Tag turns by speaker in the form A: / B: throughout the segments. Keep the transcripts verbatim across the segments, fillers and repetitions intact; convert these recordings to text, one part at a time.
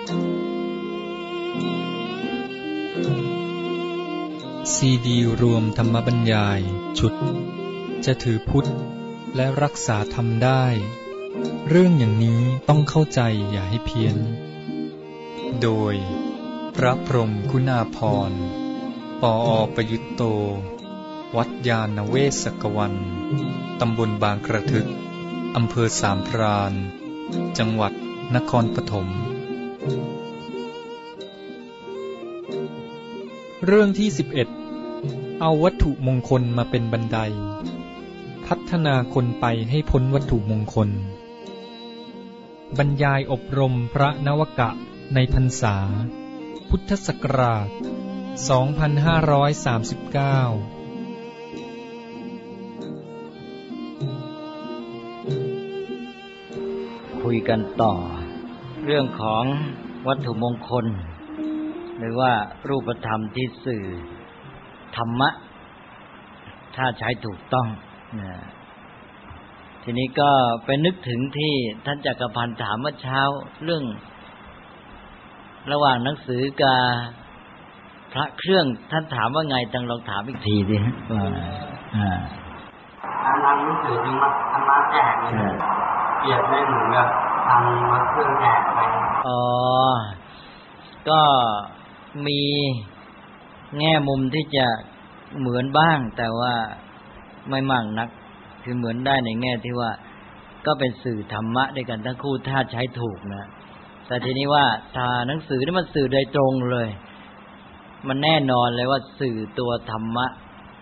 A: ซีดีรวมธรรมบรรยายชุดจะถือพุทธและรักษาธรรมได้เรื่องอย่างนี้ต้องเข้าใจอย่าให้เพี้ยนโดยพระพรหมคุณาภรณ์ปอ.ประยุตโตวัดยาณเวศกวันตำบลบางกระทึกอำเภอสามพรานจังหวัดนครปฐมเรื่องที่สิบเอ็ดเอาวัตถุมงคลมาเป็นบันไดพัฒนาคนไปให้พ้นวัตถุมงคลบรรยายอบรมพระนวกะในพรรษาพุทธศักราชสองพันห้าร้อยสามสิบเก้า
B: คุยกันต่อเรื่องของวัตถุมงคลหรือว่ารูปธรรมที่สื่อธรรมะถ้าใช้ถูกต้องนะทีนี้ก็ไปนึกถึงที่ท่านจักรพันธ์ถามเมื่อเช้าเรื่องระหว่างหนังสือกับพระเครื่องท่านถามว่าไงตั้งลองถามอีกทีดิว่าอ่า
C: ทำหนังสือจึงมาทำมาแจกเนี่ยเปรียบได้เหมือนกับทำมาเครื่องแจกไป
B: อ๋อก็มีแง่มุมที่จะเหมือนบ้างแต่ว่าไม่มากนักคือเหมือนได้ในแง่ที่ว่าก็เป็นสื่อธรรมะด้วยกันทั้งคู่ถ้าใช้ถูกนะแต่ทีนี้ว่าถ้าหนังสือนี่มันสื่อโดยตรงเลยมันแน่นอนเลยว่าสื่อตัวธรรมะ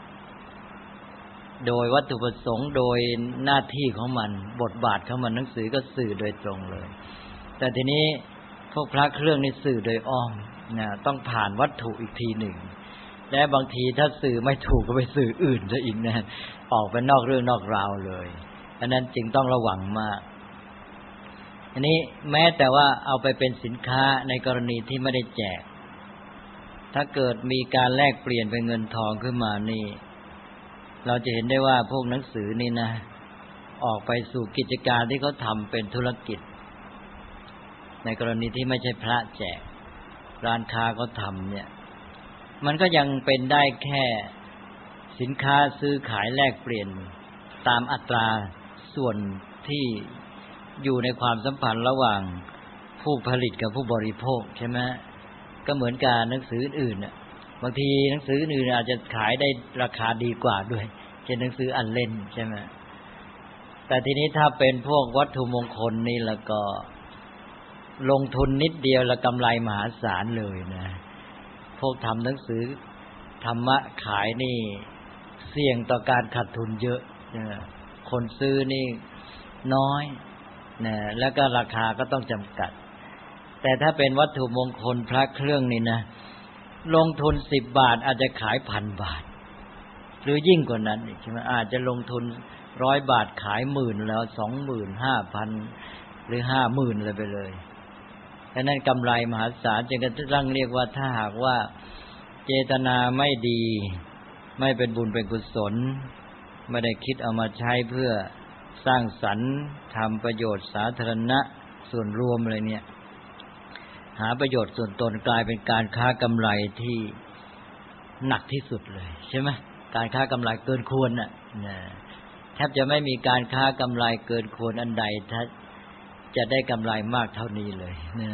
B: โดยวัตถุประสงค์โดยหน้าที่ของมันบทบาทของมันหนังสือก็สื่อโดยตรงเลยแต่ทีนี้พวกพระเครื่องนี่สื่อโดยอ้อมนะต้องผ่านวัตถุอีกทีหนึ่งและบางทีถ้าสื่อไม่ถูกก็ไปสื่ออื่นซะอีกนะออกไปนอกเรื่องนอกราวเลยอันนั้นจึงต้องระวังมากอันนี้แม้แต่ว่าเอาไปเป็นสินค้าในกรณีที่ไม่ได้แจกถ้าเกิดมีการแลกเปลี่ยนเป็นเงินทองขึ้นมานี่เราจะเห็นได้ว่าพวกหนังสือนี่นะออกไปสู่กิจการที่เขาทำเป็นธุรกิจในกรณีที่ไม่ใช่พระแจกร้านค้าเขาทำเนี่ยมันก็ยังเป็นได้แค่สินค้าซื้อขายแลกเปลี่ยนตามอัตราส่วนที่อยู่ในความสัมพันธ์ระหว่างผู้ผลิตกับผู้บริโภคใช่ไหมก็เหมือนกับหนังสืออื่นน่ะบางทีหนังสืออื่นอาจจะขายได้ราคาดีกว่าด้วยเช่นหนังสืออันเล่นใช่ไหมแต่ทีนี้ถ้าเป็นพวกวัตถุมงคลนี่แล้วก็ลงทุนนิดเดียวแล้วกำไรมหาศาลเลยนะพวกทำหนังสือธรรมะขายนี่เสี่ยงต่อการขาดทุนเยอะนะคนซื้อนี่น้อยนะแล้วก็ราคาก็ต้องจำกัดแต่ถ้าเป็นวัตถุมงคลพระเครื่องนี่นะลงทุนสิบบาทอาจจะขายพันบาทหรือยิ่งกว่านั้นอีกใช่ไหมอาจจะลงทุนร้อยบาทขายหมื่นแล้วสองหมื่นห้าพันหรือห้าหมื่นเลยไปเลยดังนั้นกำไรมหาศาลจึงกระทั่งเรียกว่าถ้าหากว่าเจตนาไม่ดีไม่เป็นบุญเป็นกุศลไม่ได้คิดเอามาใช้เพื่อสร้างสรรค์ทำประโยชน์สาธารณะส่วนรวมอะไรเนี่ยหาประโยชน์ส่วนตนกลายเป็นการค้ากำไรที่หนักที่สุดเลยใช่ไหมการค้ากำไรเกินควรน่ะแทบจะไม่มีการค้ากำไรเกินควรอันใดถ้าจะได้กำไรมากเท่านี้เลยนะ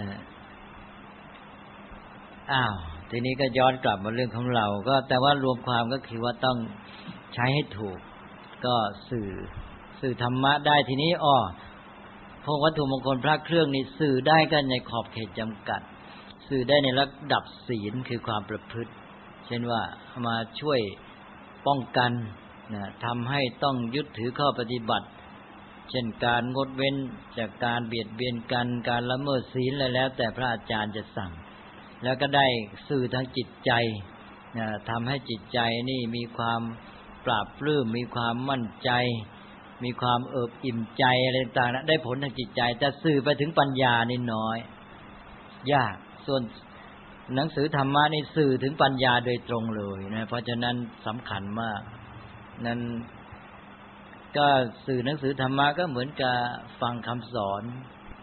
B: อ้าวทีนี้ก็ย้อนกลับมาเรื่องของเราก็แต่ว่ารวมความก็คือว่าต้องใช้ให้ถูกก็สื่อสื่อธรรมะได้ทีนี้อ้อพวกวัตถุมงคลพระเครื่องนี่สื่อได้กันในขอบเขตจำกัดสื่อได้ในระดับศีลคือความประพฤติเช่นว่ามาช่วยป้องกันนะทำให้ต้องยึดถือข้อปฏิบัติเช่นการงดเว้นจากการเบียดเบียนกันการละเมิดศีลอะไรแล้วแต่พระอาจารย์จะสั่งแล้วก็ได้สื่อทางจิตใจนะทำให้จิตใจนี่มีความปราบปลื้มมีความมั่นใจมีความเอิบอิ่มใจอะไรต่างๆได้ผลทางจิตใจแต่สื่อไปถึงปัญญานี่น้อยยากส่วนหนังสือธรรมะนี่สื่อถึงปัญญาโดยตรงเลยนะเพราะฉะนั้นสำคัญมากนั้นก็สื่อหนังสือธรรมะก็เหมือนกับฟังคำสอน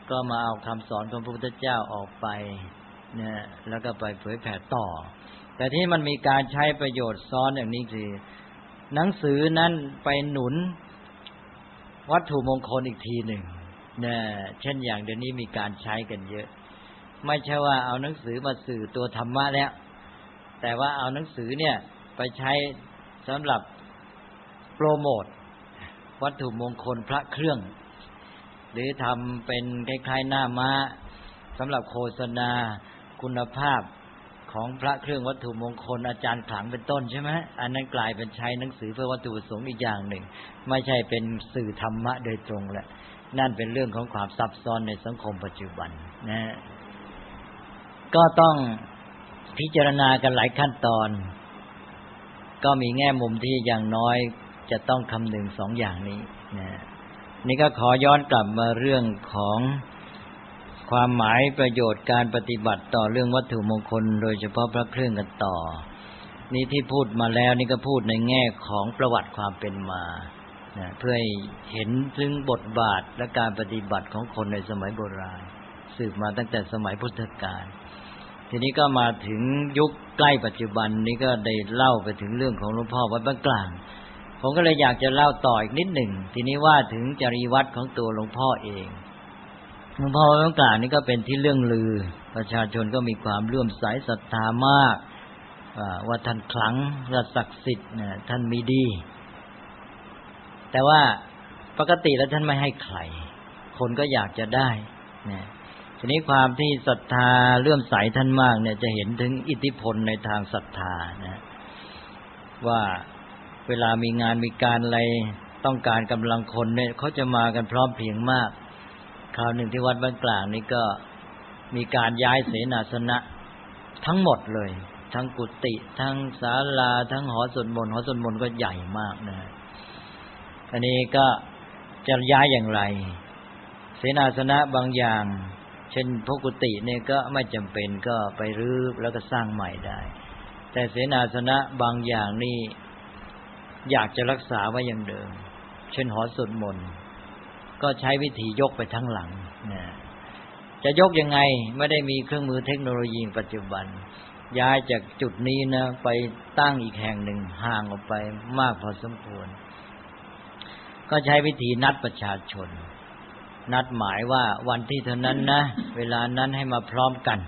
B: ก็มาเอาคำสอนของพระพุทธเจ้าออกไปเนี่ยแล้วก็ไปเผยแผ่ต่อแต่ที่มันมีการใช้ประโยชน์ซ้อนอย่างนี้คือหนังสือนั้นไปหนุนวัตถุมงคลอีกทีหนึ่งเนี่ยเช่นอย่างเดี๋ยวนี้มีการใช้กันเยอะไม่ใช่ว่าเอาหนังสือมาสื่อตัวธรรมะแล้วแต่ว่าเอาหนังสือเนี่ยไปใช้สำหรับโปรโมทวัตถุมงคลพระเครื่องหรือทำเป็นคล้ายๆหน้าม้าสำหรับโฆษณาคุณภาพของพระเครื่องวัตถุมงคลอาจารย์ขลังเป็นต้นใช่ไหมอันนั้นกลายเป็นใช้หนังสือเพื่อวัตถุประสงค์อีกอย่างหนึ่งไม่ใช่เป็นสื่อธรรมะโดยตรงแหละนั่นเป็นเรื่องของความซับซ้อนในสังคมปัจจุบันนะก็ต้องพิจารณากันหลายขั้นตอนก็มีแง่มุมที่อย่างน้อยจะต้องคำนึงสองอย่างนี้นะนี่ก็ขอย้อนกลับมาเรื่องของความหมายประโยชน์การปฏิบัติต่อเรื่องวัตถุมงคลโดยเฉพาะพระเครื่องกันต่อนี่ที่พูดมาแล้วนี่ก็พูดในแง่ของประวัติความเป็นมานะเพื่อให้เห็นถึงบทบาทและการปฏิบัติของคนในสมัยโบราณสืบมาตั้งแต่สมัยพุทธกาลทีนี้ก็มาถึงยุคใกล้ปัจจุบันนี้ก็ได้เล่าไปถึงเรื่องของหลวงพ่อวัดบ้านกลางผมก็เลยอยากจะเล่าต่ออีกนิดหนึ่งทีนี้ว่าถึงจริยวัตรของตัวหลวงพ่อเองหลวงพ่อวัดบ้านกลางนี่ก็เป็นที่เรื่องลือประชาชนก็มีความเลื่อมใสศรัทธามากว่าท่านขลังและศักดิ์สิทธิ์นะท่านมีดีแต่ว่าปกติแล้วท่านไม่ให้ใครคนก็อยากจะได้นะทีนี้ความที่ศรัทธาเลื่อมใสท่านมากเนี่ยจะเห็นถึงอิทธิพลในทางศรัทธานะว่าเวลามีงานมีการอะไรต้องการกำลังคนเนี่ยเขาจะมากันพร้อมเพรียงมากคราวหนึ่งที่วัดบ้านกลางนี่ก็มีการย้ายเสนาสนะทั้งหมดเลยทั้งกุฏิทั้งศาลาทั้งหอสวดมนต์หอสวดมนต์ก็ใหญ่มากนะอันนี้ก็จะย้ายอย่างไรเสนาสนะบางอย่างเช่นพวกกุฏิเนี่ยก็ไม่จำเป็นก็ไปรื้อแล้วก็สร้างใหม่ได้แต่เสนาสนะบางอย่างนี่อยากจะรักษาไว้อย่างเดิมเช่นหอสวดมนต์ก็ใช้วิธียกไปทั้งหลังนะจะยกยังไงไม่ได้มีเครื่องมือเทคโนโลยีปัจจุบันย้ายจากจุดนี้นะไปตั้งอีกแห่งหนึ่งห่างออกไปมากพอสมควรก็ใช้วิธีนัดประชาชนนัดหมายว่าวันที่เท่านั้นนะเวลานั้นให้มาพร้อมกัน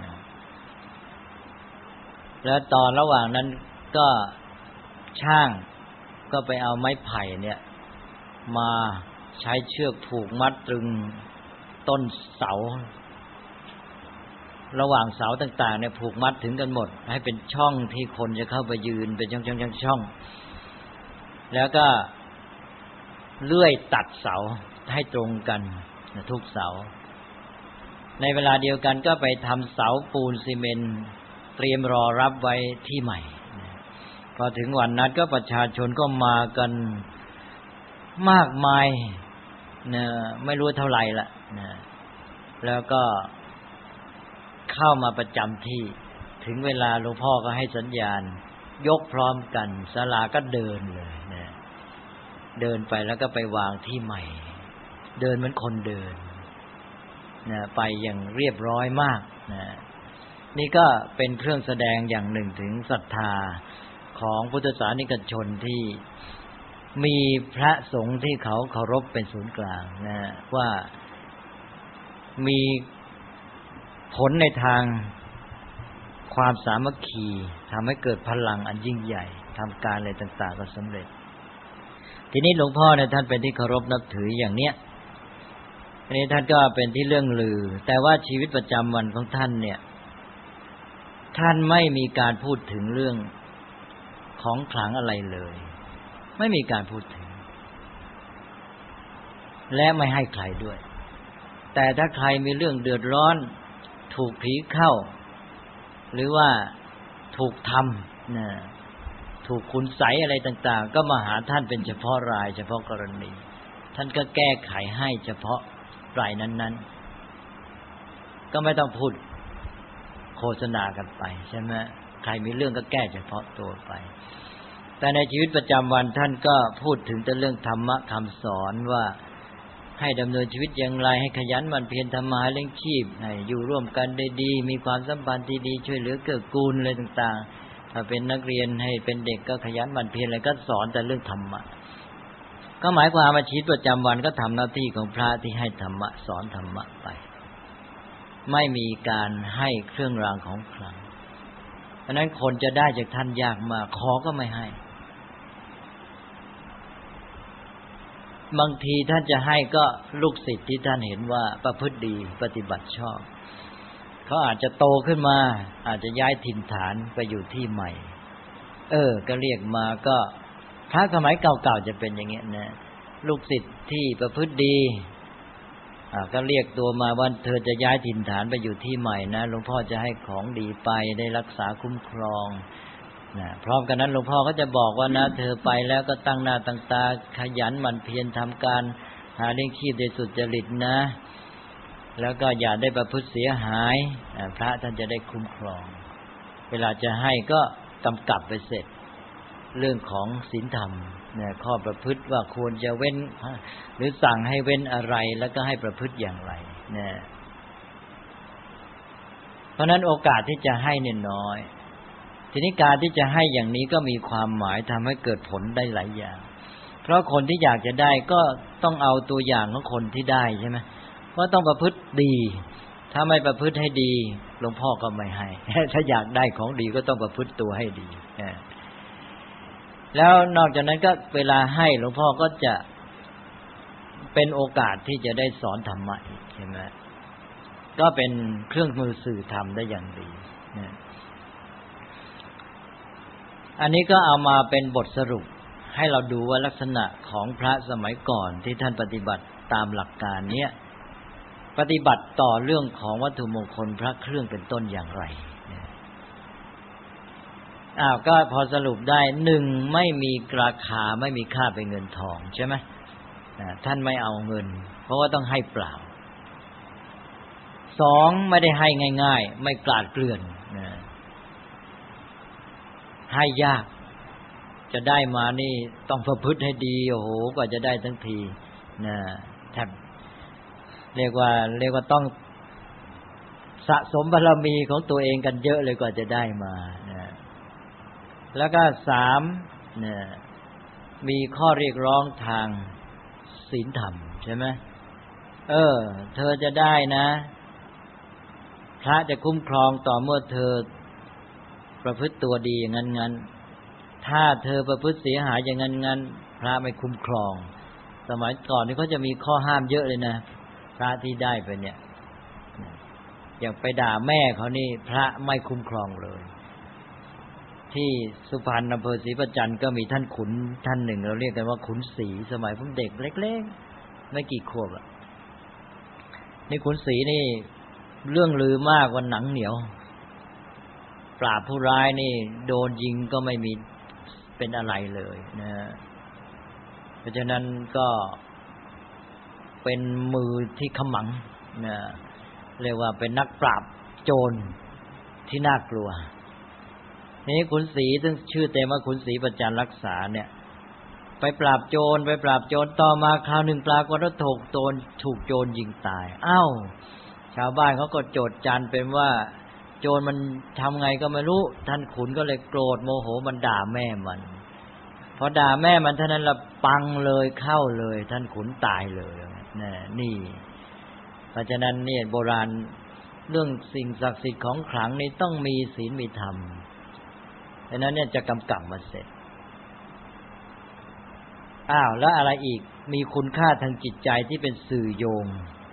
B: แล้วตอนระหว่างนั้นก็ช่างก็ไปเอาไม้ไผ่เนี่ยมาใช้เชือกผูกมัดตรึงต้นเสาระหว่างเสาต่างๆเนี่ยผูกมัดถึงกันหมดให้เป็นช่องที่คนจะเข้าไปยืนเป็นช่องๆๆแล้วก็เลื่อยตัดเสาให้ตรงกันทุกเสาในเวลาเดียวกันก็ไปทำเสาปูนซีเมนต์เตรียมรอรับไว้ที่ใหม่พอถึงวันนั้นก็ประชาชนก็มากันมากมายนะไม่รู้เท่าไหร่ละนะแล้วก็เข้ามาประจำที่ถึงเวลาหลวงพ่อก็ให้สัญญาณยกพร้อมกันศาลาก็เดินเลยนะเดินไปแล้วก็ไปวางที่ใหม่เดินเหมือนคนเดินนะไปอย่างเรียบร้อยมากนะนี่ก็เป็นเครื่องแสดงอย่างหนึ่งถึงศรัทธาของพุทธศาสนิกชนที่มีพระสงฆ์ที่เขาเคารพเป็นศูนย์กลางนะว่ามีผลในทางความสามัคคีทำให้เกิดพลังอันยิ่งใหญ่ทำการอะไรต่างๆก็สำเร็จทีนี้หลวงพ่อเนี่ยท่านเป็นที่เคารพนับถืออย่างเนี้ยอันนี้ท่านก็เป็นที่เรื่องลือแต่ว่าชีวิตประจำวันของท่านเนี่ยท่านไม่มีการพูดถึงเรื่องของขลังอะไรเลยไม่มีการพูดถึงและไม่ให้ใครด้วยแต่ถ้าใครมีเรื่องเดือดร้อนถูกผีเข้าหรือว่าถูกทำนะถูกคุณไสยอะไรต่างๆก็มาหาท่านเป็นเฉพาะรายเฉพาะกรณีท่านก็แก้ไขให้เฉพาะรายนั้นๆก็ไม่ต้องพูดโฆษณากันไปใช่ไหมใครมีเรื่องก็แก้เฉพาะตัวไปแต่ในชีวิตประจำวันท่านก็พูดถึงแต่เรื่องธรรมะคำสอนว่าให้ดำเนินชีวิตอย่างไรให้ขยันหมั่นเพียรทำมาหาเลี้ยงชีพให้อยู่ร่วมกันได้ดีมีความสัมพันธ์ที่ดีช่วยเหลือเกื้อกูลอะไรต่างๆถ้าเป็นนักเรียนให้เป็นเด็กก็ขยันหมั่นเพียรอะไรก็สอนแต่เรื่องธรรมะก็หมายความว่าชีวิตประจำวันก็ทำหน้าที่ของพระที่ให้ธรรมะสอนธรรมะไปไม่มีการให้เครื่องรางของขลังเพราะนั้นคนจะได้จากท่านยากมากขอก็ไม่ให้บางทีท่านจะให้ก็ลูกศิษย์ที่ท่านเห็นว่าประพฤติดีปฏิบัติชอบเขาอาจจะโตขึ้นมาอาจจะย้ายถิ่นฐานไปอยู่ที่ใหม่เออก็เรียกมาก็พระสมัยเก่าๆจะเป็นอย่างเงี้ยนะลูกศิษย์ที่ประพฤติดีอ่าก็เรียกตัวมาว่าเธอจะย้ายถิ่นฐานไปอยู่ที่ใหม่นะหลวงพ่อจะให้ของดีไปได้รักษาคุ้มครองนะพร้อมกันนั้นหลวงพ่อก็จะบอกว่านะเธอไปแล้วก็ตั้งหน้าตั้งตาขยันหมั่นเพียรทำการหาเลี้ยงชีพโดยสุจริตนะแล้วก็อย่าได้ประพฤติเสียหายพระท่านจะได้คุ้มครองเวลาจะให้ก็กำกับไปเสร็จเรื่องของศีลธรรมเนี่ยข้อประพฤติว่าควรจะเว้นหรือสั่งให้เว้นอะไรแล้วก็ให้ประพฤติอย่างไรเนี่ยเพราะนั้นโอกาสที่จะให้เนี่ยน้อยทีนี้การที่จะให้อย่างนี้ก็มีความหมายทำให้เกิดผลได้หลายอย่างเพราะคนที่อยากจะได้ก็ต้องเอาตัวอย่างของคนที่ได้ใช่ไหมว่าต้องประพฤติดีถ้าไม่ประพฤติให้ดีหลวงพ่อก็ไม่ให้ถ้าอยากได้ของดีก็ต้องประพฤติตัวให้ดีแล้วนอกจากนั้นก็เวลาให้หลวงพ่อก็จะเป็นโอกาสที่จะได้สอนธรรมะอีกใช่ไหมก็เป็นเครื่องมือสื่อธรรมได้อย่างดีอันนี้ก็เอามาเป็นบทสรุปให้เราดูว่าลักษณะของพระสมัยก่อนที่ท่านปฏิบัติตามหลักการเนี้ยปฏิบัติต่อเรื่องของวัตถุมงคลพระเครื่องเป็นต้นอย่างไรอ้าวก็พอสรุปได้หนึ่งไม่มีราคาไม่มีค่าเป็นเงินทองใช่ไหมท่านไม่เอาเงินเพราะว่าต้องให้เปล่าสองไม่ได้ให้ง่ายๆไม่กลาดเกลื่อนให้ยากจะได้มานี่ต้องประพฤติให้ดีโอ้โหกว่าจะได้ทั้งทีนะแทบเรียกว่าเรียกว่าต้องสะสมบารมีของตัวเองกันเยอะเลยกว่าจะได้มานะแล้วก็สามเนี่ยมีข้อเรียกร้องทางศีลธรรมใช่ไหมเออเธอจะได้นะพระจะคุ้มครองต่อเมื่อเธอประพฤติตัวดีอย่างนั้นงั้นถ้าเธอประพฤติเสียหายอย่างนั้นงั้นพระไม่คุ้มครองสมัยก่อนนี่เขาจะมีข้อห้ามเยอะเลยนะพระที่ได้ไปเนี่ยอย่างไปด่าแม่เขานี่พระไม่คุ้มครองเลยที่สุพรรณอำเภอศรีประจันทร์ก็มีท่านขุนท่านหนึ่งเราเรียกกันว่าขุนศรีสมัยผมเด็กเล็กๆไม่กี่ขวบอ่ะนี่ขุนศรีนี่เรื่องลือมากว่าหนังเหนียวปราบผู้ร้ายนี่โดนยิงก็ไม่มีเป็นอะไรเลยนะเพราะฉะนั้นก็เป็นมือที่ขมังนะเรียกว่าเป็นนักปราบโจรที่น่ากลัวทีนี้ขุนศรีซึ่งชื่อเต็มว่าขุนศรีประจันรักษาเนี่ยไปปราบโจรไปปราบโจรต่อมาคราวหนึ่งปรากฏว่าถูกโจรถูกโจรยิงตายอ้าวชาวบ้านเขาก็โจษจันเป็นว่าโจรมันทำไงก็ไม่รู้ท่านขุนก็เลยโกรธโมโหมันด่าแม่มันพอด่าแม่มันเท่านั้นละปังเลยเข้าเลยท่านขุนตายเลยนี่นี่เพราะฉะนั้นเนี่ยโบราณเรื่องสิ่งศักดิ์สิทธิ์ของขลังนี่ต้องมีศีลมีธรรมดังนั้นเนี่ยจะกำกับมาเสร็จอ้าวแล้วอะไรอีกมีคุณค่าทางจิตใจที่เป็นสื่อโยง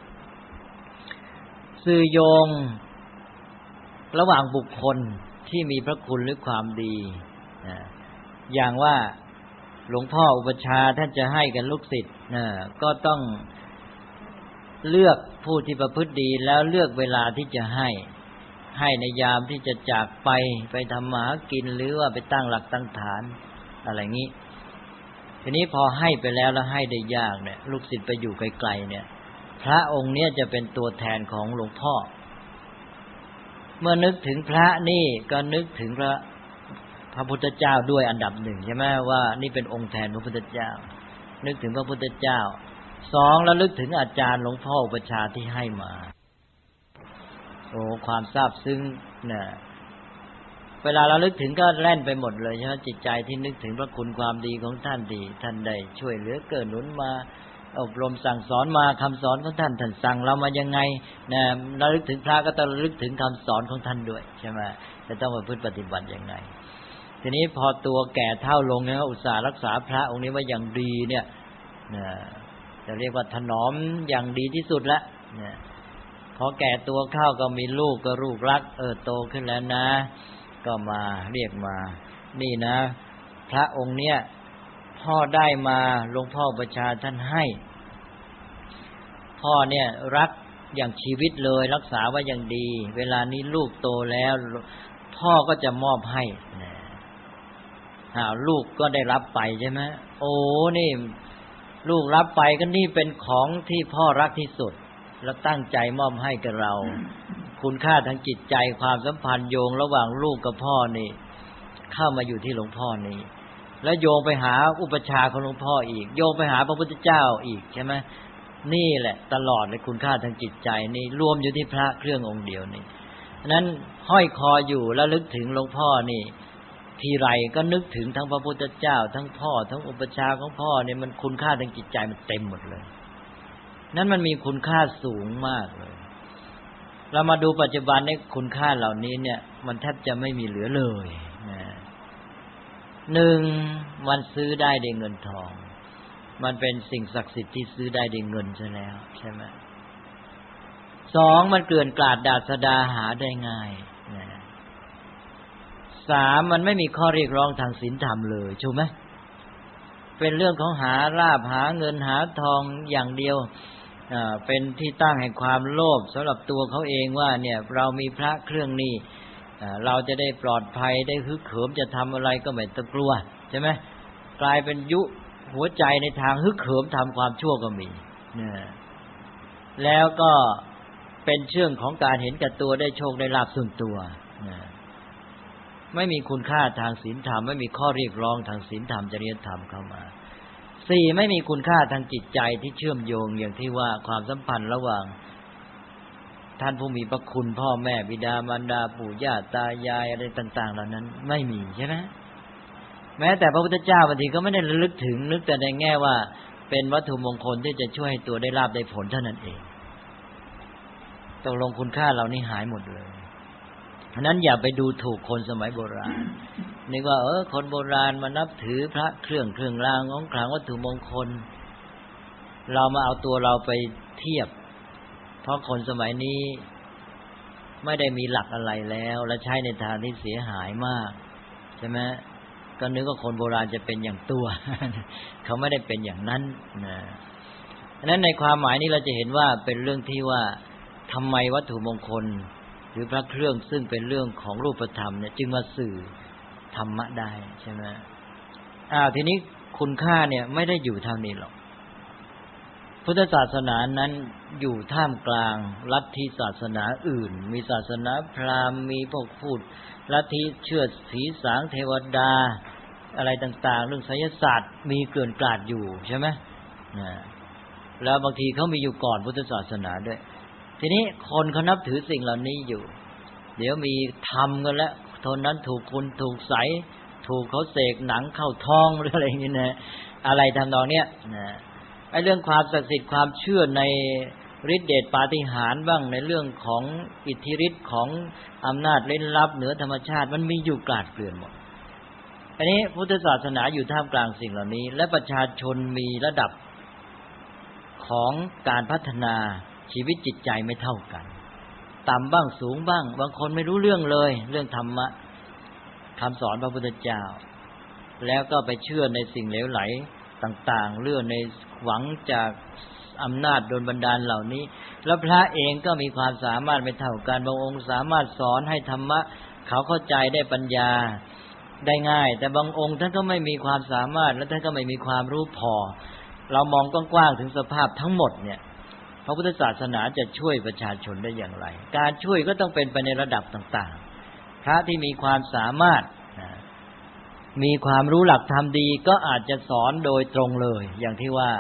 B: สื่อโยงระหว่างบุคคลที่มีพระคุณหรือความดีอย่างว่าหลวงพ่ออุปัชฌาย์ท่านจะให้กับลูกศิษย์ก็ต้องเลือกผู้ที่ประพฤติดีแล้วเลือกเวลาที่จะให้ให้ในยามที่จะจากไปไปทำมาหากินหรือว่าไปตั้งหลักตั้งฐานอะไรงี้ทีนี้พอให้ไปแล้วแล้วให้ได้ยากเนี่ยลูกศิษย์ไปอยู่ไกลๆเนี่ยพระองค์เนี้ยจะเป็นตัวแทนของหลวงพ่อเมื่อนึกถึงพระนี่ก็นึกถึงพระพระพุทธเจ้าด้วยอันดับหนึ่งใช่ไหมว่านี่เป็นองค์แทนพระพุทธเจ้านึกถึงพระพุทธเจ้าสองระลึกถึงอาจารย์หลวงพ่ออุปัชฌาย์ที่ให้มาโอ้ความซาบซึ้งเนี่ยเวลาเราลึกถึงก็แล่นไปหมดเลยใช่ไหมจิตใจที่นึกถึงพระคุณความดีของท่านดีท่านได้ช่วยเหลือเกื้อหนุนมาอบรมสั่งสอนมาคำสอนของท่านท่านสั่งเรามายังไงนะระลึกถึงพระก็ต้องระลึกถึงคำสอนของท่านด้วยใช่ไหมจะต้องประพฤติปฏิบัติยังไงทีนี้พอตัวแก่เฒ่าลงเนี่ยอุตส่าห์รักษาพระองค์นี้ไว้อย่างดีเนี่ยนะจะเรียกว่าถนอมอย่างดีที่สุดละเนี่ยพอแก่ตัวเข้าก็มีลูกก็ลูกรักเออโตขึ้นแล้วนะก็มาเรียกมานี่นะพระองค์เนี้ยพ่อได้มาหลวงพ่ออุปัชฌาย์ท่านให้พ่อเนี่ยรักอย่างชีวิตเลยรักษาไว้อย่างดีเวลานี้ลูกโตแล้วพ่อก็จะมอบให้นะหาลูกก็ได้รับไปใช่ไหมโอ้นี่ลูกรับไปก็นี่เป็นของที่พ่อรักที่สุดแล้วตั้งใจมอบให้กับเราคุณค่าทางจิตใจความสัมพันธ์โยงระหว่างลูกกับพ่อนี่เข้ามาอยู่ที่หลวงพ่อนี่แล้วโยงไปหาอุปัชฌาย์ของหลวงพ่ออีกโยงไปหาพระพุทธเจ้าอีกใช่ไหมนี่แหละตลอดเลยคุณค่าทางจิตใจนี่รวมอยู่ที่พระเครื่ององค์เดียวนี่นั้นห้อยคออยู่แล้วลึกถึงหลวงพ่อนี่ทีไรก็นึกถึงทั้งพระพุทธเจ้าทั้งพ่อทั้งอุปัชฌาย์ของพ่อเนี่ยมันคุณค่าทางจิตใจมันเต็มหมดเลยนั้นมันมีคุณค่าสูงมากเลยเรามาดูปัจจุบันนี้คุณค่าเหล่านี้เนี่ยมันแทบจะไม่มีเหลือเลยนะหนึ่งมันซื้อได้ด้วยเงินทองมันเป็นสิ่งศักดิ์สิทธิ์ที่ซื้อได้ด้วยเงินซะแล้วใช่ไหมสองมันเกลื่อนกลาดดาษดาหาได้ง่ายนะสามมันไม่มีข้อเรียกร้องทางศีลธรรมเลยถูกไหมเป็นเรื่องของหาลาภหาเงินหาทองอย่างเดียวอ่าเป็นที่ตั้งแห่งความโลภสำหรับตัวเขาเองว่าเนี่ยเรามีพระเครื่องนี้อ่าเราจะได้ปลอดภัยได้ฮึกเหิมจะทำอะไรก็ไม่ต้องกลัวใช่ไหมกลายเป็นยุหัวใจในทางฮึกเหิมทำความชั่วก็มีเนี่ยแล้วก็เป็นเชื่องของการเห็นแก่ตัวได้โชคได้ลาภส่วนตัวเนี่ยไม่มีคุณค่าทางศีลธรรมไม่มีข้อเรียกร้องทางศีลธรรมจริยธรรมเข้ามาสี่ไม่มีคุณค่าทางจิตใจที่เชื่อมโยงอย่างที่ว่าความสัมพันธ์ระหว่างท่านผู้มีพระคุณพ่อแม่บิดามารดาปู่ย่าตายายอะไรต่างๆเหล่านั้นไม่มีใช่ไหมแม้แต่พระพุทธเจ้าบางทีก็ไม่ได้ระลึกถึงนึกแต่ในแง่ว่าเป็นวัตถุมงคลที่จะช่วยให้ตัวได้ลาภได้ผลเท่านั้นเองตกลงคุณค่าเหล่านี้หายหมดเลยเพราะนั้นอย่าไปดูถูกคนสมัยโบราณนึกว่าเออคนโบราณมานับถือพระเครื่องเครื่องรางของขลังวัตถุมงคลเรามาเอาตัวเราไปเทียบเพราะคนสมัยนี้ไม่ได้มีหลักอะไรแล้วและใช้ในทางที่เสียหายมากใช่ไหมก็นึกว่าคนโบราณจะเป็นอย่างตัว เขาไม่ได้เป็นอย่างนั้นนะฉะนั้นในความหมายนี้เราจะเห็นว่าเป็นเรื่องที่ว่าทำไมวัตถุมงคลหรือพระเครื่องซึ่งเป็นเรื่องของรูปธรรมเนี่ยจึงมาสื่อธรรมะได้ใช่ไหมอ้าวทีนี้คุณค่าเนี่ยไม่ได้อยู่เท่านี้หรอกพุทธศาสนานั้นอยู่ท่ามกลางลัทธิศาสนาอื่นมีศาสนาพราหมณ์มีพวกพูดลัทธิเชื่อผีสางเทวดาอะไรต่างๆเรื่องไสยศาสตร์มีเกลื่อนกลาดอยู่ใช่ไหมนะแล้วบางทีเขามีอยู่ก่อนพุทธศาสนาด้วยทีนี้คนเขานับถือสิ่งเหล่านี้อยู่เดี๋ยวมีทำกันแล้วทนนั้นถูกคุณถูกใสถูกเขาเสกหนังเข้าท้องหรืออะไรอย่างนี้นะอะไรทำนองเนี้ยนะไอ้เรื่องความศักดิ์สิทธิ์ความเชื่อในฤทธิเดชปาฏิหาริย์บ้างในเรื่องของอิทธิฤทธิ์ของอำนาจเร้นลับเหนือธรรมชาติมันมีอยู่กลาดเกลื่อนหมดอันนี้พุทธศาสนาอยู่ท่ามกลางสิ่งเหล่านี้และประชาชนมีระดับของการพัฒนาชีวิตจิตใจไม่เท่ากันต่ำบ้างสูงบ้างบางคนไม่รู้เรื่องเลยเรื่องธรรมะคำสอนพระพุทธเจ้าแล้วก็ไปเชื่อในสิ่งเหลวไหลต่างๆเรื่องในหวังจากอำนาจโดนบันดาลเหล่านี้แล้วพระเองก็มีความสามารถไม่เท่ากันบางองค์สามารถสอนให้ธรรมะเขาเข้าใจได้ปัญญาได้ง่ายแต่บางองค์ท่านก็ไม่มีความสามารถและท่านก็ไม่มีความรู้พอเรามองกว้างๆถึงสภาพทั้งหมดเนี่ยพระพุทธศาสนาจะช่วยประชาชนได้อย่างไรการช่วยก็ต้องเป็นไปในระดับต่างๆพระที่มีความสามารถมีความรู้หลักธรรมดีก็อาจจะสอนโดยตรงเลยอย่างที่ว่า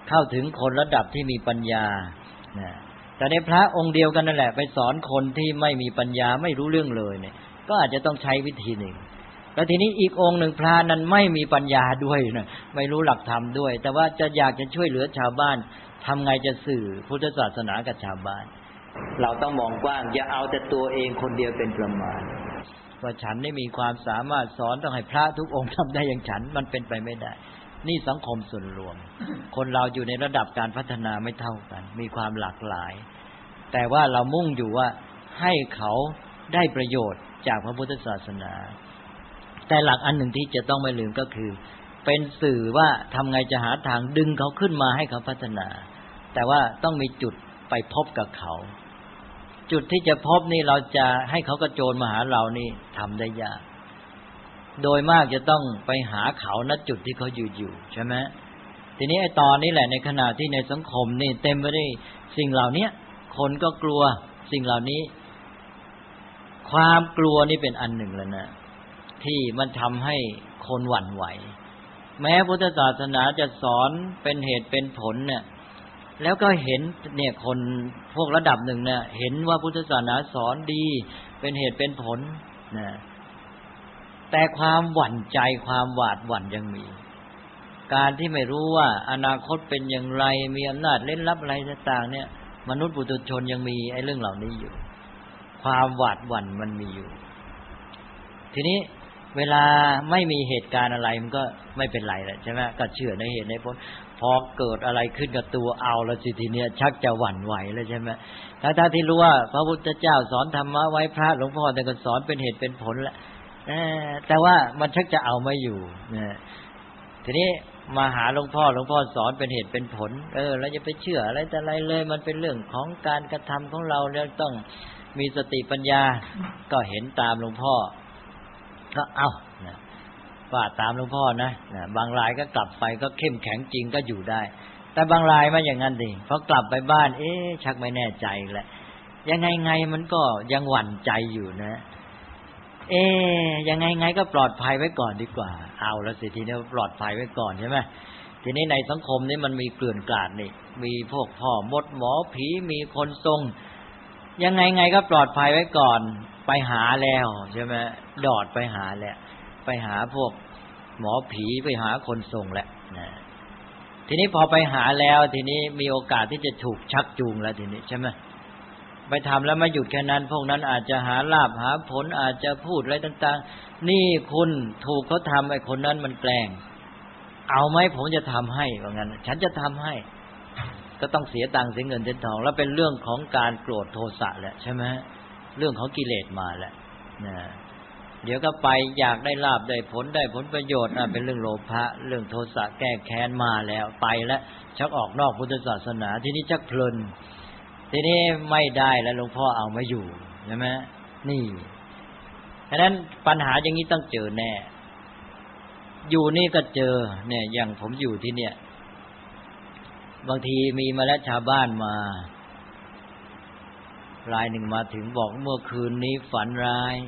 B: เข้าถึงคนระดับที่มีปัญญานะแต่ในพระองค์เดียวกันนั่นแหละไปสอนคนที่ไม่มีปัญญาไม่รู้เรื่องเลยเนี่ยก็อาจจะต้องใช้วิธีหนึ่งแล้วทีนี้อีกองค์หนึ่งพระนั้นไม่มีปัญญาด้วยนะไม่รู้หลักธรรมด้วยแต่ว่าจะอยากจะช่วยเหลือชาวบ้านทำไงจะสื่อพุทธศาสนากับชาวบ้านเราต้องมองกว้างอย่าเอาแต่ตัวเองคนเดียวเป็นประมาณว่าฉันได้มีความสามารถสอนต้องให้พระทุกองค์ทำได้อย่างฉันมันเป็นไปไม่ได้นี่สังคมส่วนรวมคนเราอยู่ในระดับการพัฒนาไม่เท่ากันมีความหลากหลายแต่ว่าเรามุ่งอยู่ว่าให้เขาได้ประโยชน์จากพระพุทธศาสนาแต่หลักอันหนึ่งที่จะต้องไม่ลืมก็คือเป็นสื่อว่าทำไงจะหาทางดึงเขาขึ้นมาให้เขาพัฒนาแต่ว่าต้องมีจุดไปพบกับเขาจุดที่จะพบนี่เราจะให้เขากระโจนมาหาเรานี่ทำได้ยากโดยมากจะต้องไปหาเขาณจุดที่เขาอยู่อยู่ใช่ไหมทีนี้ไอ้ตอนนี้แหละในขณะที่ในสังคมนี่เต็มไปด้วยสิ่งเหล่านี้คนก็กลัวสิ่งเหล่านี้ความกลัวนี่เป็นอันหนึ่งแล้วนะที่มันทำให้คนหวั่นไหวแม้พุทธศาสนาจะสอนเป็นเหตุเป็นผลเนี่ยแล้วก็เห็นเนี่ยคนพวกระดับหนึ่งเนี่ยเห็นว่าพุทธศาสนาสอนดีเป็นเหตุเป็นผลนะแต่ความหวั่นใจความหวาดหวั่นยังมีการที่ไม่รู้ว่าอนาคตเป็นอย่างไรมีอำนาจเล่นลับอะไรต่างๆเนี่ยมนุษย์ปุถุชนยังมีไอ้เรื่องเหล่านี้อยู่ความหวาดหวั่นมันมีอยู่ทีนี้เวลาไม่มีเหตุการณ์อะไรมันก็ไม่เป็นไรแหละใช่ไหมก็เชื่อในเหตุในผลพอเกิดอะไรขึ้นกับตัวเอาแล้วสิทีเนี้ยชักจะหวั่นไหวแล้วใช่ไหมถ้าที่รู้ว่าพระพุทธเจ้าสอนธรรมะไว้พระหลวงพ่อแต่ก็สอนเป็นเหตุเป็นผลแหละแต่ว่ามันชักจะเอาไม่อยู่นะทีนี้มาหาหลวงพ่อหลวงพ่อสอนเป็นเหตุเป็นผลเออเราจะไปเชื่ออะไรแต่อะไรเลยมันเป็นเรื่องของการกระทำของเราเนี่ยต้องมีสติปัญญาก็เห็นตามหลวงพ่อก็เอานะว่าตามหลวงพ่อนะนะบางรายก็กลับไปก็เข้มแข็งจริงก็อยู่ได้แต่บางรายไม่อย่างนั้นดิพอกลับไปบ้านเอ๊ะชักไม่แน่ใจแหละยังไงไงมันก็ยังหวั่นใจอยู่นะเอ๊ะยังไงไงก็ปลอดภัยไว้ก่อนดีกว่าเอาละสิทีนี้ปลอดภัยไว้ก่อนใช่ไหมทีนี้ในสังคมนี้มันมีเกลื่อนกลาดนี่มีพวกพ่อมดหมอผีมีคนทรงยังไงไงก็ปลอดภัยไว้ก่อนไปหาแล้วใช่ไหมดอดไปหาแล้วไปหาพวกหมอผีไปหาคนทรงแหละนะทีนี้พอไปหาแล้วทีนี้มีโอกาสที่จะถูกชักจูงแล้วทีนี้ใช่ไหมไปทำแล้วไม่หยุดแค่นั้นพวกนั้นอาจจะหาลาภหาผลอาจจะพูดอะไรต่างๆนี่คุณถูกเขาทำไอ้คนนั้นมันแกล้งเอาไหมผมจะทำให้ว่างั้นฉันจะทำให้ก็ต้องเสียตังค์เสียเงินเสียทองแล้วเป็นเรื่องของการโกรธโทสะแหละใช่ไหมเรื่องของกิเลสมาแหละนะเดี๋ยวก็ไปอยากได้ลาภได้ผลได้ผลประโยชน์เป็นเรื่องโลภะเรื่องโทสะแก้แค้นมาแล้วไปแล้วชักออกนอกพุทธศาสนาทีนี้ชักเพลินทีนี้ไม่ได้แล้วหลวงพ่อเอาไม่อยู่ใช่ไหมนี่ฉะนั้นปัญหาอย่างนี้ต้องเจอแน่อยู่นี่ก็เจอเนี่ยอย่างผมอยู่ที่เนี่ยบางทีมีมาแล้วชาวบ้านมารายหนึ่งมาถึงบอกเมื่อคืนนี้ฝันร้าย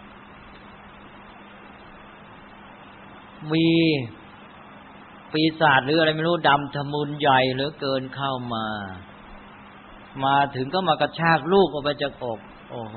B: มีปีศาจหรืออะไรไม่รู้ดำทะมึนใหญ่เหลือเกินเข้ามามาถึงก็มากระชากลูกออกไปจากอกโอ้โห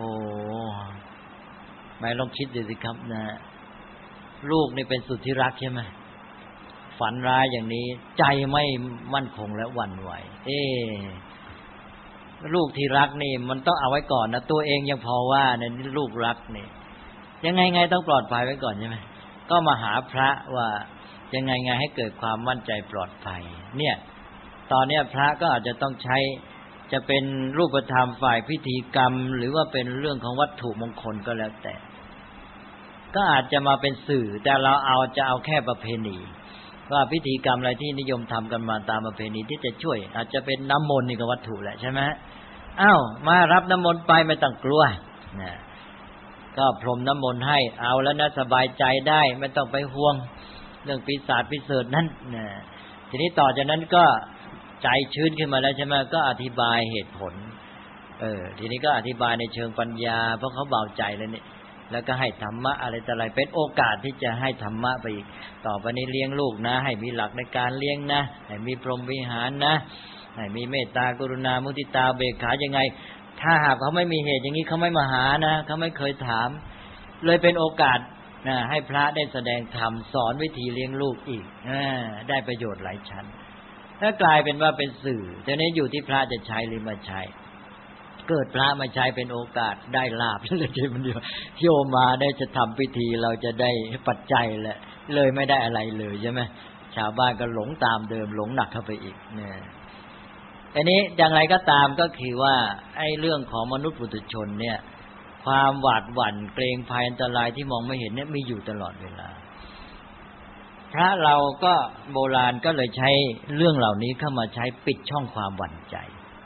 B: ไม่ลองคิดดูสิครับนะลูกนี่เป็นสุดที่รักใช่ไหมฝันร้ายอย่างนี้ใจไม่มั่นคงและหวั่นไหวเอ๊ลูกที่รักนี่มันต้องเอาไว้ก่อนนะตัวเองยังพอว่าเนี่ยลูกรักนี่ยังไงไงต้องปลอดภัยไว้ก่อนใช่ไหมก็มาหาพระว่ายังไงไงให้เกิดความมั่นใจปลอดภัยเนี่ยตอนนี้พระก็อาจจะต้องใช้จะเป็นรูปธรรมฝ่ายพิธีกรรมหรือว่าเป็นเรื่องของวัตถุมงคลก็แล้วแต่ก็อาจจะมาเป็นสื่อแต่เราเอาจะเอาแค่ประเพณีว่าพิธีกรรมอะไรที่นิยมทำกันมาตามประเพณีที่จะช่วยอาจจะเป็นน้ำมนต์นี่ก็วัตถุแหละใช่ไหมอ้าวมารับน้ำมนต์ไปไม่ต้องกลัวนะก็พรมน้ำมนต์ให้เอาแล้วนะสบายใจได้ไม่ต้องไปห่วงเรื่องปีศาจปีเสริฐนั้นนะทีนี้ต่อจากนั้นก็ใจชื้นขึ้นมาแล้วใช่ไหมก็อธิบายเหตุผลเออทีนี้ก็อธิบายในเชิงปัญญาเพราะเขาเบาใจแล้วนี่แล้วก็ให้ธรรมะอะไรต่ออะไรเป็นโอกาสที่จะให้ธรรมะไปอีกต่อไปนี้เลี้ยงลูกนะให้มีหลักในการเลี้ยงนะให้มีพรหมวิหารนะให้มีเมตตากรุณามุทิตาเบกขายังไงถ้าหากเขาไม่มีเหตุอย่างนี้เขาไม่มาหานะเขาไม่เคยถามเลยเป็นโอกาสนะให้พระได้แสดงธรรมสอนวิธีเลี้ยงลูกอีกได้ประโยชน์หลายชั้นถ้ากลายเป็นว่าเป็นสื่อแต่นี้อยู่ที่พระจะใช้หรือไม่ใช้เกิดพระมาใช้เป็นโอกาสได้ลาภเลยทีเดียวโยมมาได้จะทำพิธีเราจะได้ปัจจัยแหละเลยไม่ได้อะไรเลยใช่ไหมชาวบ้านก็หลงตามเดิมหลงหนักเข้าไปอีกเนี่ยอันนี้อย่างไรก็ตามก็คือว่าไอ้เรื่องของมนุษย์ปุถุชนเนี่ยความหวาดหวั่นเกรงภัยอันตรายที่มองไม่เห็นเนี่ยมีอยู่ตลอดเวลาพระเราก็โบราณก็เลยใช้เรื่องเหล่านี้เข้ามาใช้ปิดช่องความหวั่นใจ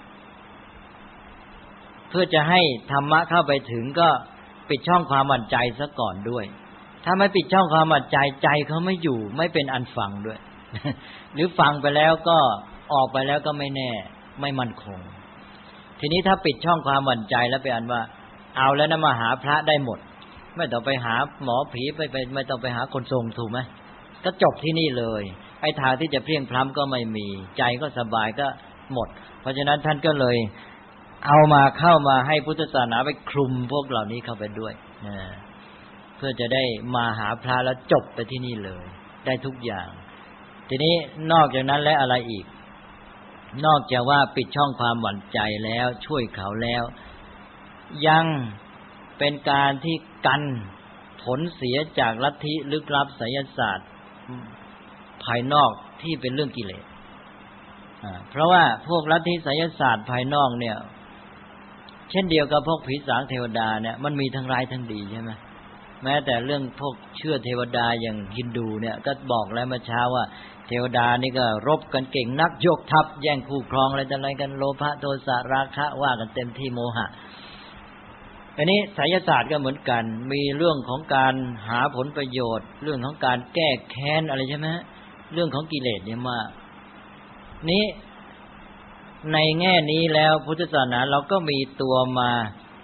B: เพื่อจะให้ธรรมะเข้าไปถึงก็ปิดช่องความหวั่นใจซะก่อนด้วยถ้าไม่ปิดช่องความหวั่นใจใจเขาไม่อยู่ไม่เป็นอันฟังด้วย หรือฟังไปแล้วก็ออกไปแล้วก็ไม่แน่ไม่มั่นคงทีนี้ถ้าปิดช่องความหวั่นใจแล้วเป็นอันว่าเอาแล้วนะมาหาพระได้หมดไม่ต้องไปหาหมอผีไปไปไม่ต้องไปหาคนทรงถูกไหมก็จบที่นี่เลยไอ้ทางที่จะเพลียงพล้ำก็ไม่มีใจก็สบายก็หมดเพราะฉะนั้นท่านก็เลยเอามาเข้ามาให้พุทธศาสนาไปคลุมพวกเหล่านี้เข้าไปด้วยนะเพื่อจะได้มาหาพระแล้วจบไปที่นี่เลยได้ทุกอย่างทีนี้นอกจากนั้นแล้วอะไรอีกนอกจากว่าปิดช่องความหวั่นใจแล้วช่วยเขาแล้วยังเป็นการที่กันผลเสียจากลัทธิลึกลับไสยศาสตร์ภายนอกที่เป็นเรื่องกิเลสเพราะว่าพวกลัทธิไสยศาสตร์ภายนอกเนี่ยเช่นเดียวกับพวกผีสางเทวดาเนี่ยมันมีทั้งร้ายทั้งดีใช่ไหมแม้แต่เรื่องพวกเชื่อเทวดาอย่างฮินดูเนี่ยก็บอกแล้วเมื่อเช้าว่าเทวดานี่ก็รบกันเก่งนักยกทัพแย่งคู่ครองอะไรต่ออะไรกันโลภะโทสะราคะว่ากันเต็มที่โมหะอันนี้ไสยศาสตร์ก็เหมือนกันมีเรื่องของการหาผลประโยชน์เรื่องของการแก้แค้นอะไรใช่ไหมเรื่องของกิเลสเนี่ยมากนี้ในแง่นี้แล้วพุทธศาสนาเราก็มีตัวมา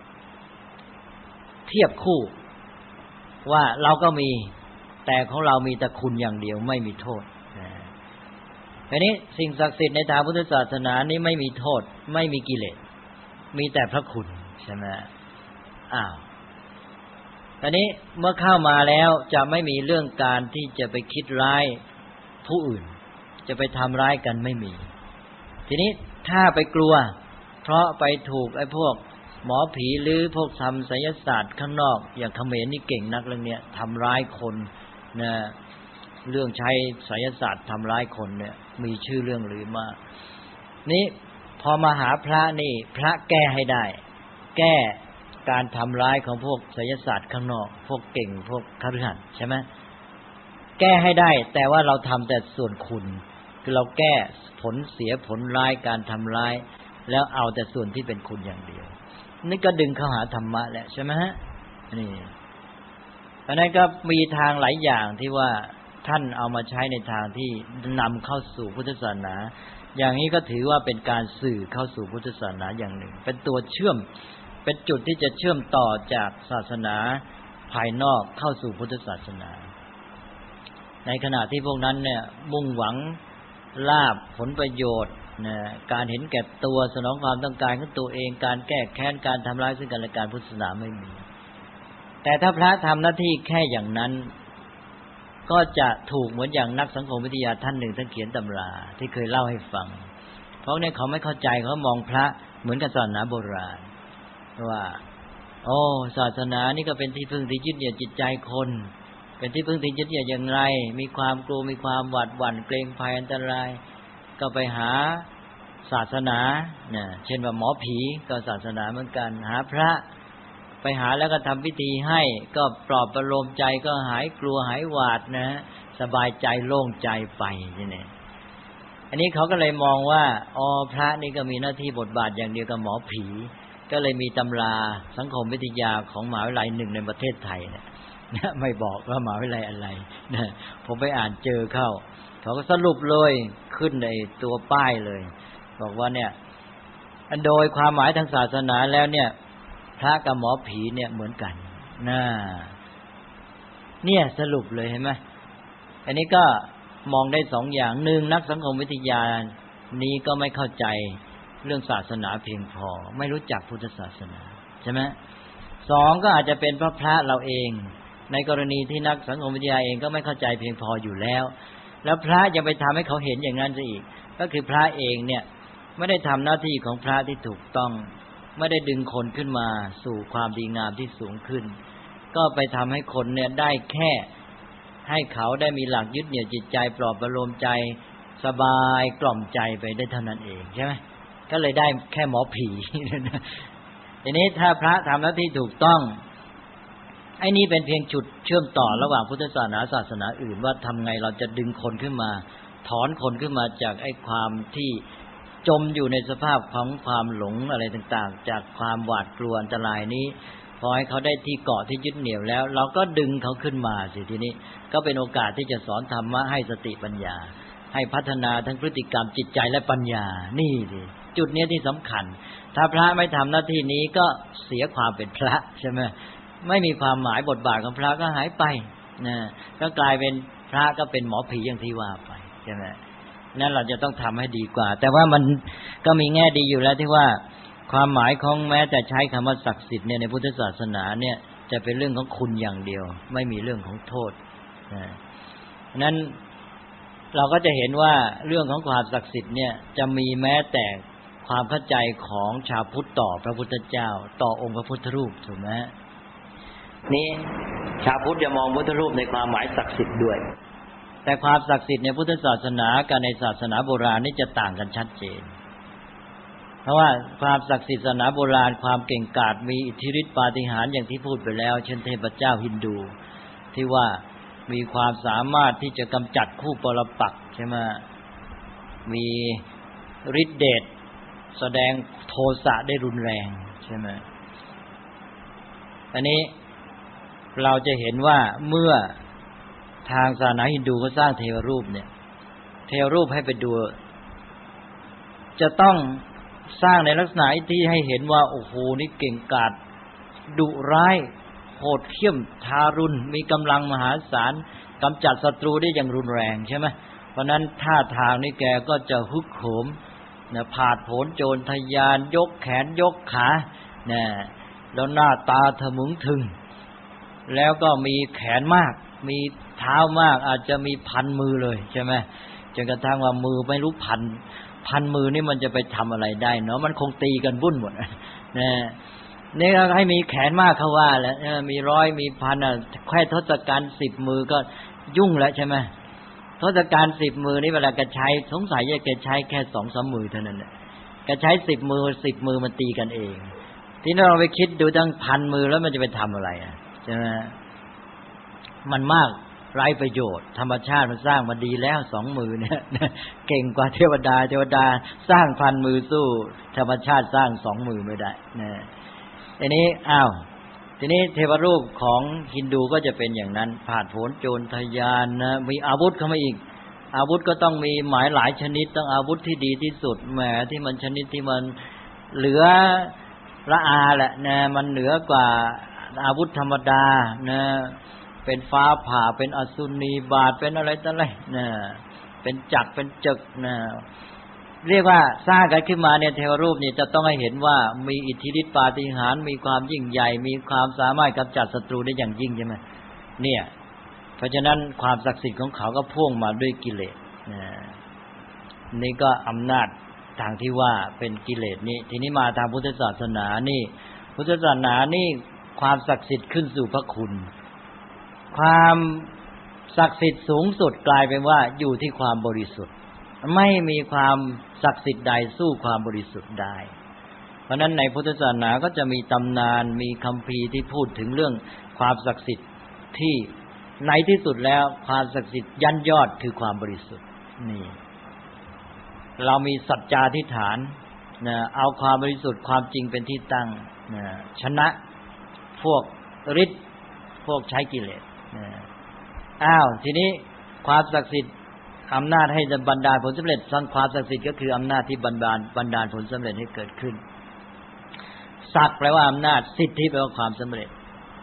B: เทียบคู่ว่าเราก็มีแต่ของเรามีแต่คุณอย่างเดียวไม่มีโทษอันนี้สิ่งศักดิ์สิทธิ์ในทางพุทธศาสนานี้ไม่มีโทษไม่มีกิเลสมีแต่พระคุณใช่ไหมอ้าวตอนนี้เมื่อเข้ามาแล้วจะไม่มีเรื่องการที่จะไปคิดร้ายผู้อื่นจะไปทำร้ายกันไม่มีทีนี้ถ้าไปกลัวเพราะไปถูกไอ้พวกหมอผีหรือพวกทำไสยศาสตร์ข้างนอกอย่างเขมรนี่เก่งนักเรื่องเนี้ยทำร้ายคนนะเรื่องใช้ไสยศาสตร์ทำร้ายคนเนี่ยมีชื่อเรื่องลือมากนี่พอมาหาพระนี่พระแก้ให้ได้แก้การทำร้ายของพวกไสยศาสตร์ข้างนอกพวกเก่งพวกคฤหัสถ์ใช่ไหมแก้ให้ได้แต่ว่าเราทำแต่ส่วนคุณคือเราแก้ผลเสียผลร้ายการทำร้ายแล้วเอาแต่ส่วนที่เป็นคุณอย่างเดียวนี่ก็ดึงเข้าหาธรรมะแหละใช่ไหมฮะนี่เพราะนั้นก็มีทางหลายอย่างที่ว่าท่านเอามาใช้ในทางที่นำเข้าสู่พุทธศาสนาอย่างนี้ก็ถือว่าเป็นการสื่อเข้าสู่พุทธศาสนาอย่างหนึ่งเป็นตัวเชื่อมเป็นจุดที่จะเชื่อมต่อจากศาสนาภายนอกเข้าสู่พุทธศาสนาในขณะที่พวกนั้นเนี่ยมุ่งหวังลาภผลประโยชน์นะการเห็นแก่ตัวสนองความต้องการของตัวเองการแก้แค้นการทำร้ายซึ่งกันและกันพุทธศาสนาไม่มีแต่ถ้าพระทำหน้าที่แค่อย่างนั้นก็จะถูกเหมือนอย่างนักสังคมวิทยาท่านหนึ่งท่านเขียนตำราที่เคยเล่าให้ฟังเพราะเนี่ยเขาไม่เข้าใจเขามองพระเหมือนกับศาสนาโบราณว่าโอ้ศาสนานี่ก็เป็นที่พึ่งที่ยึดเหนี่ยวจิตใจคนเป็นที่พึ่งที่ยึดเหนี่ยวอย่างไรมีความกลัวมีความหวาดหวั่นเกรงภัยอันตรายก็ไปหาศาสนาเนี่ยเช่นว่าหมอผีก็ศาสนาเหมือนกันหาพระไปหาแล้วก็ทำพิธีให้ก็ปลอบประโลมใจก็หายกลัวหายหวาดนะสบายใจโล่งใจไปนี่เนี่ยอันนี้เขาก็เลยมองว่าอ๋อพระนี่ก็มีหน้าที่บทบาทอย่างเดียวกับหมอผีก็เลยมีตำราสังคมวิทยาของมหาวิทยาลัยหนึ่งในประเทศไทยเนี่ยไม่บอกว่ามหาวิทยาลัยอะไรนะผมไปอ่านเจอเข้าเขาก็สรุปเลยขึ้นในตัวป้ายเลยบอกว่าเนี่ยโดยความหมายทางศาสนาแล้วเนี่ยพระกับหมอผีเนี่ยเหมือนกันน่าเนี่ยสรุปเลยเห็นไหมอันนี้ก็มองได้สองอย่างหนึ่งนักสังคมวิทยานี้ก็ไม่เข้าใจเรื่องศาสนาเพียงพอไม่รู้จักพุทธศาสนาใช่ไหมสองก็อาจจะเป็นพระพระเราเองในกรณีที่นักสังคมวิทยาเองก็ไม่เข้าใจเพียงพออยู่แล้วแล้วพระยังไปทำให้เขาเห็นอย่างนั้นซะอีกก็คือพระเองเนี่ยไม่ได้ทำหน้าที่ของพระที่ถูกต้องไม่ได้ดึงคนขึ้นมาสู่ความดีงามที่สูงขึ้นก็ไปทำให้คนเนี่ยได้แค่ให้เขาได้มีหลักยึดเหนี่ยวจิตใจปลอบประโลมใจสบายกล่อมใจไปได้เท่านั้นเองใช่ไหมก็เลยได้แค่หมอผีทีนี้ถ้าพระทำหน้าที่ถูกต้องไอ้นี่เป็นเพียงจุดเชื่อมต่อระหว่างพุทธศาสนาศาสนาอื่นว่าทำไงเราจะดึงคนขึ้นมาถอนคนขึ้นมาจากไอ้ความที่จมอยู่ในสภาพของความหลงอะไรต่างๆจากความหวาดกลัวอันตรายนี้พอให้เขาได้ที่เกาะที่ยึดเหนี่ยวแล้วเราก็ดึงเขาขึ้นมาสิทีนี้ก็เป็นโอกาสที่จะสอนธรรมะให้สติปัญญาให้พัฒนาทั้งพฤติกรรมจิตใจและปัญญานี่สิจุดนี้ที่สำคัญถ้าพระไม่ทำหน้าที่นี้ก็เสียความเป็นพระใช่ไหมไม่มีความหมายบทบาทของพระก็หายไปนะก็กลายเป็นพระก็เป็นหมอผีอย่างที่ว่าไปใช่ไหมนั่นเราจะต้องทำให้ดีกว่าแต่ว่ามันก็มีแง่ดีอยู่แล้วที่ว่าความหมายของแม้แต่ใช้คำว่าศักดิ์สิทธิ์เนี่ยในพุทธศาสนาเนี่ยจะเป็นเรื่องของคุณอย่างเดียวไม่มีเรื่องของโทษนะนั้นเราก็จะเห็นว่าเรื่องของความศักดิ์สิทธิ์เนี่ยจะมีแม้แต่ความเข้าใจของชาวพุทธต่อพระพุทธเจ้าต่อองค์พระพุทธรูปถูกไหมนี่ชาวพุทธจะมองพุทธรูปในความหมายศักดิ์สิทธิ์ด้วยแต่ความศักดิ์สิทธิ์ในพุทธศาสนากับในศาสนาโบราณนี่จะต่างกันชัดเจนเพราะว่าความศักดิ์สิทธิ์ศาสนาโบราณความเก่งกาจมีอิทธิฤทธิปาฏิหาริย์อย่างที่พูดไปแล้วเช่นเทพเจ้าฮินดูที่ว่ามีความสามารถที่จะกำจัดคู่ปรปักษ์ใช่ไหมมีฤทธิ์เดชแสดงโทสะได้รุนแรงใช่ไหมอันนี้เราจะเห็นว่าเมื่อทางศาสนาฮินดูเขาสร้างเทวรูปเนี่ยเทวรูปให้ไปดูจะต้องสร้างในลักษณะที่ให้เห็นว่าโอ้โหนี่เก่งกาจดุร้ายโหดเหี้ยมทารุณมีกำลังมหาศาลกำจัดศัตรูได้อย่างรุนแรงใช่ไหมเพราะนั้นท่าทางนี่แกก็จะฮึกเหิมนะผาดโผนโจรทะยานยกแขนยกขานะแล้วหน้าตาทะมึงถึงแล้วก็มีแขนมากมีเท้ามากอาจจะมีพันมือเลยใช่ไหมจนกระทั่งว่ามือไม่รู้พันพันมือนี่มันจะไปทำอะไรได้เนาะมันคงตีกันวุ่นหมดนะนี่ก็ให้มีแขนมากเขาว่าแล้วมีร้อยมีพันอ่ะแค่ทศกัณฐ์สิบมือก็ยุ่งแล้วใช่ไหมทศกัณฐ์สิบมือนี่เวลาแกใช้สงสัยจะแกใช้แค่สองสามมือเท่านั้นแหละแกใช้สิบมือสิบมือมันตีกันเองที่เราไปคิดดูตั้งพันมือแล้วมันจะไปทำอะไรอ่ะใช่ไหมมันมากไร้ประโยชน์ธรรมชาติมันสร้างมาดีแล้วสองมือเนี่ยเก่งกว่าเทวดาเทวดาสร้างพันมือสู้ธรรมชาติสร้างสองมือไม่ได้นะทีนี้อ้าวทีนี้เทวรูปของฮินดูก็จะเป็นอย่างนั้นผาดโผนโจรทะยานนะมีอาวุธเข้ามาอีกอาวุธก็ต้องมีหมายหลายชนิดต้องอาวุธที่ดีที่สุดแหมที่มันชนิดที่มันเหลือละอาแหละนะมันเหนือกว่าอาวุธธรรมดานะเป็นฟ้าผ่าเป็นอสุนีบาทเป็นอะไรต่ออะไรนะเป็นจักรเป็นจึกนะเรียกว่าสร้างกันขึ้นมาเนี่ยเทวรูปนี่จะต้องให้เห็นว่ามีอิทธิฤทธิปาฏิหาริย์มีความยิ่งใหญ่มีความสามารถกำจัดศัตรูได้อย่างยิ่งใช่ไหมเนี่ยเพราะฉะนั้นความศักดิ์สิทธิ์ของเขาก็พ่วงมาด้วยกิเลสนะนี่ก็อำนาจทางที่ว่าเป็นกิเลสนี่ทีนี้มาทางพุทธศาสนานี่พุทธศาสนานี่ความศักดิ์สิทธิ์ขึ้นสู่พระคุณความศักดิ์สิทธิ์สูงสุดกลายเป็นว่าอยู่ที่ความบริสุทธิ์ไม่มีความศักดิ์สิทธิ์ใดสู้ความบริสุทธิ์ได้เพราะนั้นในพุทธศาสนาก็จะมีตำนานมีคัมภีร์ที่พูดถึงเรื่องความศักดิ์สิทธิ์ที่ในที่สุดแล้วความศักดิ์สิทธิ์ยันยอดคือความบริสุทธิ์นี่เรามีสัจจาธิษฐานนะเอาความบริสุทธิ์ความจริงเป็นที่ตั้งนะชนะพวกฤทธิ์พวกใช้กิเลสอ้าวทีนี้ความศักดิ์สิทธิ์อำนาจให้บันดาลผลสำเร็จสร้างความศักดิ์สิทธิ์ก็คืออำนาจที่บันดาลบันดาลผลสำเร็จให้เกิดขึ้นศักดิ์แปลว่าอำนาจสิทธิแปลว่าความสำเร็จ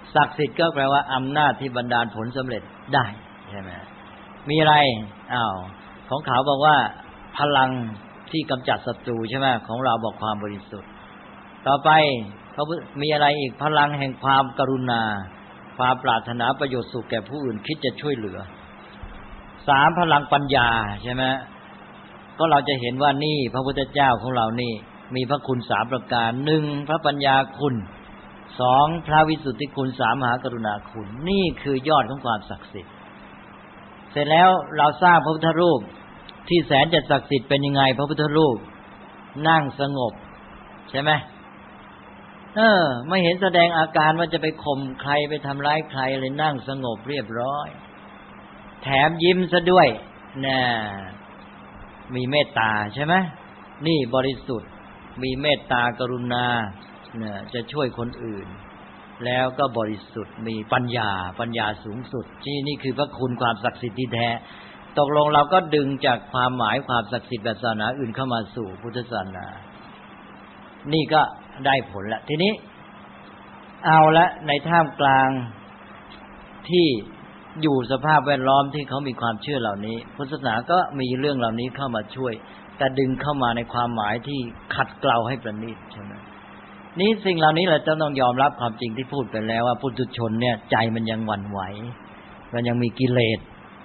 B: ศักดิ์สิทธิ์ก็แปลว่าอำนาจที่บันดาลผลสำเร็จได้ใช่ไหมมีอะไรอ้าวของเขาบอกว่าพลังที่กำจัดศัตรูใช่ไหมของเราบอกความบริสุทธิ์ต่อไปเขามีอะไรอีกพลังแห่งความกรุณาความปรารถนาประโยชน์สุขแก่ผู้อื่นคิดจะช่วยเหลือสามพลังปัญญาใช่ไหมก็เราจะเห็นว่านี่พระพุทธเจ้าของเรานี่มีพระคุณสามประการหนึ่งพระปัญญาคุณสองพระวิสุทธิคุณสามมหากรุณาคุณนี่คือยอดของความศักดิ์สิทธิ์เสร็จแล้วเราสร้างพระพุทธรูปที่แสนจะศักดิ์สิทธิ์เป็นยังไงพระพุทธรูปนั่งสงบใช่ไหมเออไม่เห็นแสดงอาการว่าจะไปข่มใครไปทำร้ายใครเลยนั่งสงบเรียบร้อยแถมยิ้มซะด้วยน่ะมีเมตตาใช่ไหมนี่บริสุทธิ์มีเมตตากรุณาเนี่ยจะช่วยคนอื่นแล้วก็บริสุทธิ์มีปัญญาปัญญาสูงสุดที่นี่คือพระคุณความศักดิ์สิทธิ์ที่แท้ตกลงเราก็ดึงจากความหมายความศักดิ์สิทธิ์แบบศาสนาอื่นเข้ามาสู่พุทธศาสนานี่ก็ได้ผลละทีนี้เอาละในท่ามกลางที่อยู่สภาพแวดล้อมที่เขามีความเชื่อเหล่านี้พุทธศาสนาก็มีเรื่องเหล่านี้เข้ามาช่วยแต่ดึงเข้ามาในความหมายที่ขัดเกลาให้ประณีตใช่ไหมนี่สิ่งเหล่านี้เราจะต้องยอมรับความจริงที่พูดไปแล้วว่าปุถุชนเนี่ยใจมันยังหวั่นไหวมันยังมีกิเลส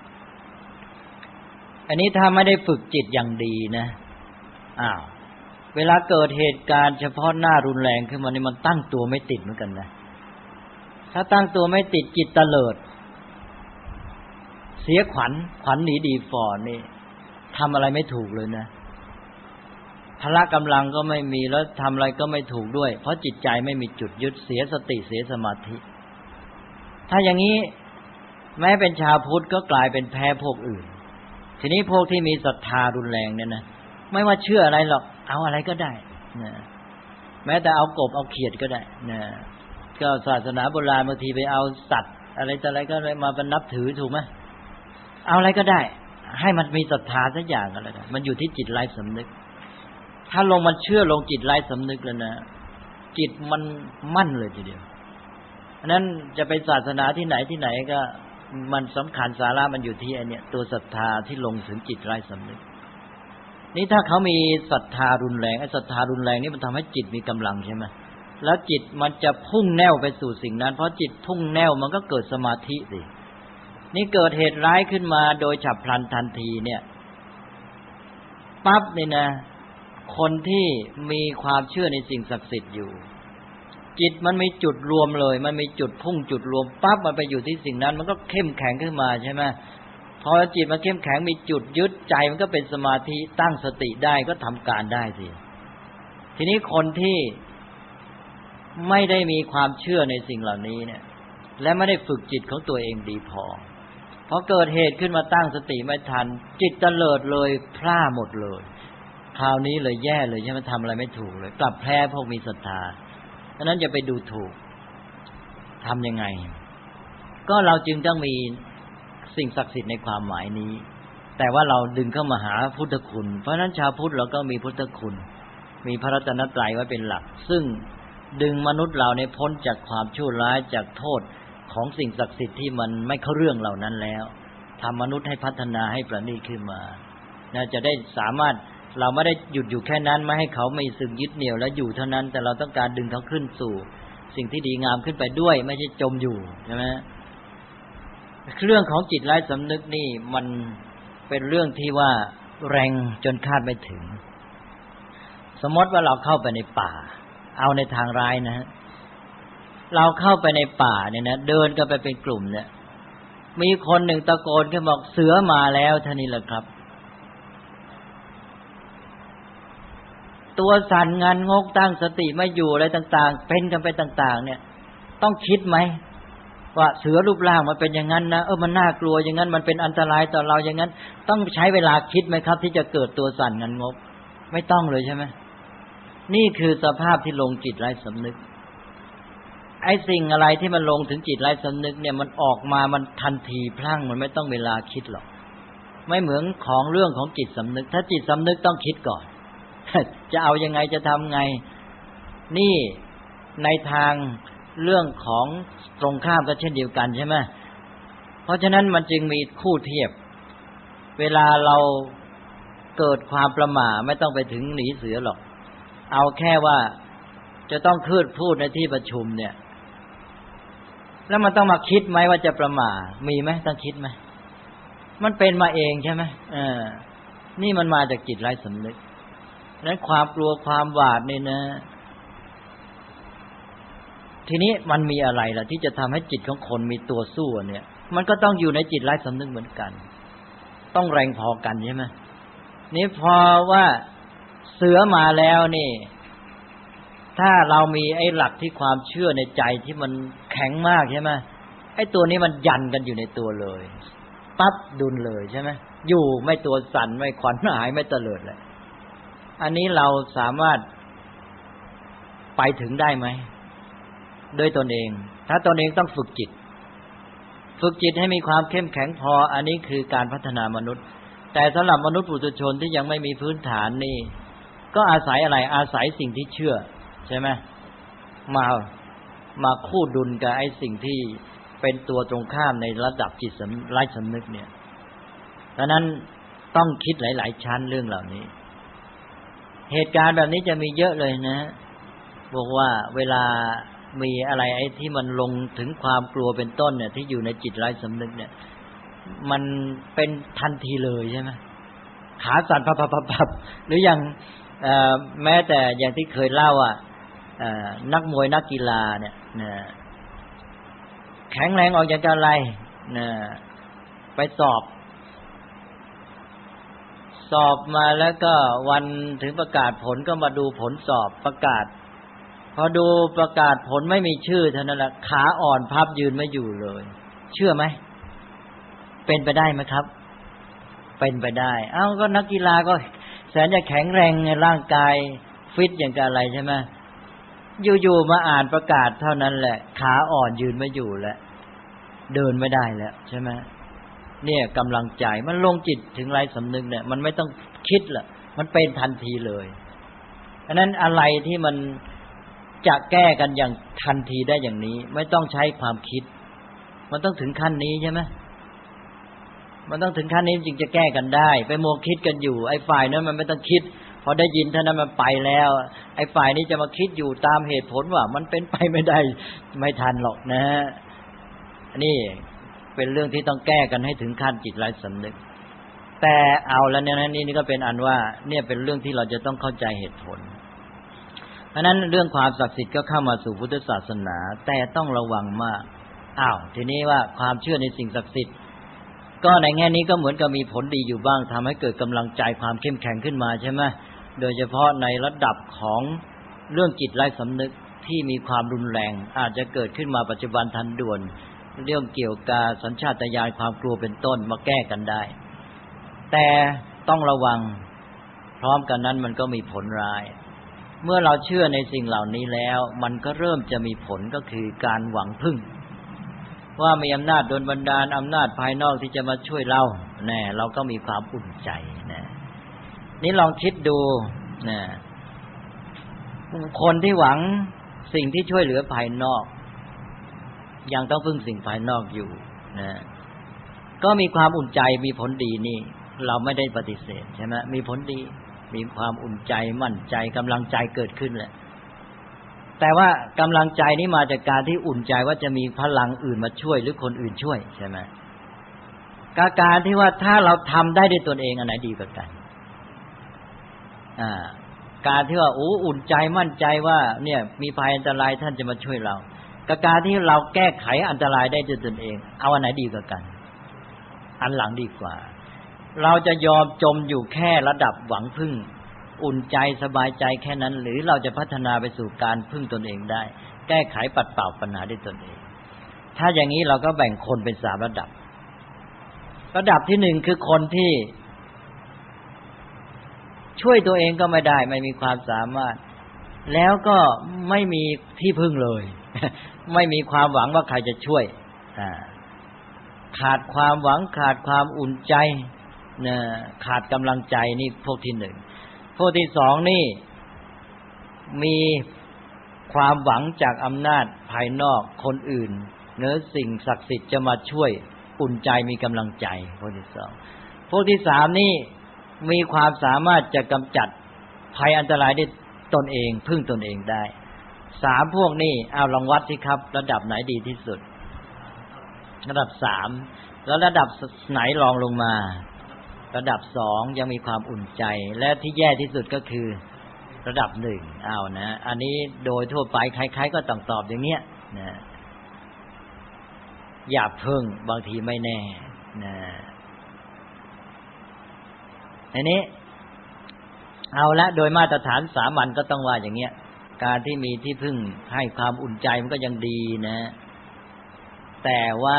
B: อันนี้ถ้าไม่ได้ฝึกจิตอย่างดีนะอ้าวเวลาเกิดเหตุการณ์เฉพาะหน้ารุนแรงขึ้นมานี่มันตั้งตัวไม่ติดเหมือนกันนะถ้าตั้งตัวไม่ติดจิตเตลิดเสียขวัญขวัญหนีดีฟอนี่ทำอะไรไม่ถูกเลยนะพละกำลังก็ไม่มีแล้วทำอะไรก็ไม่ถูกด้วยเพราะจิตใจไม่มีจุดยึดเสียสติเสียสมาธิถ้าอย่างนี้แม้เป็นชาวพุทธก็กลายเป็นแพ้พวกอื่นทีนี้พวกที่มีศรัทธารุนแรงเนี่ยนะไม่ว่าเชื่ออะไรหรอกเอาอะไรก็ได้นะแม้แต่เอากบเอาเขียดก็ได้นะก็ศาสนาโบราณบางทีไปเอาสัตว์อะไรแต่อะไรก็มาเป็นนับถือถูกไหมเอาอะไรก็ได้ให้มันมีศรัทธาสักอย่างก็แล้วกันมันอยู่ที่จิตไร้สำนึกถ้าลงมันเชื่อลงจิตไร้สำนึกแล้วนะจิตมันมั่นเลยทีเดียวอันนั้นจะเป็นศาสนาที่ไหนที่ไหนก็มันสำคัญสาระมันอยู่ที่ไอ้เนี่ยตัวศรัทธาที่ลงถึงจิตไร้สำนึกนี่ถ้าเขามีศรัทธารุนแรงไอ้ศรัทธารุนแรงนี่มันทำให้จิตมีกำลังใช่ไหมแล้วจิตมันจะพุ่งแน่วไปสู่สิ่งนั้นเพราะจิตพุ่งแน่วมันก็เกิดสมาธิสินี่เกิดเหตุร้ายขึ้นมาโดยฉับพลันทันทีเนี่ยปั๊บนี่นะคนที่มีความเชื่อในสิ่งศักดิ์สิทธิ์อยู่จิตมันมีจุดรวมเลยมันมีจุดพุ่งจุดรวมปั๊บมันไปอยู่ที่สิ่งนั้นมันก็เข้มแข็งขึ้นมาใช่ไหมพอจิตมันเข้มแข็งมีจุดยึดใจมันก็เป็นสมาธิตั้งสติได้ก็ทำการได้สิทีนี้คนที่ไม่ได้มีความเชื่อในสิ่งเหล่านี้เนี่ยและไม่ได้ฝึกจิตของตัวเองดีพอพอเกิดเหตุขึ้นมาตั้งสติไม่ทันจิตเตลิดเลยพลาดหมดเลยคราวนี้เลยแย่เลยใช่ไหมทำอะไรไม่ถูกเลยกลับแพ้พวกมีศรัทธาฉะนั้นอย่าไปดูถูกทำยังไงก็เราจึงต้องมีสิ่งศักดิ์สิทธิ์ในความหมายนี้แต่ว่าเราดึงเข้ามาหาพุทธคุณเพราะฉะนั้นชาวพุทธเราก็มีพุทธคุณมีพระรัตนตรัยไว้เป็นหลักซึ่งดึงมนุษย์เราในพ้นจากความชั่วร้ายจากโทษของสิ่งศักดิ์สิทธิ์ที่มันไม่เข้าเรื่องเหล่านั้นแล้วทำมนุษย์ให้พัฒนาให้ประณีตขึ้นมาน่าจะได้สามารถเราไม่ได้หยุดอยู่แค่นั้นไม่ให้เขาไม่สึกยึดเหนี่ยวแล้วอยู่เท่านั้นแต่เราต้องการดึงเขาขึ้นสู่สิ่งที่ดีงามขึ้นไปด้วยไม่ใช่จมอยู่ใช่ไหมเรื่องของจิตไร้สำนึกนี่มันเป็นเรื่องที่ว่าแรงจนคาดไม่ถึงสมมติว่าเราเข้าไปในป่าเอาในทางร้ายนะฮะเราเข้าไปในป่าเนี่ยนะเดินกันไปเป็นกลุ่มเนี่ยมีคนหนึ่งตะโกนขึ้นบอกเสือมาแล้วท่านี้แหละครับตัวสั่นงานงกตั้งสติไม่อยู่อะไรต่างๆเป็นกันไปต่างๆเนี่ยต้องคิดไหมว่าเสือรูปร่างมันเป็นอย่างนั้นนะเออมันน่ากลัวอย่างนั้นมันเป็นอันตรายต่อเราอย่างนั้นต้องใช้เวลาคิดไหมครับที่จะเกิดตัวสั่นงานงกไม่ต้องเลยใช่ไหมนี่คือสภาพที่ลงจิตไร้สำนึกไอ้สิ่งอะไรที่มันลงถึงจิตไร้สำนึกเนี่ยมันออกมามันทันทีพลั่งมันไม่ต้องเวลาคิดหรอกไม่เหมือนของเรื่องของจิตสำนึกถ้าจิตสำนึกต้องคิดก่อนจะเอายังไงจะทำไงนี่ในทางเรื่องของตรงข้ามก็เช่นเดียวกันใช่ไหมเพราะฉะนั้นมันจึงมีคู่เทียบเวลาเราเกิดความประหม่าไม่ต้องไปถึงหนีเสือหรอกเอาแค่ว่าจะต้องคืดพูดในที่ประชุมเนี่ยแล้วมันต้องมาคิดไหมว่าจะประหม่ามีไหมต้องคิดไหมมันเป็นมาเองใช่ไหมเออนี่มันมาจากจิตไร้สำนึกนั้นความกลัวความหวาดนี่นะทีนี้มันมีอะไรล่ะที่จะทำให้จิตของคนมีตัวสู้เนี่ยมันก็ต้องอยู่ในจิตไร้สำนึกเหมือนกันต้องแรงพอกันใช่ไหมนี่พอว่าเสือมาแล้วนี่ถ้าเรามีไอ้หลักที่ความเชื่อในใจที่มันแข็งมากใช่ไหมไอ้ตัวนี้มันยันกันอยู่ในตัวเลยปั๊บดุลเลยใช่ไหมอยู่ไม่ตัวสั่นไม่ขวัญหายไม่เตลิดเลยอันนี้เราสามารถไปถึงได้ไหมโดยตนเองถ้าตนเองต้องฝึกจิตฝึกจิตให้มีความเข้มแข็งพออันนี้คือการพัฒนามนุษย์แต่สำหรับมนุษย์ปุถุชนที่ยังไม่มีพื้นฐานนี่ก็อาศัยอะไรอาศัยสิ่งที่เชื่อใช่ไหมมามาคู่ดุลกับไอ้สิ่งที่เป็นตัวตรงข้ามในระดับจิตไร้สำนึกเนี่ยดังนั้นต้องคิดหลายๆชั้นเรื่องเหล่านี้เหตุการณ์แบบนี้จะมีเยอะเลยนะบอกว่าเวลามีอะไรไอ้ที่มันลงถึงความกลัวเป็นต้นเนี่ยที่อยู่ในจิตไร้สำนึกเนี่ยมันเป็นทันทีเลยใช่ไหมขาสั่นพับๆๆหรืออย่างแม้แต่อย่างที่เคยเล่าอ่ะนักมวยนักกีฬาเนี่ยแข็งแรงออกจากอะไรไปสอบสอบมาแล้วก็วันถึงประกาศผลก็มาดูผลสอบประกาศพอดูประกาศผลไม่มีชื่อเท่านั้นแหละขาอ่อนพับยืนไม่อยู่เลยเชื่อไหมเป็นไปได้ไหมครับเป็นไปได้เอ้าก็นักกีฬาก็แสนจะแข็งแรงในร่างกายฟิตอย่างกับอะไรใช่ไหมอยู่ๆมาอ่านประกาศเท่านั้นแหละขาอ่อนยืนไม่อยู่แล้วเดินไม่ได้แล้วใช่ไหมเนี่ยกำลังใจมันลงจิตถึงไร้สำนึกเนี่ยมันไม่ต้องคิดละมันเป็นทันทีเลยเพราะนั้นอะไรที่มันจะแก้กันอย่างทันทีได้อย่างนี้ไม่ต้องใช้ความคิดมันต้องถึงขั้นนี้ใช่ไหมมันต้องถึงขั้นนี้จึงจะแก้กันได้ไปโมคิดกันอยู่ไอ้ฝ่ายนั้นมันไม่ต้องคิดพอได้ยินเท่านั้นมันไปแล้วไอ้ฝ่ายนี้จะมาคิดอยู่ตามเหตุผลว่ามันเป็นไปไม่ได้ไม่ทันหรอกนะนี่เป็นเรื่องที่ต้องแก้กันให้ถึงขั้นจิตไร้สำนึกแต่เอาแล้วเนี่ยนี่นี่ก็เป็นอันว่าเนี่ยเป็นเรื่องที่เราจะต้องเข้าใจเหตุผลเพราะนั้นเรื่องความศักดิ์สิทธิ์ก็เข้ามาสู่พุทธศาสนาแต่ต้องระวังมากอ้าวทีนี้ว่าความเชื่อในสิ่งศักดิ์สิทธิ์ก็ในแง่นี้ก็เหมือนกับมีผลดีอยู่บ้างทำให้เกิดกำลังใจความเข้มแข็งขึ้นมาใช่ไหมโดยเฉพาะในระดับของเรื่องจิตไร้สำนึกที่มีความรุนแรงอาจจะเกิดขึ้นมาปัจจุบันทันด่วนเรื่องเกี่ยวกับสัญชาตญาณความกลัวเป็นต้นมาแก้กันได้แต่ต้องระวังพร้อมกันนั้นมันก็มีผลร้ายเมื่อเราเชื่อในสิ่งเหล่านี้แล้วมันก็เริ่มจะมีผลก็คือการหวังพึ่งว่ามีอำนาจดลบันดาลอำนาจภายนอกที่จะมาช่วยเราแน่เราก็มีความอุ่นใจนะนี่ลองคิดดูนะคนที่หวังสิ่งที่ช่วยเหลือภายนอกยังต้องพึ่งสิ่งภายนอกอยู่นะก็มีความอุ่นใจมีผลดีนี่เราไม่ได้ปฏิเสธใช่ไหมมีผลดีมีความอุ่นใจมั่นใจกำลังใจเกิดขึ้นแหละแต่ว่ากำลังใจนี้มาจากการที่อุ่นใจว่าจะมีพลังอื่นมาช่วยหรือคนอื่นช่วยใช่ไหมการที่ว่าถ้าเราทำได้ด้วยตนเองอันไหนดีกว่ากันอ่าการที่ว่าโอ้อุ่นใจมั่นใจว่าเนี่ยมีภัยอันตรายท่านจะมาช่วยเรากับการที่เราแก้ไขอันตรายได้ด้วยตนเองเอาอันไหนดีกว่ากันอันหลังดีกว่าเราจะยอมจมอยู่แค่ระดับหวังพึ่งอุ่นใจสบายใจแค่นั้นหรือเราจะพัฒนาไปสู่การพึ่งตนเองได้แก้ไขปัดเป่าปัญหาด้วยตนเองถ้าอย่างนี้เราก็แบ่งคนเป็นสามระดับระดับที่หนึ่งคือคนที่ช่วยตัวเองก็ไม่ได้ไม่มีความสามารถแล้วก็ไม่มีที่พึ่งเลยไม่มีความหวังว่าใครจะช่วยขาดความหวังขาดความอุ่นใจขาดกำลังใจนี่พวกที่หนึ่งพวกที่สองนี่มีความหวังจากอำนาจภายนอกคนอื่นเนื้อสิ่งศักดิ์สิทธิ์จะมาช่วยอุ่นใจมีกำลังใจพวกที่สองพวกที่สามนี่มีความสามารถจะกำจัดภัยอันตรายได้ตนเองพึ่งตนเองได้สามพวกนี้เอาลองวัดสิครับระดับไหนดีที่สุดระดับสามแล้วระดับไหนรองลงมาระดับสองยังมีความอุ่นใจและที่แย่ที่สุดก็คือระดับหนึ่งเอานะอันนี้โดยทั่วไปใครๆก็ต้องตอบอย่างเงี้ยนะอย่าเพิ่งบางทีไม่แน่นะอันนี้เอาละโดยมาตรฐานสามัญก็ต้องว่าอย่างเงี้ยการที่มีที่พึ่งให้ความอุ่นใจมันก็ยังดีนะแต่ว่า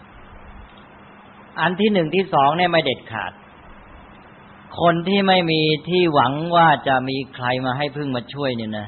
B: อันที่หนึ่งที่สองเนี่ยไม่เด็ดขาดคนที่ไม่มีที่หวังว่าจะมีใครมาให้พึ่งมาช่วยเนี่ยนะ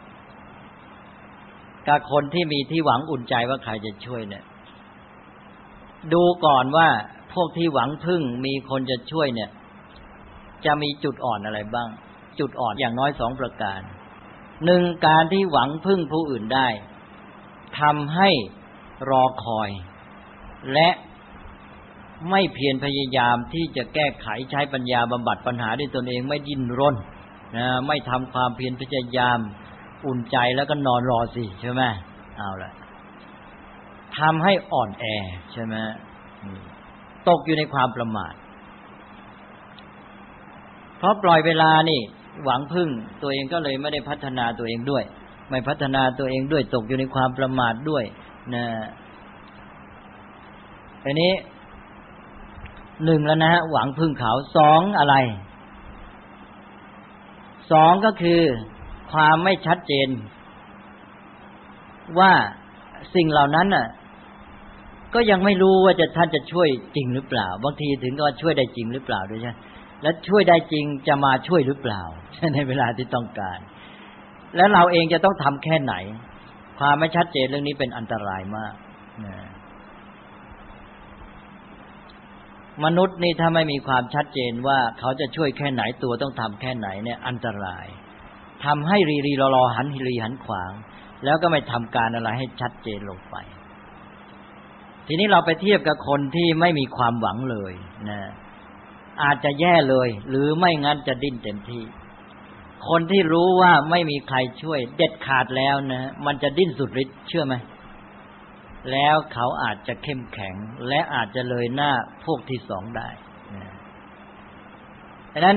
B: กับคนที่มีที่หวังอุ่นใจว่าใครจะช่วยเนี่ยดูก่อนว่าพวกที่หวังพึ่งมีคนจะช่วยเนี่ยจะมีจุดอ่อนอะไรบ้างจุดอ่อนอย่างน้อยสองประการหนึ่งการที่หวังพึ่งผู้อื่นได้ทำให้รอคอยและไม่เพียรพยายามที่จะแก้ไขใช้ปัญญาบำบัดปัญหาด้วยตนเองไม่ดิ้นรนนะไม่ทำความเพียรพยายามอุ่นใจแล้วก็นอนรอสิใช่ไหมเอาละทำให้อ่อนแอใช่ไหมตกอยู่ในความประมาทเพราะปล่อยเวลานี่หวังพึ่งตัวเองก็เลยไม่ได้พัฒนาตัวเองด้วยไม่พัฒนาตัวเองด้วยตกอยู่ในความประมาทด้วยนะอันนี้หนึ่งแล้วนะฮะหวังพึ่งเขาสองอะไรสองก็คือความไม่ชัดเจนว่าสิ่งเหล่านั้นน่ะก็ยังไม่รู้ว่าจะท่านจะช่วยจริงหรือเปล่าบางทีถึงก็ช่วยได้จริงหรือเปล่าด้วยใช่และช่วยได้จริงจะมาช่วยหรือเปล่าในเวลาที่ต้องการแล้วเราเองจะต้องทำแค่ไหนความไม่ชัดเจนเรื่องนี้เป็นอันตรายมากนะมนุษย์นี่ถ้าไม่มีความชัดเจนว่าเขาจะช่วยแค่ไหนตัวต้องทำแค่ไหนเนี่ยอันตรายทำให้รีรีรอรอหันรีหันขวางแล้วก็ไม่ทำการอะไรให้ชัดเจนลงไปทีนี้เราไปเทียบกับคนที่ไม่มีความหวังเลยนะอาจจะแย่เลยหรือไม่งั้นจะดิ้นเต็มที่คนที่รู้ว่าไม่มีใครช่วยเด็ดขาดแล้วนะมันจะดิ้นสุดฤทธิ์เชื่อไหมแล้วเขาอาจจะเข้มแข็งและอาจจะเลยหน้าพวกที่สองได้นะดังนั้น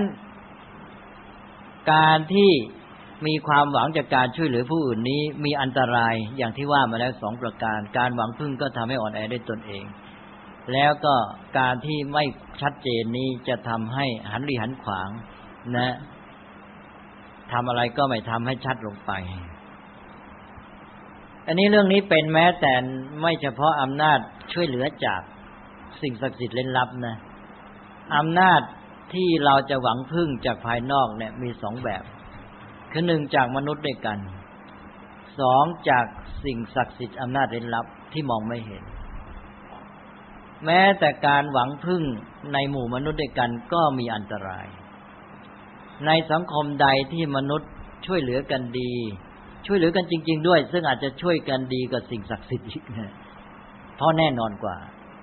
B: การที่มีความหวังจากการช่วยเหลือผู้อื่นนี้มีอันตรายอย่างที่ว่ามาแล้วสองประการการหวังพึ่งก็ทำให้อ่อนแอได้ตนเองแล้วก็การที่ไม่ชัดเจนนี้จะทำให้หันรีหันขวางนะทำอะไรก็ไม่ทำให้ชัดลงไปอันนี้เรื่องนี้เป็นแม้แต่ไม่เฉพาะอำนาจช่วยเหลือจากสิ่งศักดิ์สิทธิ์เร้นลับนะอำนาจที่เราจะหวังพึ่งจากภายนอกเนี่ยมีสองแบบคือหนึ่งจากมนุษย์ด้วยกันสองจากสิ่งศักดิ์สิทธิ์อำนาจเร้นลับที่มองไม่เห็นแม้แต่การหวังพึ่งในหมู่มนุษย์ด้วยกันก็มีอันตรายในสังคมใดที่มนุษย์ช่วยเหลือกันดีช่วยเหลือกันจริงๆด้วยซึ่งอาจจะช่วยกันดีกับสิ่งศักดิ์สิทธิ์อีกนะเพราะแน่นอนกว่า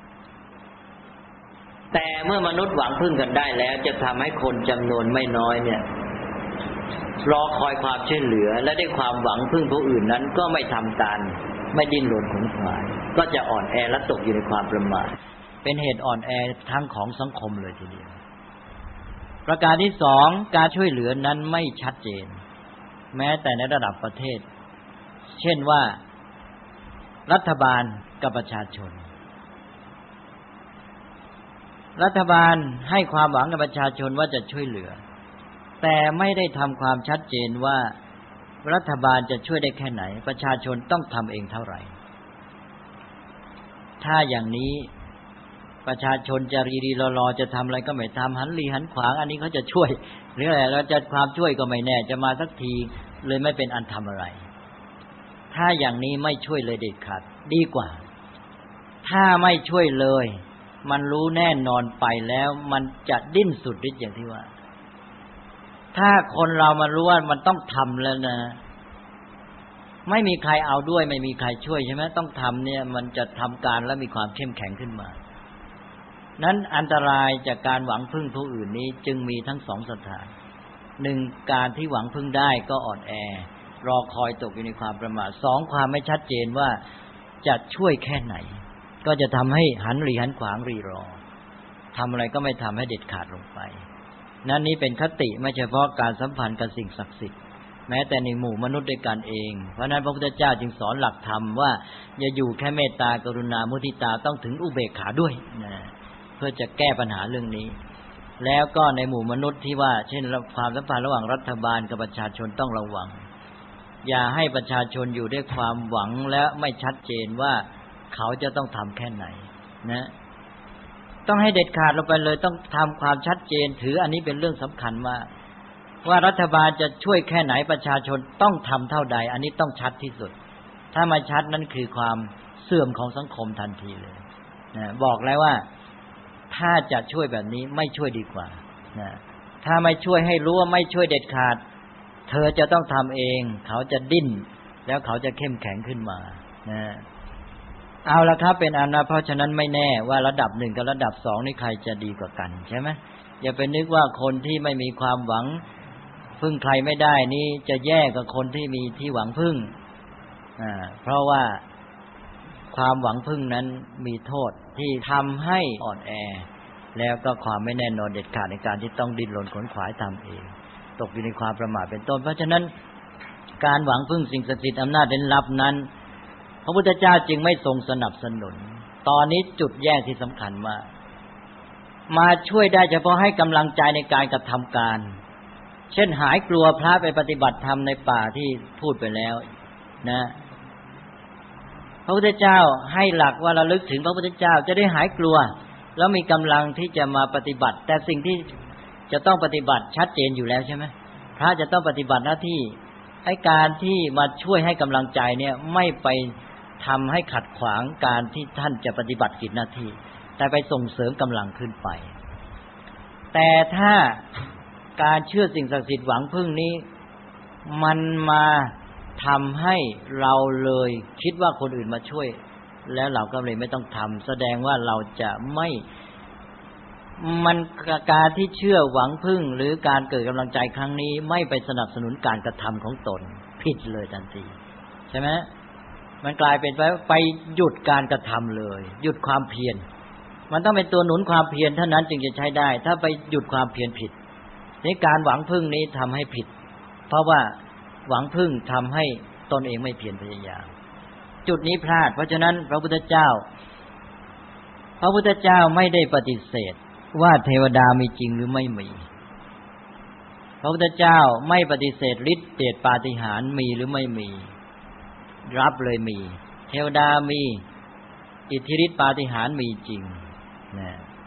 B: แต่เมื่อมนุษย์หวังพึ่งกันได้แล้วจะทำให้คนจำนวนไม่น้อยเนี่ยรอคอยความช่วยเหลือและได้ความหวังพึ่งผู้อื่นนั้นก็ไม่ทำตามไม่ดิ้นรนขวนขวายก็จะอ่อนแอและตกอยู่ในความประมาทเป็นเหตุอ่อนแอทั้งของสังคมเลยทีเดียวประการที่สองการช่วยเหลือนั้นไม่ชัดเจนแม้แต่ในระดับประเทศเช่นว่ารัฐบาลกับประชาชนรัฐบาลให้ความหวังกับประชาชนว่าจะช่วยเหลือแต่ไม่ได้ทำความชัดเจนว่ารัฐบาลจะช่วยได้แค่ไหนประชาชนต้องทำเองเท่าไหร่ถ้าอย่างนี้ประชาชนจะรีรีรอๆจะทำอะไรก็ไม่ทำหันรีหันขวางอันนี้เขาจะช่วยหรืออะไรเราจะความช่วยก็ไม่แน่จะมาสักทีเลยไม่เป็นอันทำอะไรถ้าอย่างนี้ไม่ช่วยเลยเด็ดขาดดีกว่าถ้าไม่ช่วยเลยมันรู้แน่นอนไปแล้วมันจะดิ้นสุดฤทธิ์อย่างที่ว่าถ้าคนเรามารู้ว่ามันต้องทำแล้วนะไม่มีใครเอาด้วยไม่มีใครช่วยใช่ไหมต้องทำเนี่ยมันจะทำการและมีความเข้มแข็งขึ้นมานั้นอันตรายจากการหวังพึ่งผู้อื่นนี้จึงมีทั้งสองสถานหนึ่งการที่หวังพึ่งได้ก็อ่อนแอรอคอยตกอยู่ในความประมาทสองความไม่ชัดเจนว่าจะช่วยแค่ไหนก็จะทำให้หันหลีหันขวางรีรอทำอะไรก็ไม่ทำให้เด็ดขาดลงไปนั่นนี้เป็นคติไม่เฉพาะการสัมพันธ์กับสิ่งศักดิ์สิทธิ์แม้แต่ในหมู่มนุษย์ด้วยกันเองเพราะนั้นพระพุทธเจ้าจึงสอนหลักธรรมว่าอย่าอยู่แค่เมตตากรุณามุทิตาต้องถึงอุเบกขาด้วยนะเพื่อจะแก้ปัญหาเรื่องนี้แล้วก็ในหมู่มนุษย์ที่ว่าเช่นความสัมพันธ์ระหว่างรัฐบาลกับประชาชนต้องระวังอย่าให้ประชาชนอยู่ด้วยความหวังและไม่ชัดเจนว่าเขาจะต้องทำแค่ไหนนะต้องให้เด็ดขาดลงไปเลยต้องทำความชัดเจนถืออันนี้เป็นเรื่องสำคัญมากว่ารัฐบาลจะช่วยแค่ไหนประชาชนต้องทำเท่าใดอันนี้ต้องชัดที่สุดถ้าไม่ชัดนั่นคือความเสื่อมของสังคมทันทีเลยนะบอกแล้วว่าถ้าจะช่วยแบบนี้ไม่ช่วยดีกว่านะถ้าไม่ช่วยให้รู้ว่าไม่ช่วยเด็ดขาดเธอจะต้องทำเองเขาจะดิ้นแล้วเขาจะเข้มแข็งขึ้นมานะเอาละครับเป็นอันนะเพราะฉะนั้นไม่แน่ว่าระดับหนึ่งกับระดับสองนี่ใครจะดีกว่ากันใช่ไหมอย่าไปนึกว่าคนที่ไม่มีความหวังพึ่งใครไม่ได้นี่จะแย่กว่าคนที่มีที่หวังพึ่งอ่าเพราะว่าความหวังพึ่งนั้นมีโทษที่ทำให้อ่อนแอแล้วก็ความไม่แน่นอนเด็ดขาดในการที่ต้องดิ้นรนขนขวายทำเองตกอยู่ในความประมาทเป็นต้นเพราะฉะนั้นการหวังพึ่งสิ่งศักดิ์สิทธิ์อำนาจเร้นลับนั้นพระพุทธเจ้าจึงไม่ทรงสนับสนุนตอนนี้จุดแยกที่สำคัญว่ามาช่วยได้เฉพาะให้กำลังใจในการกระทำการเช่นหายกลัวพระไปปฏิบัติธรรมในป่าที่พูดไปแล้วนะพระพุทธเจ้าให้หลักว่าระลึกถึงพระพุทธเจ้าจะได้หายกลัวแล้วมีกำลังที่จะมาปฏิบัติแต่สิ่งที่จะต้องปฏิบัติชัดเจนอยู่แล้วใช่ไหมพระจะต้องปฏิบัติหน้าที่ให้การที่มาช่วยให้กำลังใจเนี่ยไม่ไปทำให้ขัดขวางการที่ท่านจะปฏิบัติกิจหน้าที่แต่ไปส่งเสริมกำลังขึ้นไปแต่ถ้าการเชื่อสิ่งศักดิ์สิทธิ์หวังพึ่งนี้มันมาทำให้เราเลยคิดว่าคนอื่นมาช่วยแล้วเราก็เลยไม่ต้องทำแสดงว่าเราจะไม่มันการที่เชื่อหวังพึ่งหรือการเกิดกำลังใจครั้งนี้ไม่ไปสนับสนุนการกระทำของตนผิดเลยทันทีใช่ไหมมันกลายเป็นไปไปหยุดการกระทำเลยหยุดความเพียรมันต้องเป็นตัวหนุนความเพียรเท่านั้นจึงจะใช้ได้ถ้าไปหยุดความเพียรผิดนี่การหวังพึ่งนี้ทำให้ผิดเพราะว่าหวังพึ่งทำให้ตนเองไม่เพียรพยายามจุดนี้พลาดเพราะฉะนั้นพระพุทธเจ้าพระพุทธเจ้าไม่ได้ปฏิเสธว่าเทวดามีจริงหรือไม่มีพระพุทธเจ้าไม่ปฏิเสธฤทธิ์เดชปาฏิหาริย์มีหรือไม่มีรับเลยมีเทวดามีอิทธิฤทธิ์ปาฏิหาริย์มีจริงนะ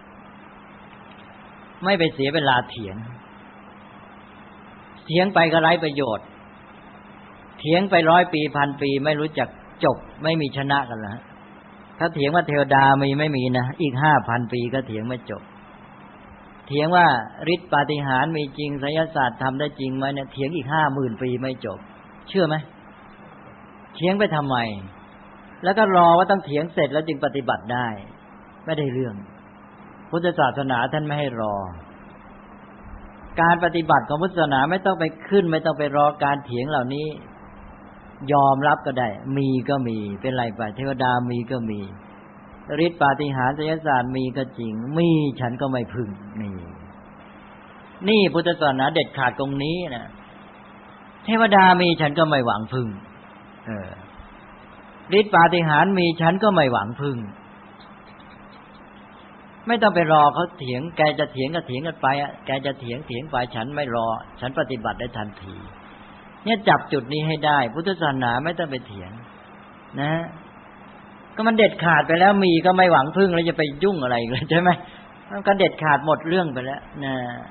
B: ไม่ไปเสียเวลาเถียงเถียงไปก็ไร้ประโยชน์เถียงไปร้อยปีพันปีไม่รู้จักจบไม่มีชนะกันแล้วถ้าเถียงว่าเทวดามีไม่มีนะอีก ห้าพัน ปีก็เถียงไม่จบเถียงว่าฤทธิ์ปาฏิหาริย์มีจริงไสยศาสตร์ทำได้จริงไหมเนี่ยเถียงอีก ห้าหมื่น ปีไม่จบเชื่อไหมเถียงไปทำไมแล้วก็รอว่าต้องเถียงเสร็จแล้วจึงปฏิบัติได้ไม่ได้เรื่องพุทธศาสนาท่านไม่ให้รอการปฏิบัติของพุทธศาสนาไม่ต้องไปขึ้นไม่ต้องไปรอการเถียงเหล่านี้ยอมรับก็ได้มีก็มีเป็นไรไปเทวดามีก็มีฤทธิ์ปาฏิหาริย์ไสยศาสตร์มีก็จริงมีฉันก็ไม่พึ่งนี่นี่พุทธศาสนาเด็ดขาดตรงนี้นะเทวดามีฉันก็ไม่หวังพึ่งเออฤทธิ์ปาฏิหาริย์มีฉันก็ไม่หวังพึ่งไม่ต้องไปรอเขาเถียงแกจะเถียงก็เถียงกันไปอ่ะแกจะเถียงเถียงไปฉันไม่รอฉันปฏิบัติได้ทันทีเนี่ยจับจุดนี้ให้ได้พุทธศาสนาไม่ต้องไปเถียงนะก็มันเด็ดขาดไปแล้วมีก็ไม่หวังพึ่งแล้วจะไปยุ่งอะไรอีกเลยใช่ไหมมันก็เด็ดขาดหมดเรื่องไปแล้วนะ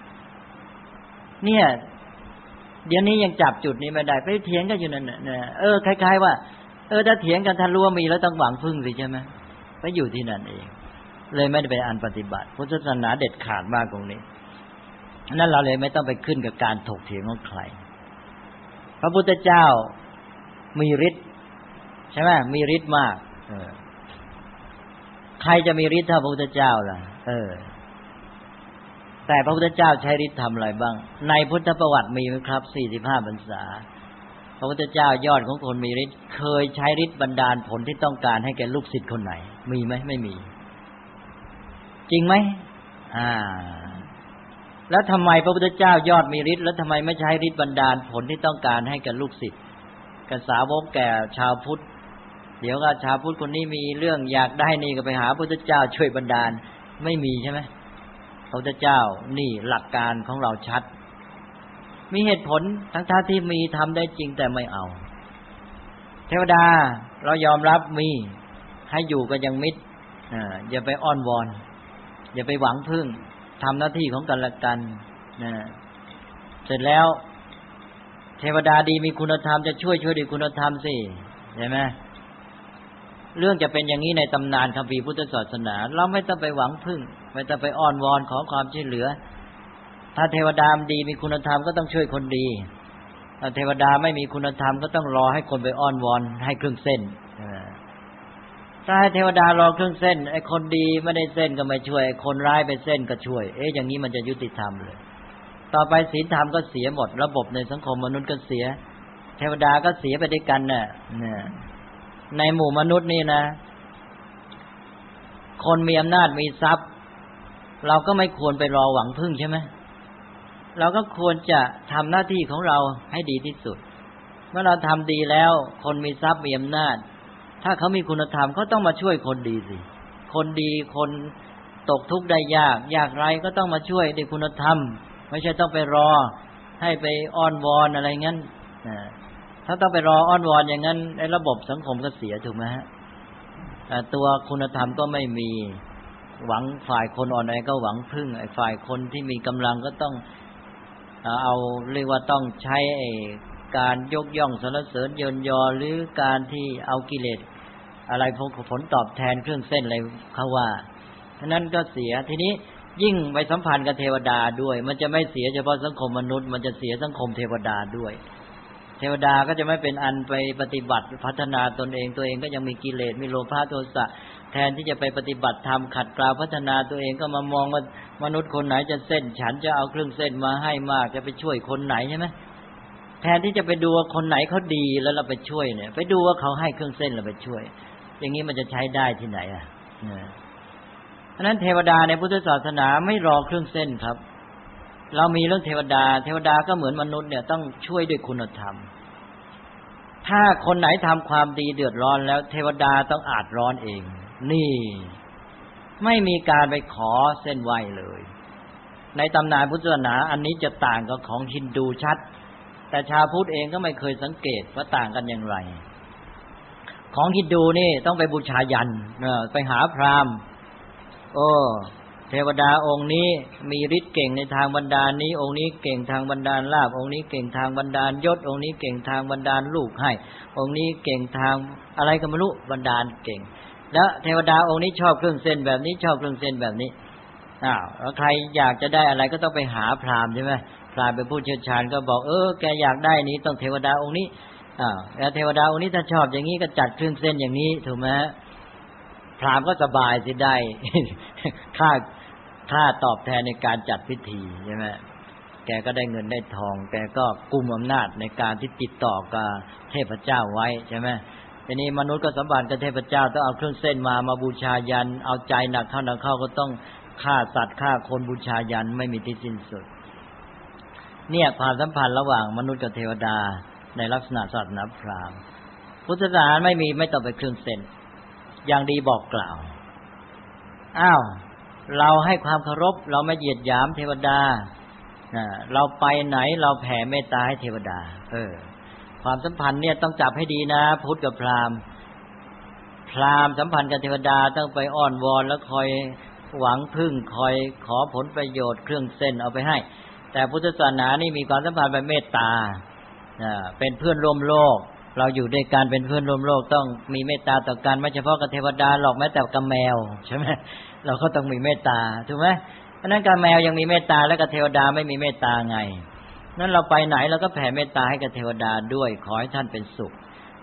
B: เนี่ยเดี๋ยวนี้ยังจับจุดนี้ไม่ได้ไปเถียงกันอยู่นั่นน่ะเออคล้ายๆว่าเออถ้าเถียงกันถ้ารู้ว่ามีแล้วต้องหวังพึ่งสิใช่ไหมไปอยู่ที่นั่นเองเลยไม่ได้ไปอันปฏิบัติพุทธศาสนาเด็ดขาดมากตรงนี้นั่นเราเลยไม่ต้องไปขึ้นกับการถกเถียงของใครพระพุทธเจ้ามีฤทธิ์ใช่ไหมมีฤทธิ์มากเออใครจะมีฤทธิ์เท่าพระพุทธเจ้าล่ะเออแต่พระพุทธเจ้าใช้ฤทธิ์ทำอะไรบ้างในพุทธประวัติมีไหมครับสี่สิบห้าพรรษาพระพุทธเจ้ายอดของคนมีฤทธิ์เคยใช้ฤทธิ์บันดาลผลที่ต้องการให้แก่ลูกศิษย์คนไหนมีไหมไม่มีจริงไหมอ่าแล้วทำไมพระพุทธเจ้ายอดมีฤทธิ์แล้วทำไมไม่ใช้ฤทธิ์บันดาลผลที่ต้องการให้แก่ลูกศิษย์กับสาวกแก่ชาวพุทธเดี๋ยวก็ชาวพุทธคนนี้มีเรื่องอยากได้นี่ก็ไปหาพระพุทธเจ้าช่วยบันดาลไม่มีใช่ไหมพระพุทธเจ้านี่หลักการของเราชัดมีเหตุผลทั้งท่าที่มีทำได้จริงแต่ไม่เอาเทวดาเรายอมรับมีให้อยู่ก็ยังมิตรอ่าอย่าไปอ้อนวอนอย่าไปหวังพึ่งทำหน้าที่ของกันและกันนะเสร็จแล้วเทวดาดีมีคุณธรรมจะช่วยช่วยด้วยคุณธรรมสิใช่ไหมเรื่องจะเป็นอย่างนี้ในตำนานคัมภีร์พุทธศาสนาเราไม่ต้องไปหวังพึ่งไม่ต้องไปอ้อนวอนขอความช่วยเหลือถ้าเทวดาดีมีคุณธรรมก็ต้องช่วยคนดีถ้าเทวดาไม่มีคุณธรรมก็ต้องรอให้คนไปอ้อนวอนให้เครื่องเส้นถ้าให้เทวดารอเครื่องเส้นไอ้คนดีไม่ได้เส้นก็ไม่ช่วยไอ้คนร้ายไปเส้นก็ช่วยเอ๊ะอย่างนี้มันจะยุติธรรมเลยต่อไปศีลธรรมก็เสียหมดระบบในสังคมมนุษย์ก็เสียเทวดาก็เสียไปด้วยกันน่ะเนี่ยในหมู่มนุษย์นี่นะคนมีอำนาจมีทรัพย์เราก็ไม่ควรไปรอหวังพึ่งใช่ไหมเราก็ควรจะทำหน้าที่ของเราให้ดีที่สุดเมื่อเราทำดีแล้วคนมีทรัพย์มีอำนาจถ้าเขามีคุณธรรมเขาต้องมาช่วยคนดีสิคนดีคนตกทุกข์ได้ยากยากไรก็ต้องมาช่วยด้วยคุณธรรมไม่ใช่ต้องไปรอให้ไปอ้อนวอนอะไรงั้นถ้าต้องไปรออ้อนวอนอย่างนั้นไอ้ระบบสังคมก็เสียถูกไหมฮะตัวคุณธรรมก็ไม่มีหวังฝ่ายคนอ่อนแอก็หวังพึ่งไอ้ฝ่ายคนที่มีกำลังก็ต้องเอาเรียกว่าต้องใช้การยกย่องสรรเสริญเยินยอหรือการที่เอากิเลสอะไรผลตอบแทนเครื่องเส้นอะไรเขาว่าฉะนั้นก็เสียทีนี้ยิ่งไปสัมพันธ์กับเทวดาด้วยมันจะไม่เสียเฉพาะสังคมมนุษย์มันจะเสียสังคมเทวดาด้วยเทวดาก็จะไม่เป็นอันไปปฏิบัติพัฒนาตนเองตัวเองก็ยังมีกิเลสมีโลภะโทสะแทนที่จะไปปฏิบัติธรรมขัดเกลาพัฒนาตัวเองก็มามองว่ามนุษย์คนไหนจะเส้นฉันจะเอาเครื่องเส้นมาให้มากจะไปช่วยคนไหนใช่ไหมแทนที่จะไปดูว่าคนไหนเขาดีแล้วเราไปช่วยเนี่ยไปดูว่าเขาให้เครื่องเส้นเราไปช่วยอย่างนี้มันจะใช้ได้ที่ไหนอ่ะเพราะนั้นเทวดาในพุทธศาสนาไม่รอเครื่องเส้นครับเรามีเรื่องเทวดาเทวดาก็เหมือนมนุษย์เนี่ยต้องช่วยด้วยคุณธรรมถ้าคนไหนทำความดีเดือดร้อนแล้วเทวดาต้องอาจร้อนเองนี่ไม่มีการไปขอเส้นไหว้เลยในตำนานพุทธศาสนาอันนี้จะต่างกับของฮินดูชัดแต่ชาวพุทธเองก็ไม่เคยสังเกตว่าต่างกันอย่างไรของฮินดูนี่ต้องไปบูชายัญไปหาพราหมณ์โอ้เทวดาองค์นี้มีฤทธิ์เก่งในทางบันดาลนี้องค์นี้เก่งทางบันดาลลาภองค์นี้เก่งทางบันดาลยศองค์นี้เก่งทางบันดาลลูกให้องค์นี้เก่งทางอะไรก็ไม่รู้บันดาลเก่งแล้วเทวดาองค์นี้ชอบเครื่องเส้นแบบนี้ชอบเครื่องเส้นแบบนี้อ้าวแล้วใครอยากจะได้อะไรก็ต้องไปหาพราหมณ์ใช่ไหมพราหมณ์เป็นผู้เชี่ยวชาญก็บอกเออแกอยากได้นี้ต้องเทวดาองค์นี้อ้าวแล้วเทวดาองค์นี้ถ้าชอบอย่างนี้ก็จัดเครื่องเส้นอย่างนี้ถูกไหมพราหมณ์ก็สบายสิได้ค่าค่าตอบแทนในการจัดพิธีใช่ไหมแกก็ได้เงินได้ทองแกก็กุมอำนาจในการที่ติดต่อกับเทพเจ้าไว้ใช่ไหมทีนี้มนุษย์ก็สัมพันธ์กับเทพเจ้าต้องเอาเครื่องเส้นมามาบูชายันเอาใจหนักเข้าหนักเข้าก็ต้องฆ่าสัตว์ฆ่าคนบูชายันไม่มีที่สิ้นสุดเนี่ยความสัมพันธ์ระหว่างมนุษย์กับเทวดาในลักษณะศาสนาพราหมณ์พุทธศาสนาไม่มีไม่ต้องไปเครื่องเส้นอย่างดีบอกกล่าวอ้าวเราให้ความเคารพเราไม่เหยียดหยามเทวดาเราไปไหนเราแผ่เมตตาให้เทวดาเออความสัมพันธ์เนี่ยต้องจับให้ดีนะพุทธกับพราหมณ์พราหมณ์สัมพันธ์กับเทวดาต้องไปอ้อนวอนแล้วคอยหวังพึ่งคอยขอผลประโยชน์เครื่องเส้นเอาไปให้แต่พุทธศาสนานี่มีความสัมพันธ์แบบเมตตาเป็นเพื่อนร่วมโลกเราอยู่ด้วยกันเป็นเพื่อนร่วมโลกต้องมีเมตตาต่อกันไม่เฉพาะกับเทวดาหรอกแม้แต่กับแมวใช่ไหมเราก็ต้องมีเมตตาถูกไหมเพราะนั้นกับแมวยังมีเมตตาแล้วกับเทวดาไม่มีเมตตาไงนั้นเราไปไหนเราก็แผ่เมตตาให้กับเทวดาด้วยขอให้ท่านเป็นสุข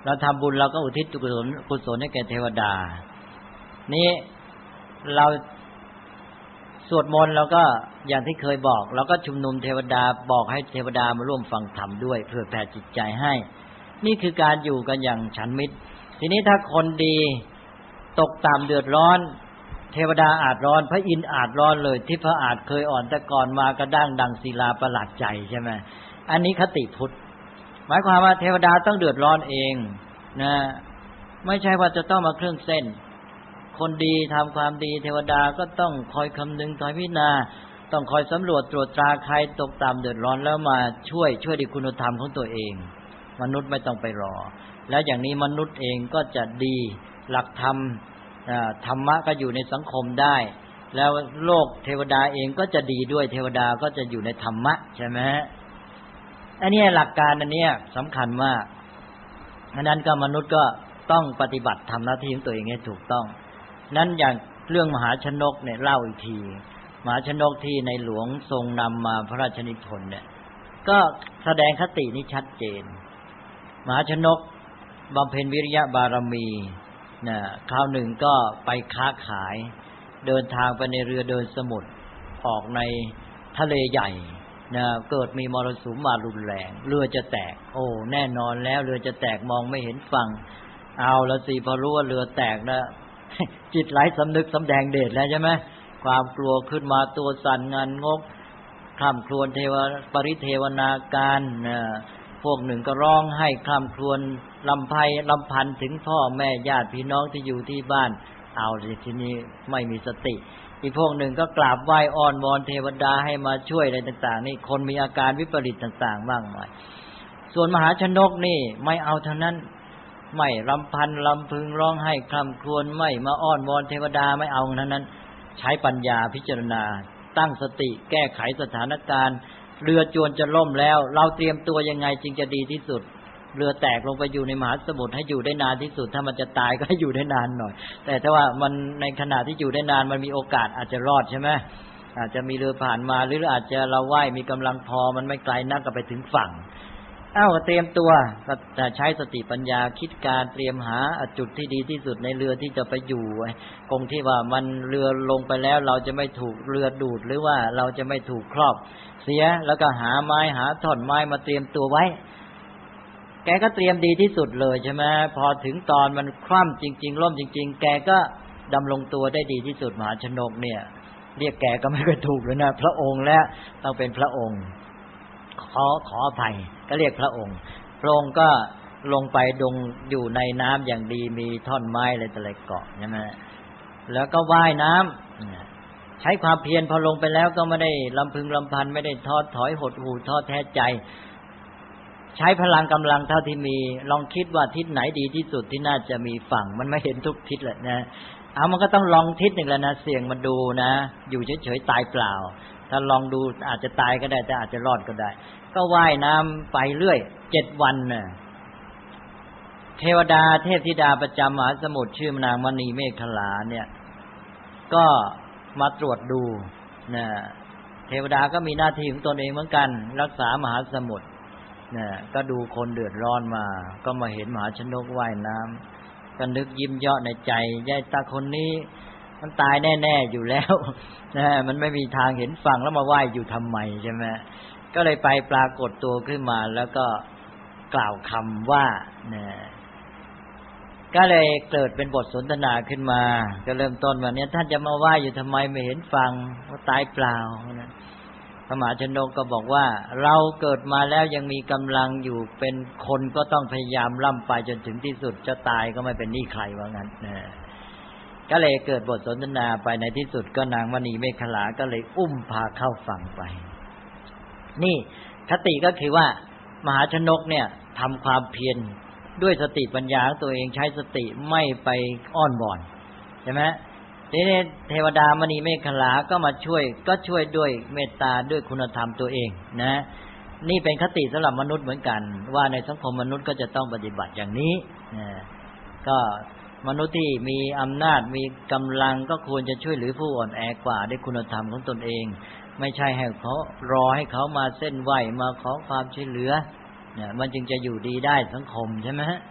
B: เราทำบุญเราก็อุทิศกุศลกุศลให้แก่เทวดานี้เราสวดมนต์เราก็อย่างที่เคยบอกเราก็ชุมนุมเทวดาบอกให้เทวดามาร่วมฟังธรรมด้วยเพื่อแผ่จิตใจให้นี่คือการอยู่กันอย่างฉันมิตรทีนี้ถ้าคนดีตกต่ำเดือดร้อนเทวดาอาจร้อนพระอินทร์อาจร้อนเลยที่พระอาจเคยอ่อนแต่ก่อนมากระด้างดังศิลาประหลาดใจใช่ไหมอันนี้คติพุทธหมายความว่าเทวดาต้องเดือดร้อนเองนะไม่ใช่ว่าจะต้องมาเครื่องเส้นคนดีทำความดีเทวดาก็ต้องคอยคำนึงคอยพิจารณาต้องคอยสำรวจตรวจตราใครตกต่ำเดือดร้อนแล้วมาช่วยช่วยด้วยคุณธรรมของตัวเองมนุษย์ไม่ต้องไปรอแล้วอย่างนี้มนุษย์เองก็จะดีหลักธรรมธรรมะก็อยู่ในสังคมได้แล้วโลกเทวดาเองก็จะดีด้วยเทวดาก็จะอยู่ในธรรมะใช่ไหมอันนี้หลักการอันนี้สำคัญมากดังนั้นก็มนุษย์ก็ต้องปฏิบัติทำหน้าที่ของตัวเองให้ถูกต้องนั้นอย่างเรื่องมหาชนกเนี่ยเล่าอีกทีมหาชนกที่ในหลวงทรงนำมาพระราชนิพนธ์เนี่ยก็แสดงคตินี้ชัดเจนมหาชนกบำเพ็ญวิริยะบารมีนะคราวหนึ่งก็ไปค้าขายเดินทางไปในเรือเดินสมุทรออกในทะเลใหญ่นะเกิดมีมรสุมมารุนแรงเรือจะแตกโอ้แน่นอนแล้วเรือจะแตกมองไม่เห็นฝั่งเอาละสิพอรู้ว่าเรือแตกนะจิตไหลสำนึกสำแดงเดชแล้วใช่ไหมความกลัวขึ้นมาตัวสั่นงันงกคร่ำครวญเทวปริเทวนาการนะพวกหนึ่งก็ร้องให้คร่ำครวญลำไพลำพันถึงพ่อแม่ญาติพี่น้องที่อยู่ที่บ้านเอาสิทีนี้ไม่มีสติอีกพวกหนึ่งก็กราบไหว้อ้อนวอนเทวดาให้มาช่วยอะไรต่างๆนี่คนมีอาการวิปริตต่างๆบ้างมายส่วนมหาชนกนี่ไม่เอาเท่านั้นไม่ลำพันลำพึงร้องให้คร่ำครวญไม่มาอ้อนวอนเทวดาไม่เอาเท่านั้นใช้ปัญญาพิจารณาตั้งสติแก้ไขสถานการณ์เรือจวนจะล่มแล้วเราเตรียมตัวยังไงจึงจะดีที่สุดเรือแตกลงไปอยู่ในมหาสมุทรให้อยู่ได้นานที่สุดถ้ามันจะตายก็ให้อยู่ได้นานหน่อยแต่ถ้าว่ามันในขณะที่อยู่ได้นานมันมีโอกาสอาจจะรอดใช่ไหมอาจจะมีเรือผ่านมาหรืออาจจะเราว่ายมีกำลังพอมันไม่ไกลนักก็ไปถึงฝั่งเอ้าเตรียมตัวก็จะใช้สติปัญญาคิดการเตรียมหาจุดที่ดีที่สุดในเรือที่จะไปอยู่คงที่ว่ามันเรือลงไปแล้วเราจะไม่ถูกเรือดูดหรือว่าเราจะไม่ถูกครอบเสียแล้วก็หาไม้หาท่อนไม้มาเตรียมตัวไว้แกก็เตรียมดีที่สุดเลยใช่ไหมพอถึงตอนมันคว่ำจริงๆล่มจริงๆแกก็ดำรงตัวได้ดีที่สุดมหาชนกเนี่ยเรียกแกก็ไม่ค่อยถูกเลยนะพระองค์แล้วต้องเป็นพระองค์ขอขออภัยก็เรียกพระองค์พระองค์ก็ลงไปดงอยู่ในน้ำอย่างดีมีท่อนไม้อะไรต่ออะไรเกาะใช่ไหมแล้วก็ว่ายน้ำใช้ความเพียรพอลงไปแล้วก็ไม่ได้ลำพึงลำพันไม่ได้ท้อถอยหดหู่ท้อแท้ใจใช้พลังกำลังเท่าที่มีลองคิดว่าทิศไหนดีที่สุดที่น่าจะมีฝั่งมันไม่เห็นทุกทิศแหละนะเอามันก็ต้องลองทิศหนึ่งแล้วนะเสี่ยงมาดูนะอยู่เฉยๆตายเปล่าถ้าลองดูอาจจะตายก็ได้แต่อาจจะรอดก็ได้ก็ว่ายน้ำไปเรื่อยเจ็ดวันน่ะเทวดาเทพธิดาประจำมหาสมุทรชื่อนางมณีเมขลาเนี่ยก็มาตรวจดูนะเทวดาก็มีหน้าที่ของตนเองเหมือนกันรักษามหาสมุทรนะก็ดูคนเดือดร้อนมาก็มาเห็นมหาชนกว่ายน้ำก็นึกยิ้มเยาะในใจยายตาคนนี้มันตายแน่ๆอยู่แล้วนะมันไม่มีทางเห็นฝั่งแล้วมาว่ายอยู่ทำไมใช่ไหมก็เลยไปปรากฏตัวขึ้นมาแล้วก็กล่าวคำว่านะก็เลยเกิดเป็นบทสนทนาขึ้นมาก็เริ่มต้นว่าเนี่ยท่านจะมาว่ายอยู่ทำไมไม่เห็นฝั่งว่าตายเปล่านะพระมหาชนกก็บอกว่าเราเกิดมาแล้วยังมีกำลังอยู่เป็นคนก็ต้องพยายามล่ำไปจนถึงที่สุดจะตายก็ไม่เป็นหนี้ใครว่างั้นนะก็เลยเกิดบทสนทนาไปในที่สุดก็นางมณีเมขลาก็เลยอุ้มพาเข้าฝั่งไปนี่คติก็คือว่ามหาชนกเนี่ยทำความเพียรด้วยสติปัญญาของตัวเองใช้สติไม่ไปอ้อนวอนใช่ไหมทีนี้เทวดามณีเมขลาก็มาช่วยก็ช่วยด้วยเมตตาด้วยคุณธรรมตัวเองนะนี่เป็นคติสำหรับมนุษย์เหมือนกันว่าในสังคมมนุษย์ก็จะต้องปฏิบัติอย่างนี้นะก็มนุษย์ที่มีอำนาจมีกำลังก็ควรจะช่วยเหลือผู้อ่อนแอกว่าด้วยคุณธรรมของตนเองไม่ใช่ให้เขารอให้เขามาเส้นไหวมาขอความช่วยเหลือเนี่ยมันจึงจะอยู่ดีได้สังคมใช่ไหมฮะ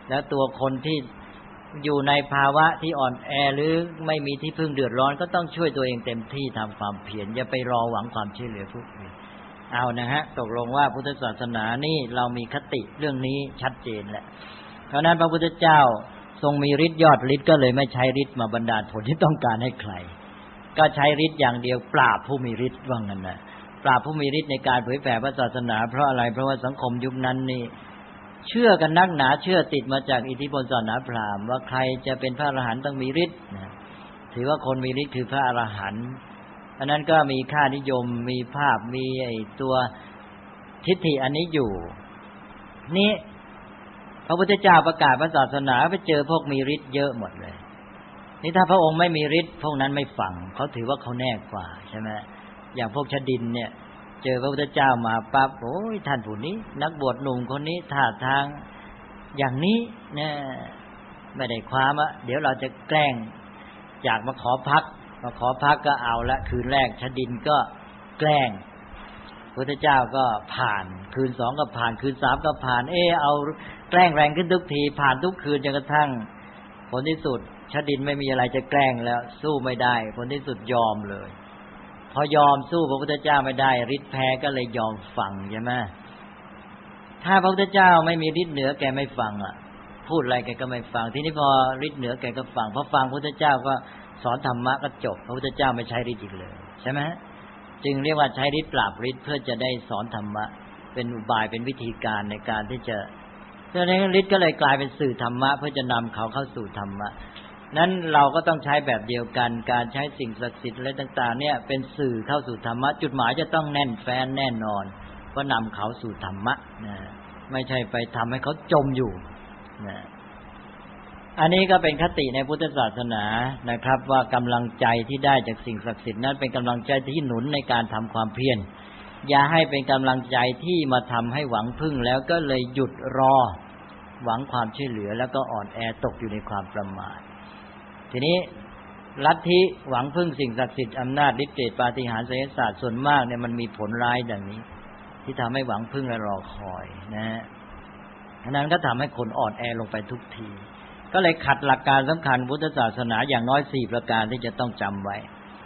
B: แล้วตัวคนที่อยู่ในภาวะที่อ่อนแอหรือไม่มีที่พึ่งเดือดร้อนก็ต้องช่วยตัวเองเต็มที่ทำความเพียรอย่าไปรอหวังความช่วยเหลือผู้อื่นเอานะฮะตกลงว่าพุทธศาสนานี่เรามีคติเรื่องนี้ชัดเจนแหละเพราะนั้นพระพุทธเจ้าทรงมีฤทธิ์ยอดฤทธิ์ก็เลยไม่ใช้ฤทธิ์มาบันดาลผลที่ต้องการให้ใครก็ใช้ฤทธิ์อย่างเดียวปราบผู้มีฤทธิ์ว่างั้นนะปราบผู้มีฤทธิ์ในการเผยแผ่พระศาสนาเพราะอะไรเพราะว่าสังคมยุคนั้นนี่เชื่อกันนักหนาเชื่อติดมาจากอิทธิพลศาสนาพราหมณ์ว่าใครจะเป็นพระอรหันต์ต้องมีฤทธิ์นะถือว่าคนมีฤทธิ์คือพระอรหันต์อันนั้นก็มีค่านิยมมีภาพมีไอ้ตัวทิฏฐิอันนี้อยู่นี่พระพุทธเจ้าประกาศพระศาสนาไปเจอพวกมีฤทธิ์เยอะหมดเลยนี่ถ้าพระองค์ไม่มีฤทธิ์พวกนั้นไม่ฟังเขาถือว่าเขาแน่กว่าใช่ไหมอย่างพวกชดินเนี่ยเจอพระพุทธเจ้ามาปั๊บโอ้ยท่านผู้นี้นักบวชหนุ่มคนนี้ท่าทางอย่างนี้เนี่ยไม่ได้ความอ่ะเดี๋ยวเราจะแกล้งอยากมาขอพักมาขอพักก็เอาละคืนแรกชดินก็แกล้งพระพุทธเจ้าก็ผ่านคืนสองก็ผ่านคืนสามก็ผ่านเออเอาแกล้งแรงขึ้นทุกทีผ่านทุกคืนจนกระทั่งผลที่สุดชดินไม่มีอะไรจะแกล้งแล้วสู้ไม่ได้ผลที่สุดยอมเลยพอยอมสู้พระพุทธเจ้าไม่ได้ฤทธิ์แพ้ก็เลยยอมฟังใช่ไหมถ้าพระพุทธเจ้าไม่มีฤทธิ์เหนือแกไม่ฟังอ่ะพูดอะไรแกก็ไม่ฟังทีนี้พอฤทธิ์เหนือแกก็ฟังพอฟังพระพุทธเจ้าก็สอนธรรมะก็จบพระพุทธเจ้าไม่ใช้ฤทธิ์อีกเลยใช่ไหมจึงเรียกว่าใช้ฤทธิ์ปราบฤทธิ์เพื่อจะได้สอนธรรมะเป็นอุบายเป็นวิธีการในการที่จะเพราะฉะนั้นฤทธิ์ก็เลยกลายเป็นสื่อธรรมะเพื่อจะนำเขาเข้าสู่ธรรมะนั้นเราก็ต้องใช้แบบเดียวกันการใช้สิ่งศักดิ์สิทธิ์อะไรต่างๆเนี่ยเป็นสื่อเข้าสู่ธรรมะจุดหมายจะต้องแน่นแฟ้นแน่นอนว่านำเขาสู่ธรรมะนะไม่ใช่ไปทำให้เขาจมอยู่นะอันนี้ก็เป็นคติในพุทธศาสนานะครับว่ากำลังใจที่ได้จากสิ่งศักดิ์สิทธิ์นั้นเป็นกำลังใจที่หนุนในการทำความเพียรอย่าให้เป็นกำลังใจที่มาทำให้หวังพึ่งแล้วก็เลยหยุดรอหวังความช่วยเหลือแล้วก็อ่อนแอตกอยู่ในความประมาททีนี้ลัทธิหวังพึ่งสิ่งศักดิ์สิทธิ์อำนาจฤทธิ์เดชปาฏิหาริย์ไสยศาสตร์ส่วนมากเนี่ยมันมีผลร้ายดังนี้ที่ทำให้หวังพึ่งและรอคอยนะฮะฉะนั้นก็ทำให้คนอ่อนแอลงไปทุกทีก็เลยขัดหลักการสำคัญพุทธศาสนาอย่างน้อยสี่ประการที่จะต้องจำไว้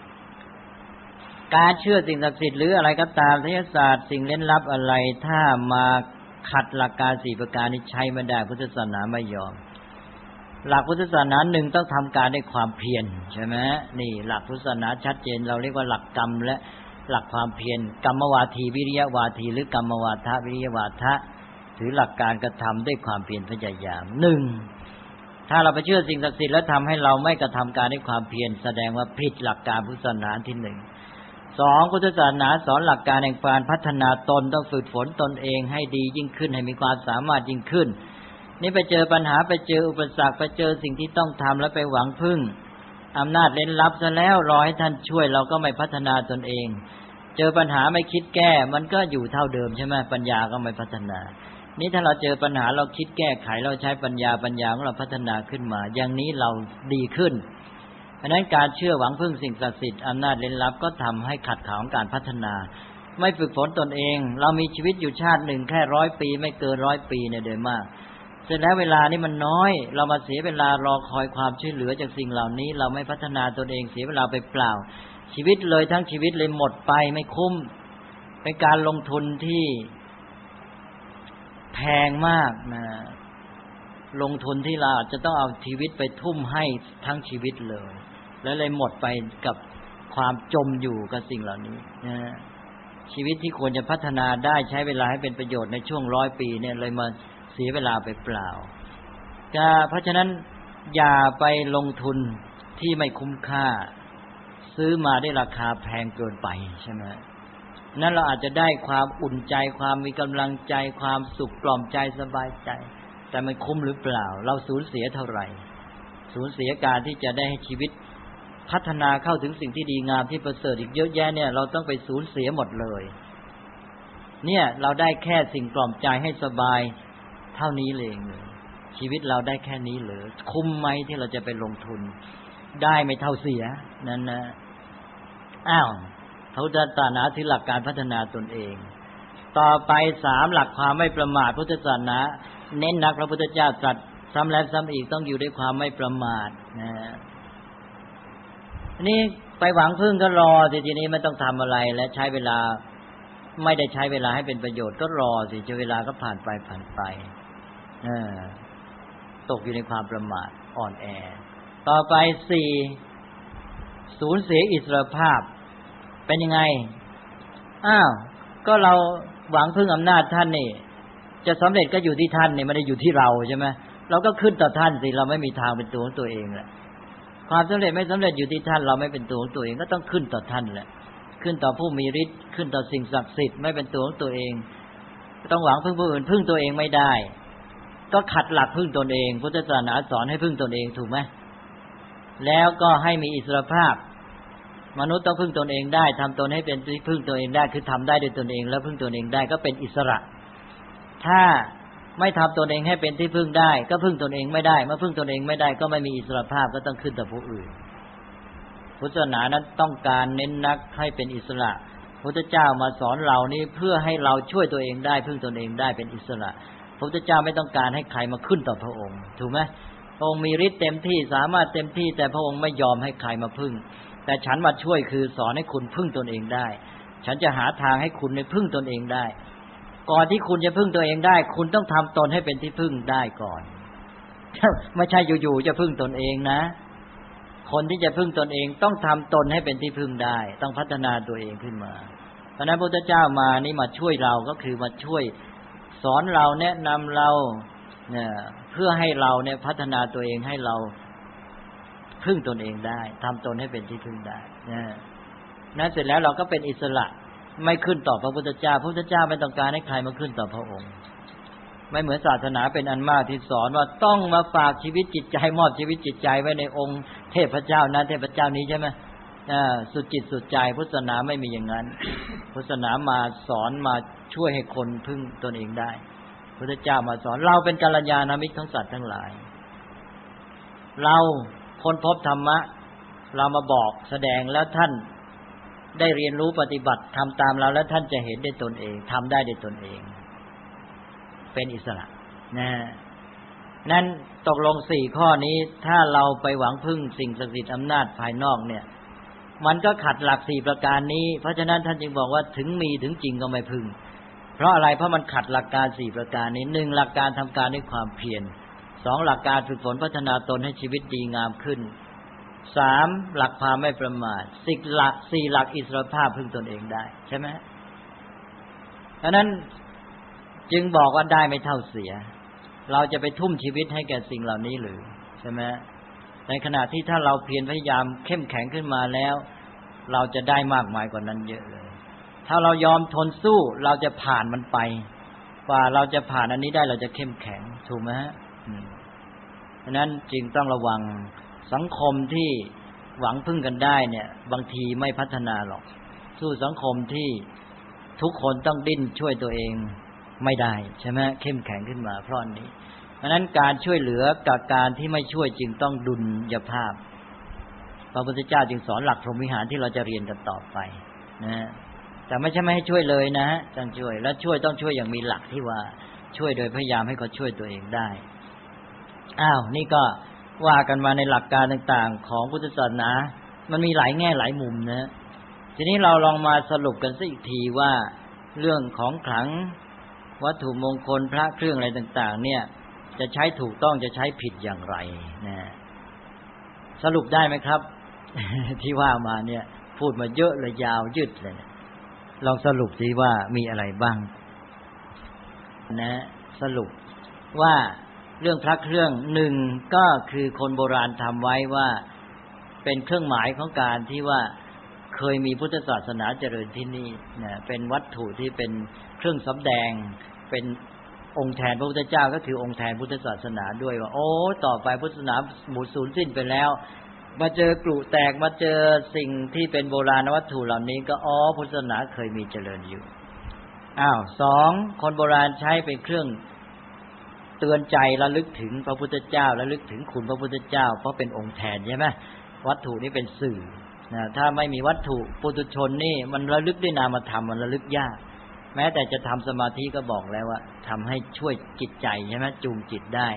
B: การเชื่อสิ่งศักดิ์สิทธิ์หรืออะไรก็ตามไสยศาสตร์สิ่งเล่นลับอะไรถ้ามาขัดหลักการสี่ประการนี้ใช้ไม่ได้พุทธศาสนาไม่ยอมหลักพุทธศาสนาหนึ่งต้องทำการด้วยความเพียรใช่ไหมนี่หลักพุทธศาสนาชัดเจนเราเรียกว่าหลักกรรมและหลักความเพียรกรรมวาทีวิริยวาทีหรือกรรมวาทะวิริยวาทะถือหลักการกระทำด้วยความเพียรพยายามหนึ่งถ้าเราไปเชื่อสิ่งศักดิ์สิทธิ์แล้วทำให้เราไม่กระทำการด้วยความเพียรแสดงว่าผิดหลักการพุทธศาสนาที่หนึ่งสองพุทธศาสนาสอนหลักการแห่งการพัฒนาตนต้องฝึกฝนตนเองให้ดียิ่งขึ้นให้มีความสามารถยิ่งขึ้นนี่ไปเจอปัญหาไปเจออุปสรรคไปเจอสิ่งที่ต้องทำแล้วไปหวังพึ่งอำนาจเร้นลับซะแล้วรอให้ท่านช่วยเราก็ไม่พัฒนาตนเองเจอปัญหาไม่คิดแก้มันก็อยู่เท่าเดิมใช่ไหมปัญญาก็ไม่พัฒนานี่ถ้าเราเจอปัญหาเราคิดแก้ไขเราใช้ปัญญาปัญญาของเราพัฒนาขึ้นมาอย่างนี้เราดีขึ้นเพราะฉะนั้นการเชื่อหวังพึ่งสิ่งศักดิ์สิทธิ์อำนาจเร้นลับก็ทำให้ขัดขวางการพัฒนาไม่ฝึกฝนตนเองเรามีชีวิตอยู่ชาติหนึ่งแค่ร้อยปีไม่เกินร้อยปีเนี่ยโดยมากเสร็จแล้วเวลานี่มันน้อยเรามาเสียเวลารอคอยความช่วยเหลือจากสิ่งเหล่านี้เราไม่พัฒนาตนเองเสียเวลาไปเปล่าชีวิตเลยทั้งชีวิตเลยหมดไปไม่คุ้มเป็นการลงทุนที่แพงมากนะลงทุนที่เราจะต้องเอาชีวิตไปทุ่มให้ทั้งชีวิตเลยแล้วเลยหมดไปกับความจมอยู่กับสิ่งเหล่านี้นะชีวิตที่ควรจะพัฒนาได้ใช้เวลาให้เป็นประโยชน์ในช่วงร้อยปีเนี่ยเลยมาเสียเวลาไปเปล่าจะเพราะฉะนั้นอย่าไปลงทุนที่ไม่คุ้มค่าซื้อมาได้ราคาแพงเกินไปใช่ไหมนั้นเราอาจจะได้ความอุ่นใจความมีกำลังใจความสุขปลอมใจสบายใจแต่มันคุ้มหรือเปล่าเราสูญเสียเท่าไหร่สูญเสียการที่จะได้ให้ชีวิตพัฒนาเข้าถึงสิ่งที่ดีงามที่ประเสริฐอีกเยอะแยะเนี่ยเราต้องไปสูญเสียหมดเลยเนี่ยเราได้แค่สิ่งปลอมใจให้สบายเท่านี้เองเลยชีวิตเราได้แค่นี้เหรอคุ้มไหมที่เราจะไปลงทุนได้ไม่เท่าเสียนั่นนะอ้าวพุทธศาสนาถือหลักการพัฒนาตนเองต่อไปสามหลักความไม่ประมาทพุทธศาสนาเน้นนักพระพุทธเจ้าตรัสซ้ำแล้วซ้ำอีกต้องอยู่ด้วยความไม่ประมาทนะนี่ไปหวังพึ่งก็รอสิทีนี้ไม่ต้องทำอะไรและใช้เวลาไม่ได้ใช้เวลาให้เป็นประโยชน์ก็รอสิจนเวลาก็ผ่านไปผ่านไปเออตกอยู่ในความประมาทอ่อนแอต่อไปสี่สูญเสียอิสรภาพเป็นยังไงอ้าวก็เราหวังพึ่งอำนาจท่านนี่จะสำเร็จก็อยู่ที่ท่านนี่ไม่ได้อยู่ที่เราใช่ไหมเราก็ขึ้นต่อท่านสิเราไม่มีทางเป็นตัวของตัวเองแหละความสำเร็จไม่สำเร็จอยู่ที่ท่านเราไม่เป็นตัวของตัวเองก็ต้องขึ้นต่อท่านแหละขึ้นต่อผู้มีฤทธิ์ขึ้นต่อสิ่งศักดิ์สิทธิ์ไม่เป็นตัวของตัวเองต้องหวังพึ่งผู้อื่นพึ่งตัวเองไม่ได้ก็ขัดหลักพึ่งตนเองพุทธศาสนาสอนให้พึ่งตนเองถูกไหมแล้วก็ให้มีอิสรภาพมนุษย์ต้องพึ่งตนเองได้ทำตนให้เป็นที่พึ่งตัวเองได้คือทำได้ด้วยตนเองแล้วพึ่งตนเองได้ก็เป็นอิสระถ้าไม่ทำตนเองให้เป็นที่พึ่งได้ก็พึ่งตนเองไม่ได้เมื่อพึ่งตนเองไม่ได้ก็ไม่มีอิสรภาพก็ต้องขึ้นต่อผู้อื่นพุทธศาสนานั้นต้องการเน้นนักให้เป็นอิสระพุทธเจ้ามาสอนเรานี้เพื่อให้เราช่วยตัวเองได้พึ่งตนเองได้เป็นอิสระพระพุทธเจ้าไม่ต้องการให้ใครมาขึ้นต่อพระองค์ถูกไหมพระองค์มีฤทธิ์เต็มที่สามารถเต็มที่แต่พระองค์ไม่ยอมให้ใครมาพึ่งแต่ฉันมาช่วยคือสอนให้คุณพึ่งตนเองได้ฉันจะหาทางให้คุณในพึ่งตนเองได้ก่อนที่คุณจะพึ่งตัวเองได้คุณต้องทำตนให้เป็นที่พึ่งได้ก่อนไม่ใช่อยู่ๆจะพึ่งตนเองนะคนที่จะพึ่งตนเองต้องทำตนให้เป็นที่พึ่งได้ต้องพัฒนาตัวเองขึ้นมาเพราะนั้นพระพุทธเจ้ามานี่มาช่วยเราก็คือมาช่วยสอนเราแนะนำเราเนี่ยเพื่อให้เราเนี่ยพัฒนาตัวเองให้เราพึ่งตนเองได้ทำตนให้เป็นที่พึ่งได้นะนั้นเสร็จแล้วเราก็เป็นอิสระไม่ขึ้นต่อพระพุทธเจ้าพระพุทธเจ้าไม่ต้องการให้ใครมาขึ้นต่อพระองค์ไม่เหมือนศาสนาเป็นอันมากที่สอนว่าต้องมาฝากชีวิตจิตใจมอบชีวิตจิตใจไว้ในองค์เทพเจ้านั้นเทพเจ้านี้ใช่ไหมอ่าสุดจิตสุดใจพุทธศาสนาไม่มีอย่างนั้นพุทธศาสนามาสอนมาช่วยให้คนพึ่งตนเองได้พุทธเจ้ามาสอนเราเป็นกัลยาณมิตรของสัตว์ทั้งหลายเราค้นพบธรรมะเรามาบอกแสดงแล้วท่านได้เรียนรู้ปฏิบัติทำตามเราแล้วท่านจะเห็นได้ตนเองทำได้ด้วยตนเองเป็นอิสระนะนั้นตกลงสี่ข้อนี้ถ้าเราไปหวังพึ่งสิ่งศักดิ์สิทธิ์อำนาจภายนอกเนี่ยมันก็ขัดหลักสี่ประการนี้เพราะฉะนั้นท่านจึงบอกว่าถึงมีถึงจริงก็ไม่พึ่งเพราะอะไรเพราะมันขัดหลักการสี่ประการนี้หนึ่งหลักการทำการด้วยความเพียรสองหลักการฝึกฝนพัฒนาตนให้ชีวิตดีงามขึ้นสามหลักความไม่ประมาทสี่หลักสี่หลักอิสรภาพพึ่งตนเองได้ใช่ไหมเพราะนั้นจึงบอกว่าได้ไม่เท่าเสียเราจะไปทุ่มชีวิตให้แก่สิ่งเหล่านี้หรือใช่ไหมในขณะที่ถ้าเราเพียรพยายามเข้มแข็งขึ้นมาแล้วเราจะได้มากมายกว่านั้นเยอะเลยถ้าเรายอมทนสู้เราจะผ่านมันไปกว่าเราจะผ่านอันนี้ได้เราจะเข้มแข็งถูกไหมฮะเพราะนั้นจึงต้องระวังสังคมที่หวังพึ่งกันได้เนี่ยบางทีไม่พัฒนาหรอกสู้สังคมที่ทุกคนต้องดิ้นช่วยตัวเองไม่ได้ใช่ไหมเข้มแข็งขึ้นมาเพราะนี้เพราะนั้นการช่วยเหลือกับการที่ไม่ช่วยจึงต้องดุลยภาพพระพุทธเจ้าจึงสอนหลักพรหมวิหารที่เราจะเรียนกันต่อไปนะแต่ไม่ใช่ไม่ให้ช่วยเลยนะต้องช่วยและช่วยต้องช่วยอย่างมีหลักที่ว่าช่วยโดยพยายามให้เขาช่วยตัวเองได้อ้าวนี่ก็ว่ากันมาในหลักการต่างๆของพุทธศาสนามันมีหลายแง่หลายมุมนะทีนี้เราลองมาสรุปกันสักอีกทีว่าเรื่องของขลังวัตถุมงคลพระเครื่องอะไรต่างๆเนี่ยจะใช้ถูกต้องจะใช้ผิดอย่างไรนะสรุปได้ไหมครับ ที่ว่ามาเนี่ยพูดมาเยอะเลยยาวยืดเลยลองสรุปสิว่ามีอะไรบ้างนะสรุปว่าเรื่องพระเครื่องหนึ่งก็คือคนโบราณทำไว้ว่าเป็นเครื่องหมายของการที่ว่าเคยมีพุทธศาสนาเจริญที่นี่นะเป็นวัตถุที่เป็นเครื่องสำแดงเป็นองค์แทนพระพุทธเจ้าก็คือองค์แทนพุทธศาสนาด้วยว่าโอ้ต่อไปพุทธศาสนาหมดสูญสิ้นไปแล้วมาเจอกรุแตกมาเจอสิ่งที่เป็นโบราณวัตถุเหล่านี้ก็อ๋อพุทธศาสนาเคยมีเจริญอยู่อ้าวสองคนโบราณใช้เป็นเครื่องเตือนใจระลึกถึงพระพุทธเจ้าระลึกถึงคุณพระพุทธเจ้าเพราะเป็นองค์แทนใช่ไหมวัตถุนี้เป็นสื่อนะถ้าไม่มีวัตถุปุถุชนนี่มันระลึกด้วยนามธรรมมันระลึกยากแม้แต่จะทำสมาธิก็บอกแล้วว่าทำให้ช่วยจิตใจใช่ไหมจูงจิตได้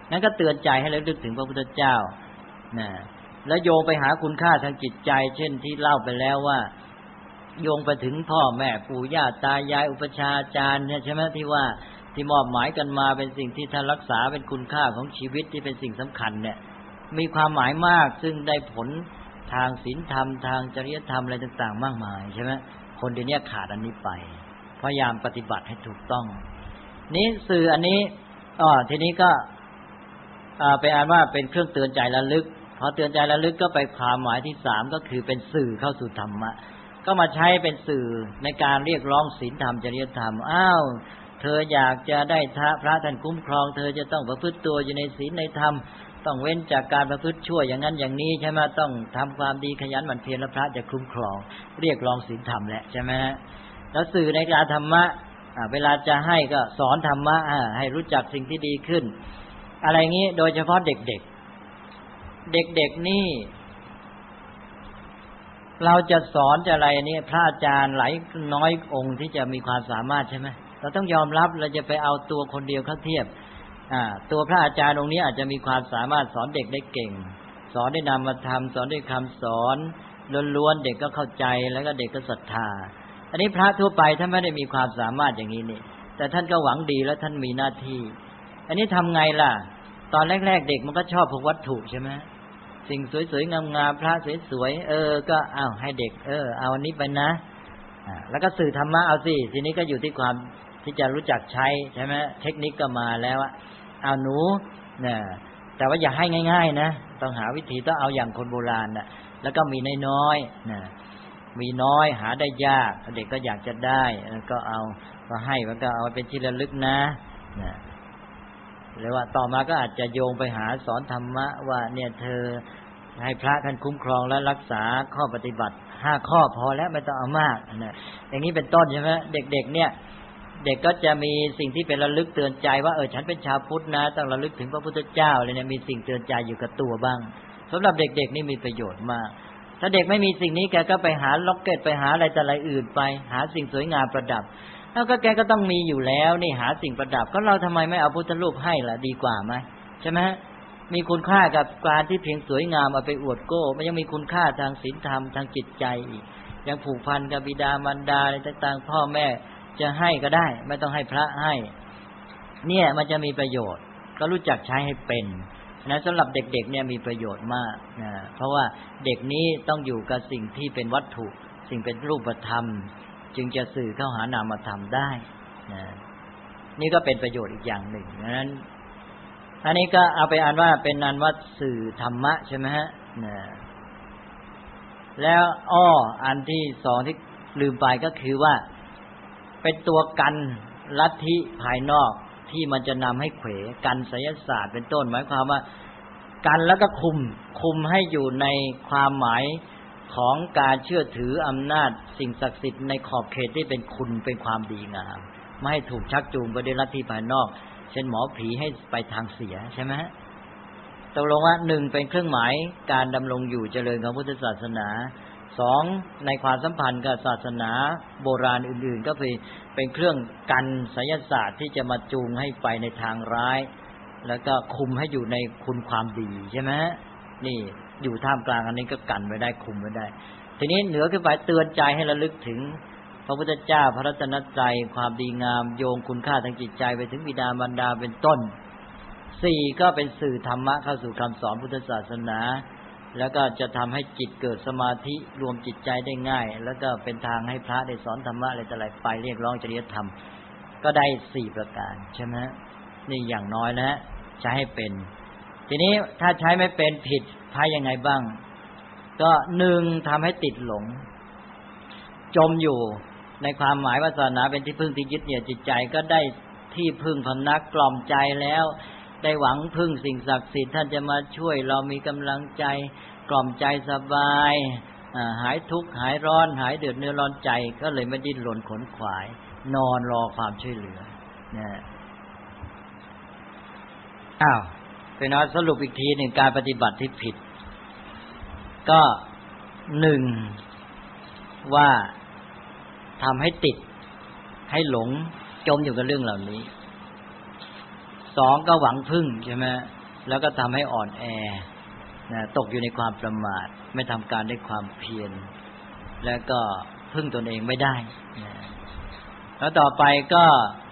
B: นั้นก็เตือนใจให้ระลึกถึงพระพุทธเจ้านะแล้วโยงไปหาคุณค่าทางจิตใจเช่นที่เล่าไปแล้วว่าโยงไปถึงพ่อแม่ปู่ย่าตายายอุปชฌาย์อาจารย์เนี่ยใช่ไหมที่ว่าที่มอบหมายกันมาเป็นสิ่งที่ท่านรักษาเป็นคุณค่าของชีวิตที่เป็นสิ่งสำคัญเนี่ยมีความหมายมากซึ่งได้ผลทางศีลธรรมทางจริยธรรมอะไรต่างๆมากมายใช่ไหมคนเดี๋ยวนี้ขาดอันนี้ไปพยายามปฏิบัติให้ถูกต้องนี้สื่ออันนี้อ๋อทีนี้ก็อ่าไปอ่านว่าเป็นเครื่องเตือนใจระลึกพอเตือนใจระลึกก็ไปความหมายที่สามก็คือเป็นสื่อเข้าสู่ธรรมะก็มาใช้เป็นสื่อในการเรียกร้องศีลธรรมจริยธรรมอ้าวเธออยากจะได้พระท่านคุ้มครองเธอจะต้องประพฤติตัวอยู่ในศีลในธรรมต้องเว้นจากการประพฤติชั่วอย่างนั้นอย่างนี้ใช่ไหมต้องทำความดีขยันหมั่นเพียรแล้วพระจะคุ้มครองเรียกร้องศีลธรรมแหละใช่ไหมแล้วสื่อในการธรรมะเวลาจะให้ก็สอนธรรมะให้รู้จักสิ่งที่ดีขึ้นอะไรงี้โดยเฉพาะเด็กๆเด็กๆนี่เราจะสอนจะอะไรนี่พระอาจารย์หลายน้อยองค์ที่จะมีความสามารถใช่ไหมเราต้องยอมรับเราจะไปเอาตัวคนเดียวเข้าเทียบอ่าตัวพระอาจารย์องค์นี้อาจจะมีความสามารถสอนเด็กได้เก่งสอนได้นามธรรมสอนด้วยคำสอนล้วนๆเด็กก็เข้าใจแล้วก็เด็กก็ศรัทธาอันนี้พระทั่วไปท่านไม่ได้มีความสามารถอย่างนี้นี่แต่ท่านก็หวังดีแล้วท่านมีหน้าที่อันนี้ทำไงล่ะตอนแรกๆเด็กมันก็ชอบพวกวัตถุใช่ไหมสิ่งสวยๆงามๆพระสวยๆเออก็เอาให้เด็กเออเอาอันนี้ไปนะอ่าแล้วก็สื่อธรรมะเอาสิทีนี้ก็อยู่ที่ความที่จะรู้จักใช้ใช่ไหมเทคนิคก็มาแล้วอะเอาหนูเนี่ยแต่ว่าอย่าให้ง่ายๆนะต้องหาวิธีต้องเอาอย่างคนโบราณน่ะแล้วก็มีน้อยๆนะมีน้อยหาได้ยากเด็กก็อยากจะได้ก็เอาก็ให้มันก็เอาเป็นที่ระลึกนะนะหรือว่าต่อมาก็อาจจะโยงไปหาสอนธรรมะว่าเนี่ยเธอให้พระท่านคุ้มครองและรักษาข้อปฏิบัติห้าข้อพอแล้วไม่ต้องเอามากนะอย่างนี้เป็นต้นใช่ไหมเด็กๆเนี่ยเด็กก็จะมีสิ่งที่เป็นระลึกเตือนใจว่าเออฉันเป็นชาวพุทธนะต้องระลึกถึงพระพุทธเจ้าอะไรเนี่ยมีสิ่งเตือนใจอยู่กับตัวบ้างสำหรับเด็กๆนี่มีประโยชน์มากถ้าเด็กไม่มีสิ่งนี้แกก็ไปหาล็อกเก็ตไปหาอะไรแต่อะไรอื่นไปหาสิ่งสวยงามประดับแล้วก็แกก็ต้องมีอยู่แล้วนี่หาสิ่งประดับก็เราทำไมไม่เอาพุทธรูปให้ล่ะดีกว่าไหมใช่ไหมมีคุณค่ากับการที่เพียงสวยงามเอาไปอวดโก้มันยังมีคุณค่าทางศีลธรรมทางจิตใจอีกยังผูกพันกับบิดามารดาอะไรต่างๆพ่อแม่จะให้ก็ได้ไม่ต้องให้พระให้เนี่ยมันจะมีประโยชน์ก็รู้จักใช้ให้เป็นนะสำหรับเด็กๆเนี่ยมีประโยชน์มากนะเพราะว่าเด็กนี้ต้องอยู่กับสิ่งที่เป็นวัตถุสิ่งเป็นรูปธรรมจึงจะสื่อเข้าหานามธรรมได้นะนี่ก็เป็นประโยชน์อีกอย่างหนึ่งนั้นอันนี้ก็เอาไปอ่านว่าเป็นนันว่าสื่อธรรมะใช่ไหมฮะนะแล้วอ้ออันที่สองที่ลืมไปก็คือว่าเป็นตัวกันลัทธิภายนอกที่มันจะนำให้เขวกันไสยศาสตร์เป็นต้นหมายความว่ากันแล้วก็คุมคุมให้อยู่ในความหมายของการเชื่อถืออำนาจสิ่งศักดิ์สิทธิ์ในขอบเขตที่เป็นคุณเป็นความดีงามไม่ให้ถูกชักจูงไปด้วยลัทธิภายนอกเช่นหมอผีให้ไปทางเสียใช่ไหมตกลงว่าหนึ่งเป็นเครื่องหมายการดำรงอยู่เจริญของพุทธศาสนาสองในความสัมพันธ์กับศาสนาโบราณอื่นๆก็เป็นเป็นเครื่องกันไสยศาสตร์ที่จะมาจูงให้ไปในทางร้ายแล้วก็คุมให้อยู่ในคุณความดีใช่ไหมนี่อยู่ท่ามกลางอันนี้ก็กันไว้ได้คุมไว้ได้ทีนี้เหนือขึ้นไปเตือนใจให้ระลึกถึงพระพุทธเจ้าพระรัตนตรัยความดีงามโยงคุณค่าทางจิตใจไปถึงบิดามารดาเป็นต้นสี่ก็เป็นสื่อธรรมะเข้าสู่คำสอนพุทธศาสนาแล้วก็จะทำให้จิตเกิดสมาธิรวมจิตใจได้ง่ายแล้วก็เป็นทางให้พระได้สอนธรรมะอะไรต่ออะไรไปเรียกร้องจริยธรรมก็ได้สี่ประการใช่ไหมนี่อย่างน้อยนะใช้ให้เป็นทีนี้ถ้าใช้ไม่เป็นผิดใช้ยังไงบ้างก็หนึ่งทำให้ติดหลงจมอยู่ในความหมายว่าศาสนาเป็นที่พึ่งที่ยึดเหนี่ยวจิตใจก็ได้ที่พึ่งพำนักกล่อมใจแล้วได้หวังพึ่งสิ่งศักดิ์สิทธิ์ท่านจะมาช่วยเรามีกำลังใจกล่อมใจสบายหายทุกข์หายร้อนหายเดือดเนื้อร้อนใจก็เลยไม่ดิ้นรนขนขวายนอนรอความช่วยเหลือนะอ้าวเป็นว่าสรุปอีกทีหนึ่งการปฏิบัติที่ผิดก็หนึ่งว่าทำให้ติดให้หลงจมอยู่กับเรื่องเหล่านี้สองก็หวังพึ่งใช่ไหมแล้วก็ทำให้อ่อนแอนะตกอยู่ในความประมาทไม่ทำการด้วยความเพียรแล้วก็พึ่งตนเองไม่ได้นะแล้วต่อไปก็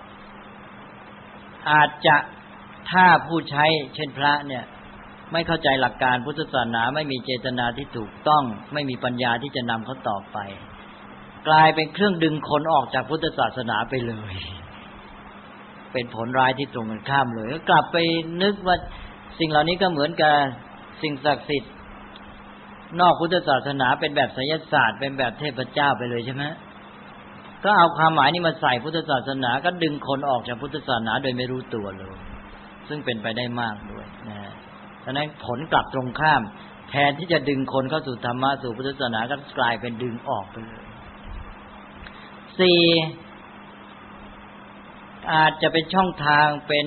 B: อาจจะถ้าผู้ใช้เช่นพระเนี่ยไม่เข้าใจหลักการพุทธศาสนาไม่มีเจตนาที่ถูกต้องไม่มีปัญญาที่จะนำเขาต่อไปกลายเป็นเครื่องดึงคนออกจากพุทธศาสนาไปเลยเป็นผลร้ายที่ตรงกันข้ามเลยก็กลับไปนึกว่าสิ่งเหล่านี้ก็เหมือนกับสิ่งศักดิ์สิทธิ์นอกพุทธศาสนาเป็นแบบไสยศาสตร์เป็นแบบเทพเจ้าไปเลยใช่ไหมก็เอาความหมายนี้มาใส่พุทธศาสนาก็ดึงคนออกจากพุทธศาสนาโดยไม่รู้ตัวเลยซึ่งเป็นไปได้มากด้วยนะฉะนั้นผลกลับตรงข้ามแทนที่จะดึงคนเข้าสู่ธรรมะสู่พุทธศาสนาก็กลายเป็นดึงออกไปเลยสี่อาจจะเป็นช่องทางเป็น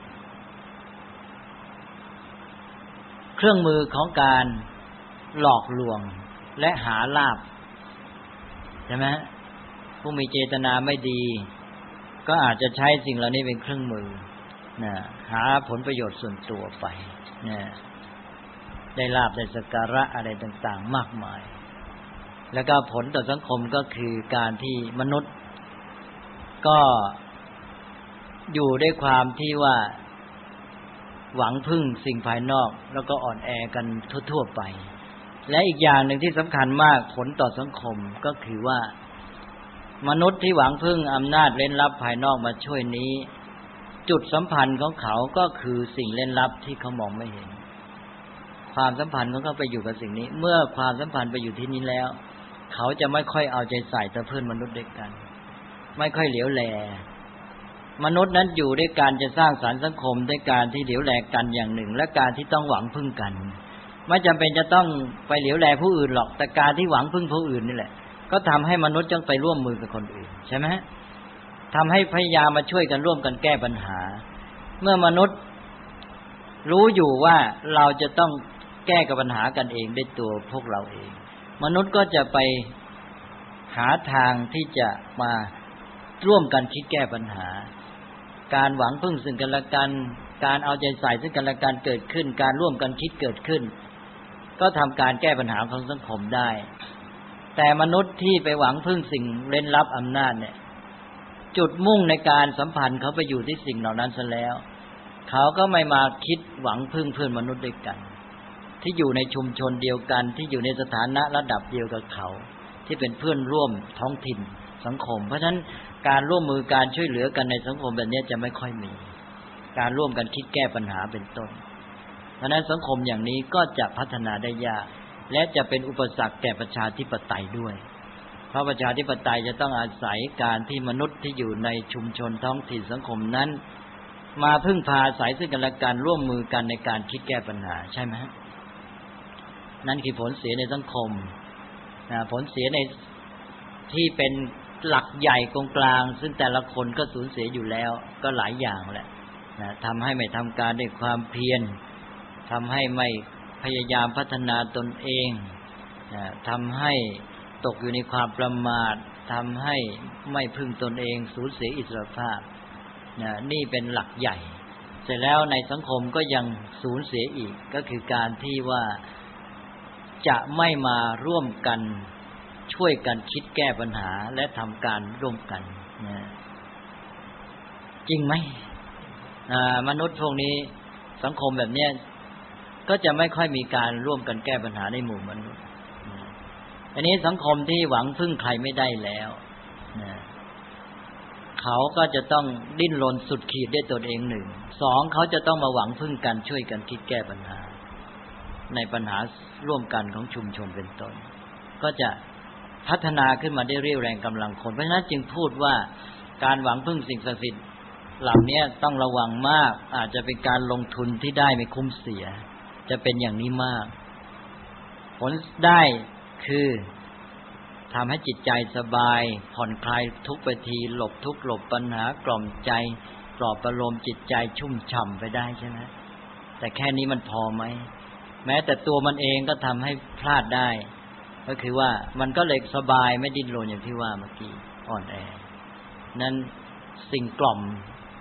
B: เครื่องมือของการหลอกลวงและหาลาภใช่ไหมผู้มีเจตนาไม่ดีก็อาจจะใช้สิ่งเหล่านี้เป็นเครื่องมือนะหาผลประโยชน์ส่วนตัวไปนะได้ลาภได้สักการะอะไรต่างๆมากมายแล้วก็ผลต่อสังคมก็คือการที่มนุษย์ก็อยู่ด้วยความที่ว่าหวังพึ่งสิ่งภายนอกแล้วก็อ่อนแอกันทั่วๆไปและอีกอย่างหนึ่งที่สำคัญมากผลต่อสังคมก็คือว่ามนุษย์ที่หวังพึ่งอำนาจเร้นลับภายนอกมาช่วยนี้จุดสัมพันธ์ของเขาก็คือสิ่งเร้นลับที่เขามองไม่เห็นความสัมพันธ์ของเขาไปอยู่กับสิ่งนี้เมื่อความสัมพันธ์ไปอยู่ที่นี้แล้วเขาจะไม่ค่อยเอาใจใส่ต่อเพื่อนมนุษย์ด้วยกันไม่ค่อยเหลียวแลมนุษย์นั้นอยู่ด้วยการจะสร้างสรรค์สังคมด้วยการที่เหลียวแลกันอย่างหนึ่งและการที่ต้องหวังพึ่งกันไม่จำเป็นจะต้องไปเหลียวแลผู้อื่นหรอกแต่การที่หวังพึ่งผู้อื่นนี่แหละก็ทำให้มนุษย์ต้องไปร่วมมือกับคนอื่นใช่ไหมทำให้พยายามมาช่วยกันร่วมกันแก้ปัญหาเมื่อมนุษย์รู้อยู่ว่าเราจะต้องแก้กับปัญหากันเองด้วยตัวพวกเราเองมนุษย์ก็จะไปหาทางที่จะมาร่วมกันคิดแก้ปัญหาการหวังพึ่งซึ่งกันและกันการเอาใจใส่ซึ่งกันและกันเกิดขึ้นการร่วมกันคิดเกิดขึ้นก็ทำการแก้ปัญหาของสังคมได้แต่มนุษย์ที่ไปหวังพึ่งสิ่งเร้นลับอำนาจเนี่ยจุดมุ่งในการสัมพันธ์เขาไปอยู่ที่สิ่งเหล่านั้นซะแล้วเขาก็ไม่มาคิดหวังพึ่งเพื่อนมนุษย์ด้วยกันที่อยู่ในชุมชนเดียวกันที่อยู่ในสถานะระดับเดียวกับเขาที่เป็นเพื่อนร่วมท้องถิ่นสังคมเพราะฉะนั้นการร่วมมือการช่วยเหลือกันในสังคมแบบนี้จะไม่ค่อยมีการร่วมกันคิดแก้ปัญหาเป็นต้นเพราะฉะนั้นสังคมอย่างนี้ก็จะพัฒนาได้ยากและจะเป็นอุปสรรคแก่ประชาธิปไตยด้วยเพราะประชาธิปไตยจะต้องอาศัยการที่มนุษย์ที่อยู่ในชุมชนท้องถิ่นสังคมนั้นมาพึ่งพาอาศัยซึ่งกันและกันร่วมมือกันในการคิดแก้ปัญหาใช่ไหมนั่นคือผลเสียในสังคมผลเสียในที่เป็นหลักใหญ่ตรงกลางซึ่งแต่ละคนก็สูญเสียอยู่แล้วก็หลายอย่างแหละนะทำให้ไม่ทำการด้วยความเพียรทำให้ไม่พยายามพัฒนาตนเองนะทำให้ตกอยู่ในความประมาททำให้ไม่พึ่งตนเองสูญเสียอิสรภาพนะนี่เป็นหลักใหญ่เสร็จแล้วในสังคมก็ยังสูญเสียอีกก็คือการที่ว่าจะไม่มาร่วมกันช่วยกันคิดแก้ปัญหาและทำการร่วมกันนะจริงไหมมนุษย์พวกนี้สังคมแบบนี้ก็จะไม่ค่อยมีการร่วมกันแก้ปัญหาในหมู่มนุษย์อันนี้สังคมที่หวังพึ่งใครไม่ได้แล้วนะเขาก็จะต้องดิ้นรนสุดขีดด้วยตนเองหนึ่งสองเขาจะต้องมาหวังพึ่งกันช่วยกันคิดแก้ปัญหาในปัญหาร่วมกันของชุมชนเป็นต้นก็จะพัฒนาขึ้นมาได้เรี่ยวแรงกำลังคนเพราะฉะนั้นจึงพูดว่าการหวังพึ่งสิ่งศักดิ์สิทธิ์เหล่านี้ต้องระวังมากอาจจะเป็นการลงทุนที่ได้ไม่คุ้มเสียจะเป็นอย่างนี้มากผลได้คือทำให้จิตใจสบายผ่อนคลายทุกไปทีหลบทุกข์หลบปัญหากล่อมใจปลอบประโลมจิตใจชุ่มฉ่ำไปได้ใช่ไหมแต่แค่นี้มันพอไหมแม้แต่ตัวมันเองก็ทำให้พลาดได้ก็คือว่ามันก็เลยสบายไม่ดิ้นรนอย่างที่ว่าเมื่อกี้อ่อนแอนั้นสิ่งกล่อม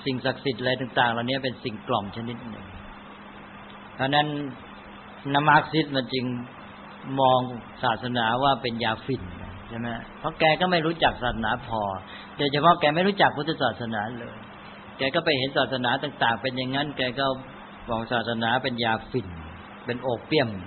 B: สิ่งศักดิ์สิทธิ์อะไรต่างๆเหล่านี้เป็นสิ่งกล่อมชนิดหนึ่งเพราะนั้นนมาร์กซิสมันจึงมองศาสนาว่าเป็นยาฝิ่นใช่ไหมเพราะแกก็ไม่รู้จักศาสนาพอโดยเฉพาะแกไม่รู้จักพุทธศาสนาเลยแกก็ไปเห็นศาสนาต่างๆเป็นอย่างนั้นแกก็บอกศาสนาเป็นยาฝิ่นเป็นโอเปียม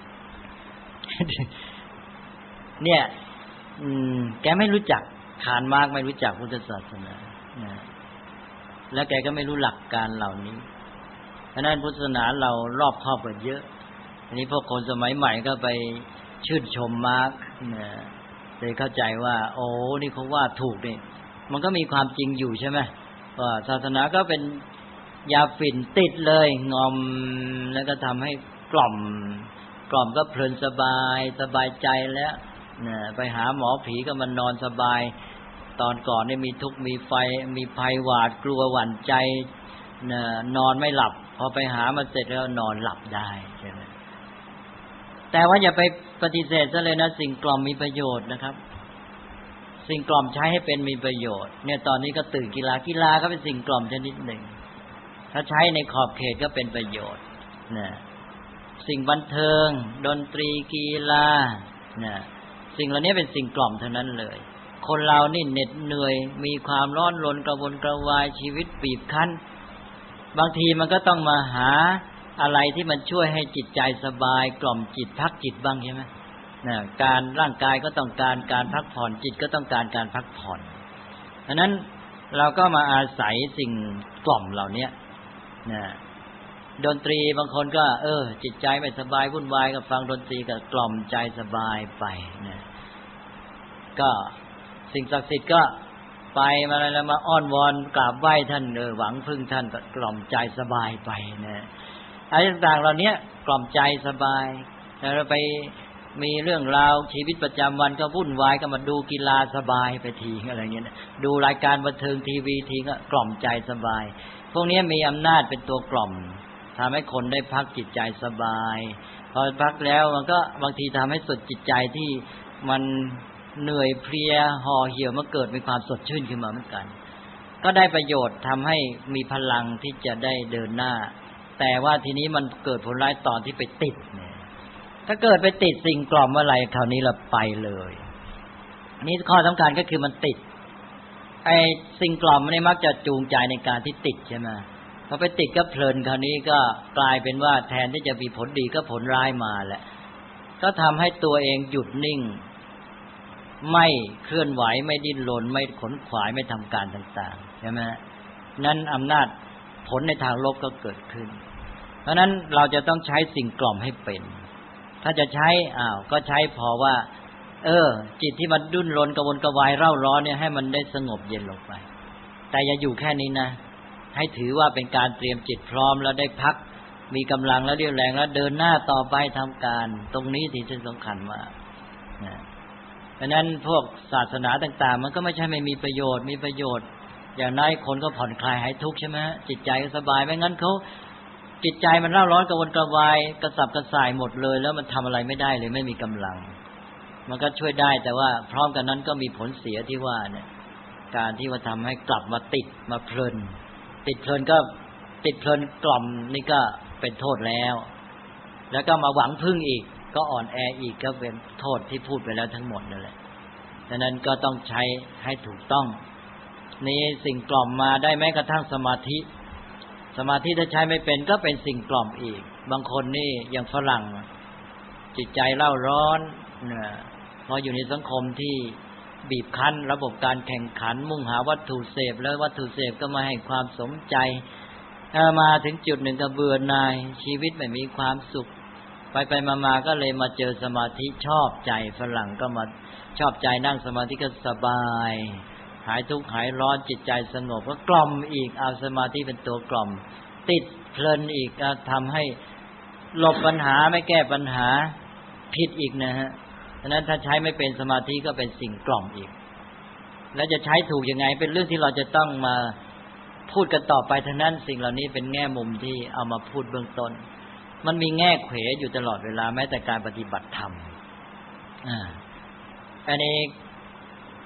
B: เนี่ยอืมแกไม่รู้จักคาร์ลมาร์กซ์ไม่รู้จักพุทธศาสนานะแล้วแกก็ไม่รู้หลักการเหล่านี้เพราะนั้นพุทธศาสนาเรารอบครอบกว่าเยอะอันนี้พวกคนสมัยใหม่ก็ไปชื่นชมมาร์กซ์นะเลยเข้าใจว่าโอ้นี่เขาว่าถูกนี่มันก็มีความจริงอยู่ใช่ไหมว่าศาสนาก็เป็นยาฝิ่นติดเลยงอมแล้วก็ทำให้กล่อมกล่อมก็เพลินสบายสบายใจแล้วนะไปหาหมอผีก็มันนอนสบายตอนก่อนนี่มีทุกข์มีไฟมีภัยหวาดกลัวหวั่นใจนะนอนไม่หลับพอไปหามาเสร็จแล้วนอนหลับได้ใช่ไหมแต่ว่าอย่าไปปฏิเสธซะเลยนะสิ่งกล่อมมีประโยชน์นะครับสิ่งกล่อมใช้ให้เป็นมีประโยชน์เนี่ยตอนนี้ก็ตื่นกีฬากีฬาก็เป็นสิ่งกล่อมชนิดหนึ่งถ้าใช้ในขอบเขตก็เป็นประโยชน์นะสิ่งบันเทิงดนตรีกีฬานะสิ่งเหล่านี้เป็นสิ่งกล่อมเท่านั้นเลยคนเรานี่เหน็ดเหนื่อยมีความร้อนรนกระวนกระวายชีวิตบีบคั้นบางทีมันก็ต้องมาหาอะไรที่มันช่วยให้จิตใจสบายกล่อมจิตพักจิตบ้างใช่ไหมนะการร่างกายก็ต้องการการพักผ่อนจิตก็ต้องการการพักผ่อนเพราะนั้นเราก็มาอาศัยสิ่งกล่อมเหล่านี้นะดนตรีบางคนก็เออจิตใจไม่สบายวุ่นวายก็ฟังดนตรีก็กล่อมใจสบายไปนะก็สิ่งศักดิ์สิทธิ์ก็ไปมาแล้วมาอ้อนวอนกราบไหว้ท่านเออหวังพึ่งท่านก็กล่อมใจสบายไปนะอะไรต่างๆเหล่านี้กล่อมใจสบายแล้วไปมีเรื่องราวชีวิตประจำวันก็วุ่นวายก็มาดูกีฬาสบายไปทีอะไรเงี้ยดูรายการบันเทิงทีวีทีก็กล่อมใจสบายพวกนี้มีอำนาจเป็นตัวกล่อมทำให้คนได้พักจิตใจสบายพอพักแล้วมันก็บางทีทำให้สดจิตใจที่มันเหนื่อยเพลียห่อเหี่ยวมาเกิดมีความสดชื่นขึ้นมาเหมือนกันก็ได้ประโยชน์ทำให้มีพลังที่จะได้เดินหน้าแต่ว่าทีนี้มันเกิดผลร้ายตอนที่ไปติดเนี่ยถ้าเกิดไปติดสิ่งกล่อมเมื่อไหร่คราวนี้เราไปเลยนี่ข้อสำคัญก็คือมันติดไอ้สิ่งกล่อมนี่มักจะจูงใจในการที่ติดใช่ไหมพอไปติดก็เพลินคราวนี้ก็กลายเป็นว่าแทนที่จะมีผลดีก็ผลร้ายมาแหละก็ทำให้ตัวเองหยุดนิ่งไม่เคลื่อนไหวไม่ดิ้นรนไม่ขนขวายไม่ทำการต่างๆใช่ไหมนั้นอำนาจผลในทางลบก็เกิดขึ้นเพราะนั้นเราจะต้องใช้สิ่งกล่อมให้เป็นถ้าจะใช้อ้าวก็ใช้พอว่าเออจิตที่มันดุ้นรนกระวนกระวายเร่าร้อนเนี่ยให้มันได้สงบเย็นลงไปแต่อย่าอยู่แค่นี้นะให้ถือว่าเป็นการเตรียมจิตพร้อมแล้วได้พักมีกำลังแล้วเรี่ยวแรงแล้วเดินหน้าต่อไปทำการตรงนี้ที่สำคัญมากนะเพราะนั้นพวกศาสนาต่างๆมันก็ไม่ใช่ไม่มีประโยชน์มีประโยชน์อย่างน้อยคนก็ผ่อนคลายหายทุกข์ใช่ไหมจิตใจก็สบายไม่งั้นเขาจิตใจมันเร่าร้อนกระวนกระวายกระสับกระส่ายหมดเลยแล้วมันทำอะไรไม่ได้เลยไม่มีกำลังมันก็ช่วยได้แต่ว่าพร้อมกันนั้นก็มีผลเสียที่ว่าเนี่ยการที่ว่าทำให้กลับมาติดมาเพลินติดเพลินก็ติดเพลินกล่อมนี่ก็เป็นโทษแล้วแล้วก็มาหวังพึ่งอีกก็อ่อนแออีกก็เป็นโทษที่พูดไปแล้วทั้งหมดนั่นแหละดังนั้นก็ต้องใช้ให้ถูกต้องนี่สิ่งกล่อมมาได้แม้กระทั่งสมาธิสมาธิถ้าใช้ไม่เป็นก็เป็นสิ่งกล่อมอีกบางคนนี่อย่างฝรั่งจิตใจเร่าร้อนนะพออยู่ในสังคมที่บีบคั้นระบบการแข่งขันมุ่งหาวัตถุเสพแล้ววัตถุเสพก็มาให้ความสมใจมาถึงจุดหนึ่งก็เบื่อหน่ายชีวิตไม่มีความสุขไปไปมาๆก็เลยมาเจอสมาธิชอบใจฝรั่งก็มาชอบใจนั่งสมาธิก็สบายหายทุกข์หายร้อนจิตใจสงบก็กล่อมอีกเอาสมาธิเป็นตัวกล่อมติดเพลินอีกทำให้หลบปัญหาไม่แก้ปัญหาผิดอีกนะฮะฉะนั้นถ้าใช้ไม่เป็นสมาธิก็เป็นสิ่งกล่อมอีกแล้วจะใช้ถูกยังไงเป็นเรื่องที่เราจะต้องมาพูดกันต่อไปทั้งนั้นสิ่งเหล่านี้เป็นแง่มุมที่เอามาพูดเบื้องต้นมันมีแง่เขวอยู่ตลอดเวลาแม้แต่การปฏิบัติธรรมอ่าอันนี้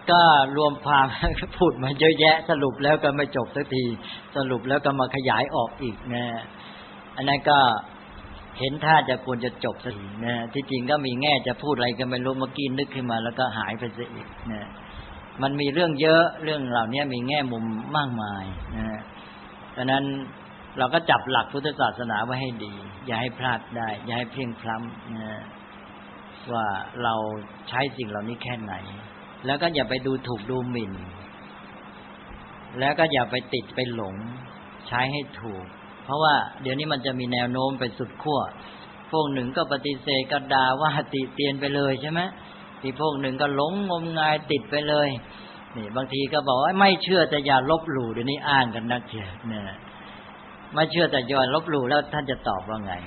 B: ก็รวมความพูดมาเยอะแยะสรุปแล้วก็ไม่จบสักทีสรุปแล้วก็มาขยายออกอีกนะอันนั้นก็เห็นท่าจะควรจะจบสักทีนะที่จริงก็มีแง่จะพูดอะไรก็ไม่รู้เมื่อกี้นึกขึ้นมาแล้วก็หายไปซะอีกนะมันมีเรื่องเยอะเรื่องเหล่านี้มีแง่มุมมากมายนะดังนั้นเราก็จับหลักพุทธศาสนาไว้ให้ดีอย่าให้พลาดได้อย่าให้เพียงพล้ำนะว่าเราใช้สิ่งเหล่านี้แค่ไหนแล้วก็อย่าไปดูถูกดูหมิ่นแล้วก็อย่าไปติดไปหลงใช้ให้ถูกเพราะว่าเดี๋ยวนี้มันจะมีแนวโน้มไปสุดขั้วพวกหนึ่งก็ปฏิเสธก็ด่าว่าติเตียนไปเลยใช่ไหมอีกพวกหนึ่งก็หลงงมงายติดไปเลยนี่บางทีก็บอกว่าไม่เชื่อแต่อย่าลบหลู่เดี๋ยวนี้อ้างกันนักเชียวเนี่ยไม่เชื่อแต่อย่าลบหลู่แล้วท่านจะตอบว่าไง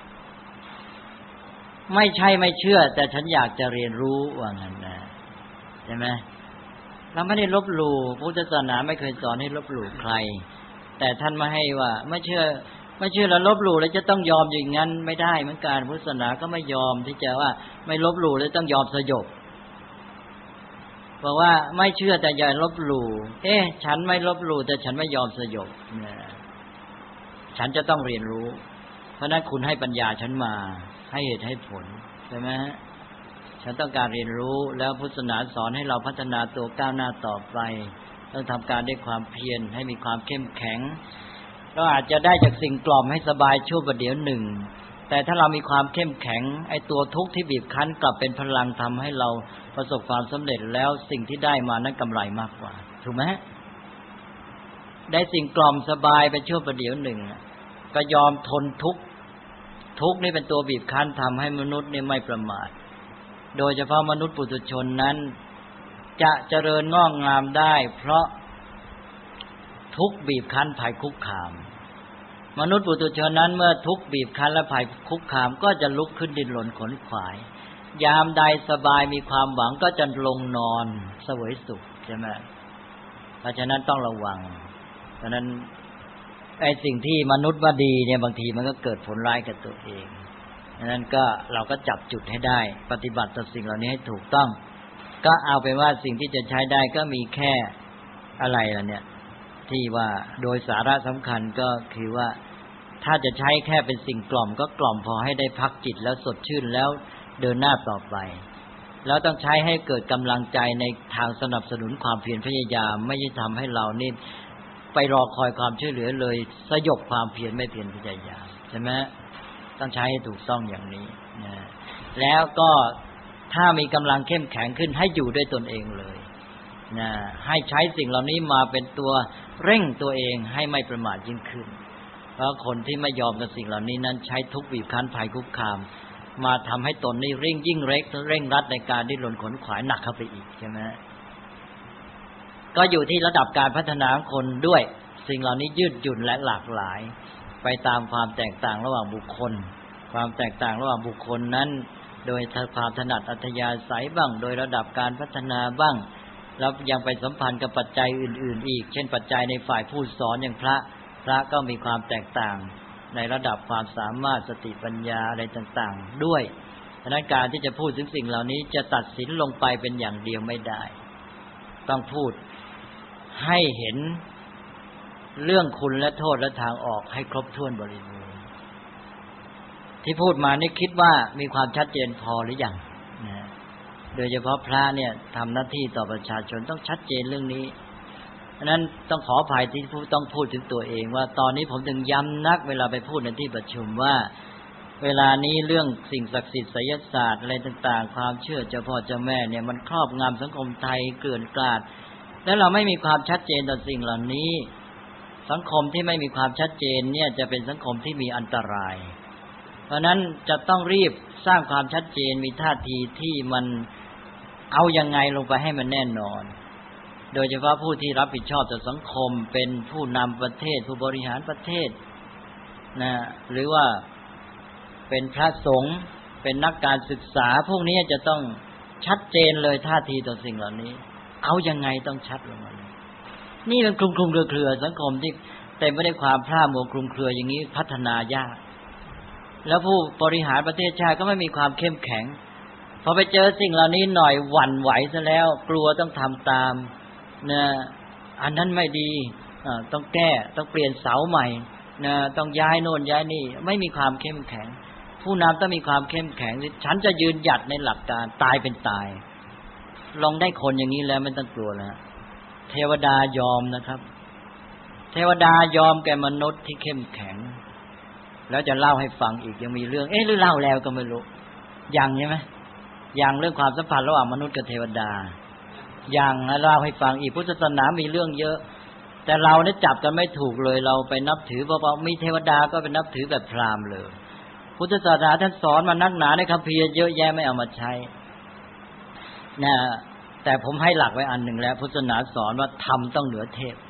B: ไม่ใช่ไม่เชื่อแต่ฉันอยากจะเรียนรู้ว่างั้นนะใช่ไหมเราไม่ได้ลบหลู่พุทธศาสนาไม่เคยสอนให้ลบหลู่ใครแต่ท่านมาให้ว่าไม่เชื่อไม่เชื่อแล้วลบหลู่แล้วจะต้องยอมอย่างนั้นไม่ได้เหมือนกันพุทธศาสนาก็ไม่ยอมที่จะว่าไม่ลบหลู่แล้วต้องยอมสยบบอกว่าไม่เชื่อแต่อย่าลบหลู่เอ๊ะฉันไม่ลบหลู่แต่ฉันไม่ยอมสยบเนี่ยฉันจะต้องเรียนรู้เพราะนั้นคุณให้ปัญญาฉันมาให้เหตุให้ผลใช่ไหมฉันต้องการเรียนรู้แล้วพุทธศาสนาสอนให้เราพัฒนาตัวก้าวหน้าต่อไปต้องทำการด้วยความเพียรให้มีความเข้มแข็งเราอาจจะได้จากสิ่งกล่อมให้สบายชั่วประเดี๋ยวหนึ่งแต่ถ้าเรามีความเข้มแข็งไอ้ตัวทุกข์ที่บีบคั้นกลับเป็นพลังทำให้เราประสบความสำเร็จแล้วสิ่งที่ได้มานั้นกำไรมากกว่าถูกไหมได้สิ่งกล่อมสบายไปชั่วประเดี๋ยวหนึ่งก็ยอมทนทุกข์ทุกข์นี่เป็นตัวบีบคั้นทำให้มนุษย์นี่ไม่ประมาทโดยเฉพาะมนุษย์ปุถุชนนั้นจะเจริญงอกงามได้เพราะทุกข์บีบคั้นภัยคุกคามมนุษย์ปุถุชนนั้นเมื่อทุกข์บีบคั้นและภัยคุกคามก็จะลุกขึ้นดิ้นรนขนขวายยามใดสบายมีความหวังก็จะลงนอนเสวยสุขใช่ไหมเพราะฉะนั้นต้องระวังเพราะนั้นไอ้สิ่งที่มนุษย์ว่าดีเนี่ยบางทีมันก็เกิดผลร้ายกับตัวเองดังนั้นก็เราก็จับจุดให้ได้ปฏิบัติต่อสิ่งเหล่านี้ให้ถูกต้องก็เอาเป็นว่าสิ่งที่จะใช้ได้ก็มีแค่อะไรล่ะเนี่ยที่ว่าโดยสาระสำคัญก็คือว่าถ้าจะใช้แค่เป็นสิ่งกล่อมก็กล่อมพอให้ได้พักจิตแล้วสดชื่นแล้วเดินหน้าต่อไปแล้วต้องใช้ให้เกิดกำลังใจในทางสนับสนุนความเพียรพยายามไม่ใช่ทำให้เรานี่ไปรอคอยความช่วยเหลือเลยสยบความเพียรไม่เพียรพยายามใช่ไหมต้องใช้ให้ถูกต้องอย่างนี้นะแล้วก็ถ้ามีกำลังเข้มแข็งขึ้นให้อยู่ด้วยตนเองเลยนะให้ใช้สิ่งเหล่านี้มาเป็นตัวเร่งตัวเองให้ไม่ประมาทยิ่งขึ้นเพราะคนที่ไม่ยอมกับสิ่งเหล่านี้นั้นใช้ทุกข์บีบคั้นภัยคุกคามมาทำให้ตนนี่เร่งยิ่งเร่งเร่งรัดในการดิ้นรนขนขวายหนักเข้าไปอีกใช่ไหมก็อยู่ที่ระดับการพัฒนาของคนด้วยสิ่งเหล่านี้ยืดหยุ่นและหลากหลายไปตามความแตกต่างระหว่างบุคคลความแตกต่างระหว่างบุคคลนั้นโดยความถนัดอัธยาศัยบ้างโดยระดับการพัฒนาบ้างแล้วยังไปสัมพันธ์กับปัจจัยอื่นๆอีกเช่นปัจจัยในฝ่ายผู้สอนอย่างพระพระก็มีความแตกต่างในระดับความสามารถสติปัญญาอะไรต่างๆด้วยฉะนั้นการที่จะพูดถึงสิ่งเหล่านี้จะตัดสินลงไปเป็นอย่างเดียวไม่ได้ต้องพูดให้เห็นเรื่องคุณและโทษและทางออกให้ครบถ้วนบริบูรณ์ที่พูดมานี่คิดว่ามีความชัดเจนพอหรือยังนะโดยเฉพาะพระเนี่ยทำหน้าที่ต่อประชาชนต้องชัดเจนเรื่องนี้ฉะนั้นต้องขออภัยที่ต้องพูดถึงตัวเองว่าตอนนี้ผมถึงย้ำนักเวลาไปพูดในที่ประชุมว่าเวลานี้เรื่องสิ่งศักดิ์สิทธิ์ไสยศาสตร์อะไรต่างๆความเชื่อเจ้าพ่อเจ้าแม่เนี่ยมันครอบงำสังคมไทยเกลื่อนกลาดแล้วเราไม่มีความชัดเจนต่อสิ่งเหล่านี้สังคมที่ไม่มีความชัดเจนเนี่ยจะเป็นสังคมที่มีอันตรายเพราะนั้นจะต้องรีบสร้างความชัดเจนมีท่าทีที่มันเอายังไงลงไปให้มันแน่นอนโดยเฉพาะผู้ที่รับผิดชอบต่อสังคมเป็นผู้นำประเทศผู้บริหารประเทศนะหรือว่าเป็นพระสงฆ์เป็นนักการศึกษาพวกนี้จะต้องชัดเจนเลยท่าทีต่อสิ่งเหล่านี้เอายังไงต้องชัดลงมานี่มันคลุมคลุมเครือๆสังคมที่เต็มไปด้วยความพร่ามัวคลุมเครืออย่างนี้พัฒนายากแล้วผู้บริหารประเทศชาติก็ไม่มีความเข้มแข็งพอไปเจอสิ่งเหล่านี้หน่อยหวั่นไหวซะแล้วกลัวต้องทำตามนะอันนั้นไม่ดีต้องแก้ต้องเปลี่ยนเสาใหม่นะต้องย้ายโน่นย้ายนี่ไม่มีความเข้มแข็งผู้นำต้องมีความเข้มแข็งฉันจะยืนหยัดในหลักการตายเป็นตายลองได้คนอย่างนี้แล้วไม่ต้องกลัวแล้วเทวดายอมนะครับเทวดายอมแก่มนุษย์ที่เข้มแข็งแล้วจะเล่าให้ฟังอีกยังมีเรื่องเอ๊ะหรือเล่าแล้วก็ไม่รู้ยังใช่ไหมยังเรื่องความสัมพันธ์ระหว่างมนุษย์กับเทวดายังเล่าให้ฟังอีกพุทธศาสนามีเรื่องเยอะแต่เราเนี่ยจับกันไม่ถูกเลยเราไปนับถือเพราะว่ามีเทวดาก็เป็นนับถือแบบพราหมณ์เลยพุทธศาสนาท่านสอนมานักหนาในคัมภีร์เยอะแยะไม่เอามาใช้นะแต่ผมให้หลักไว้อันหนึ่งแล้วพุทธศาสนาสอนว่าธรรมต้องเหนือเทพ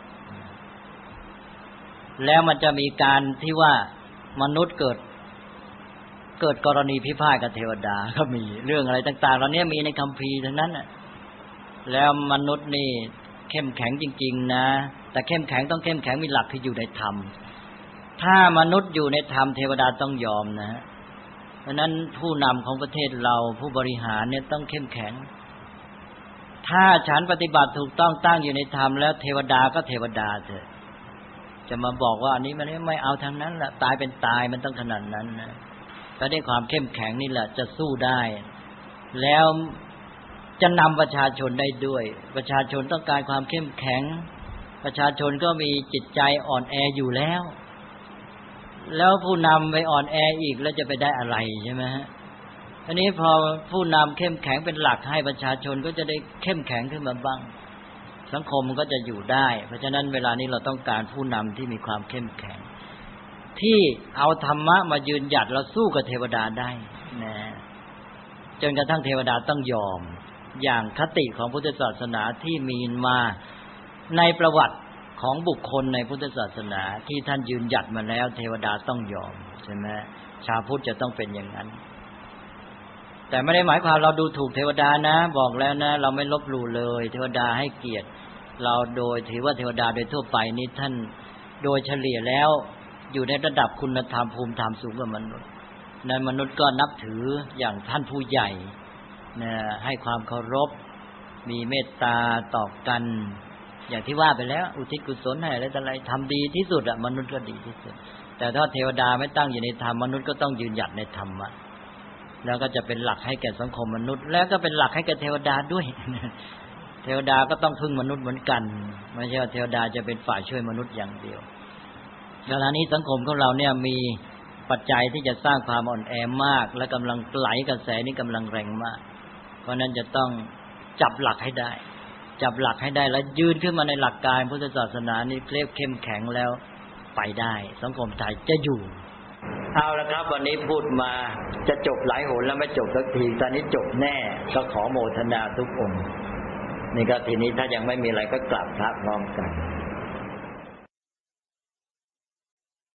B: แล้วมันจะมีการที่ว่ามนุษย์เกิดเกิดกรณีพิพาทกับเทวดาก็มีเรื่องอะไรต่างๆเหล่านี้มีในคัมภีร์ทั้งนั้นน่ะแล้วมนุษย์นี่เข้มแข็งจริงๆนะแต่เข้มแข็งต้องเข้มแข็งมีหลักที่อยู่ในธรรมถ้ามนุษย์อยู่ในธรรมเทวดาต้องยอมนะเพราะนั้นผู้นำของประเทศเราผู้บริหารเนี่ยต้องเข้มแข็งถ้าฉันปฏิบัติถูกต้องตั้งอยู่ในธรรมแล้วเทวดาก็เทวดาเถอะจะมาบอกว่าอันนี้มันไม่เอาทางนั้นละตายเป็นตายมันต้องขนาดนั้นนะแต่ด้วยความเข้มแข็งนี่แหละจะสู้ได้แล้วจะนำประชาชนได้ด้วยประชาชนต้องการความเข้มแข็งประชาชนก็มีจิตใจอ่อนแออยู่แล้วแล้วผู้นำไปอ่อนแออีกแล้วจะไปได้อะไรใช่ไหมฮะอันนี้พอผู้นำเข้มแข็งเป็นหลักให้ประชาชนก็จะได้เข้มแข็งขึ้นมาบ้างสังคมมันก็จะอยู่ได้เพราะฉะนั้นเวลานี้เราต้องการผู้นำที่มีความเข้มแข็งที่เอาธรรมะมายืนหยัดแล้วสู้กับเทวดาได้นะจนกระทั่งเทวดาต้องยอมอย่างคติของพุทธศาสนาที่มีมาในประวัติของบุคคลในพุทธศาสนาที่ท่านยืนหยัดมาแล้วเทวดาต้องยอมใช่ไหมชาวพุทธจะต้องเป็นอย่างนั้นแต่ไม่ได้หมายความเราดูถูกเทวดานะบอกแล้วนะเราไม่ลบหลู่เลยเทวดาให้เกียรติเราโดยถือว่าเทวดาโดยทั่วไปนี้ท่านโดยเฉลี่ยแล้วอยู่ในระดับคุณธรรมภูมิธรรมสูงกว่ามนุษย์นั้นมนุษย์ก็นับถืออย่างท่านผู้ใหญ่นะให้ความเคารพมีเมตตาต่อกันอย่างที่ว่าไปแล้วอุทิศกุศลให้อะไรต่ออะไรทำดีที่สุดอะมนุษย์ก็ดีที่สุดแต่ถ้าเทวดาไม่ตั้งอยู่ในธรรมมนุษย์ก็ต้องยืนหยัดในธรรมะแล้วก็จะเป็นหลักให้แก่สังคมมนุษย์แล้วก็เป็นหลักให้แก่เทวดาด้วยเทวดาก็ต้องพึ่งมนุษย์เหมือนกันไม่ใช่ว่าเทวดาจะเป็นฝ่ายช่วยมนุษย์อย่างเดียวเวลานี้สังคมของเราเนี่ยมีปัจจัยที่จะสร้างความอ่อนแอมากและกำลังไหลกระแสนี้กำลังแรงมากเพราะนั้นจะต้องจับหลักให้ได้จับหลักให้ได้แล้วยืนขึ้นมาในหลักการพุทธศาสนานี่เคลบเข้มแข็งแล้วไปได้สังคมไทยจะอยู่เอาละครับวันนี้พูดมาจะจบหลายหนแล้วไม่จบสักทีตอนนี้จบแน่ก็ขอโมทนาทุกองค์นี่ก็ทีนี้ถ้ายังไม่มีอะไรก็กราบพระพร้อมกัน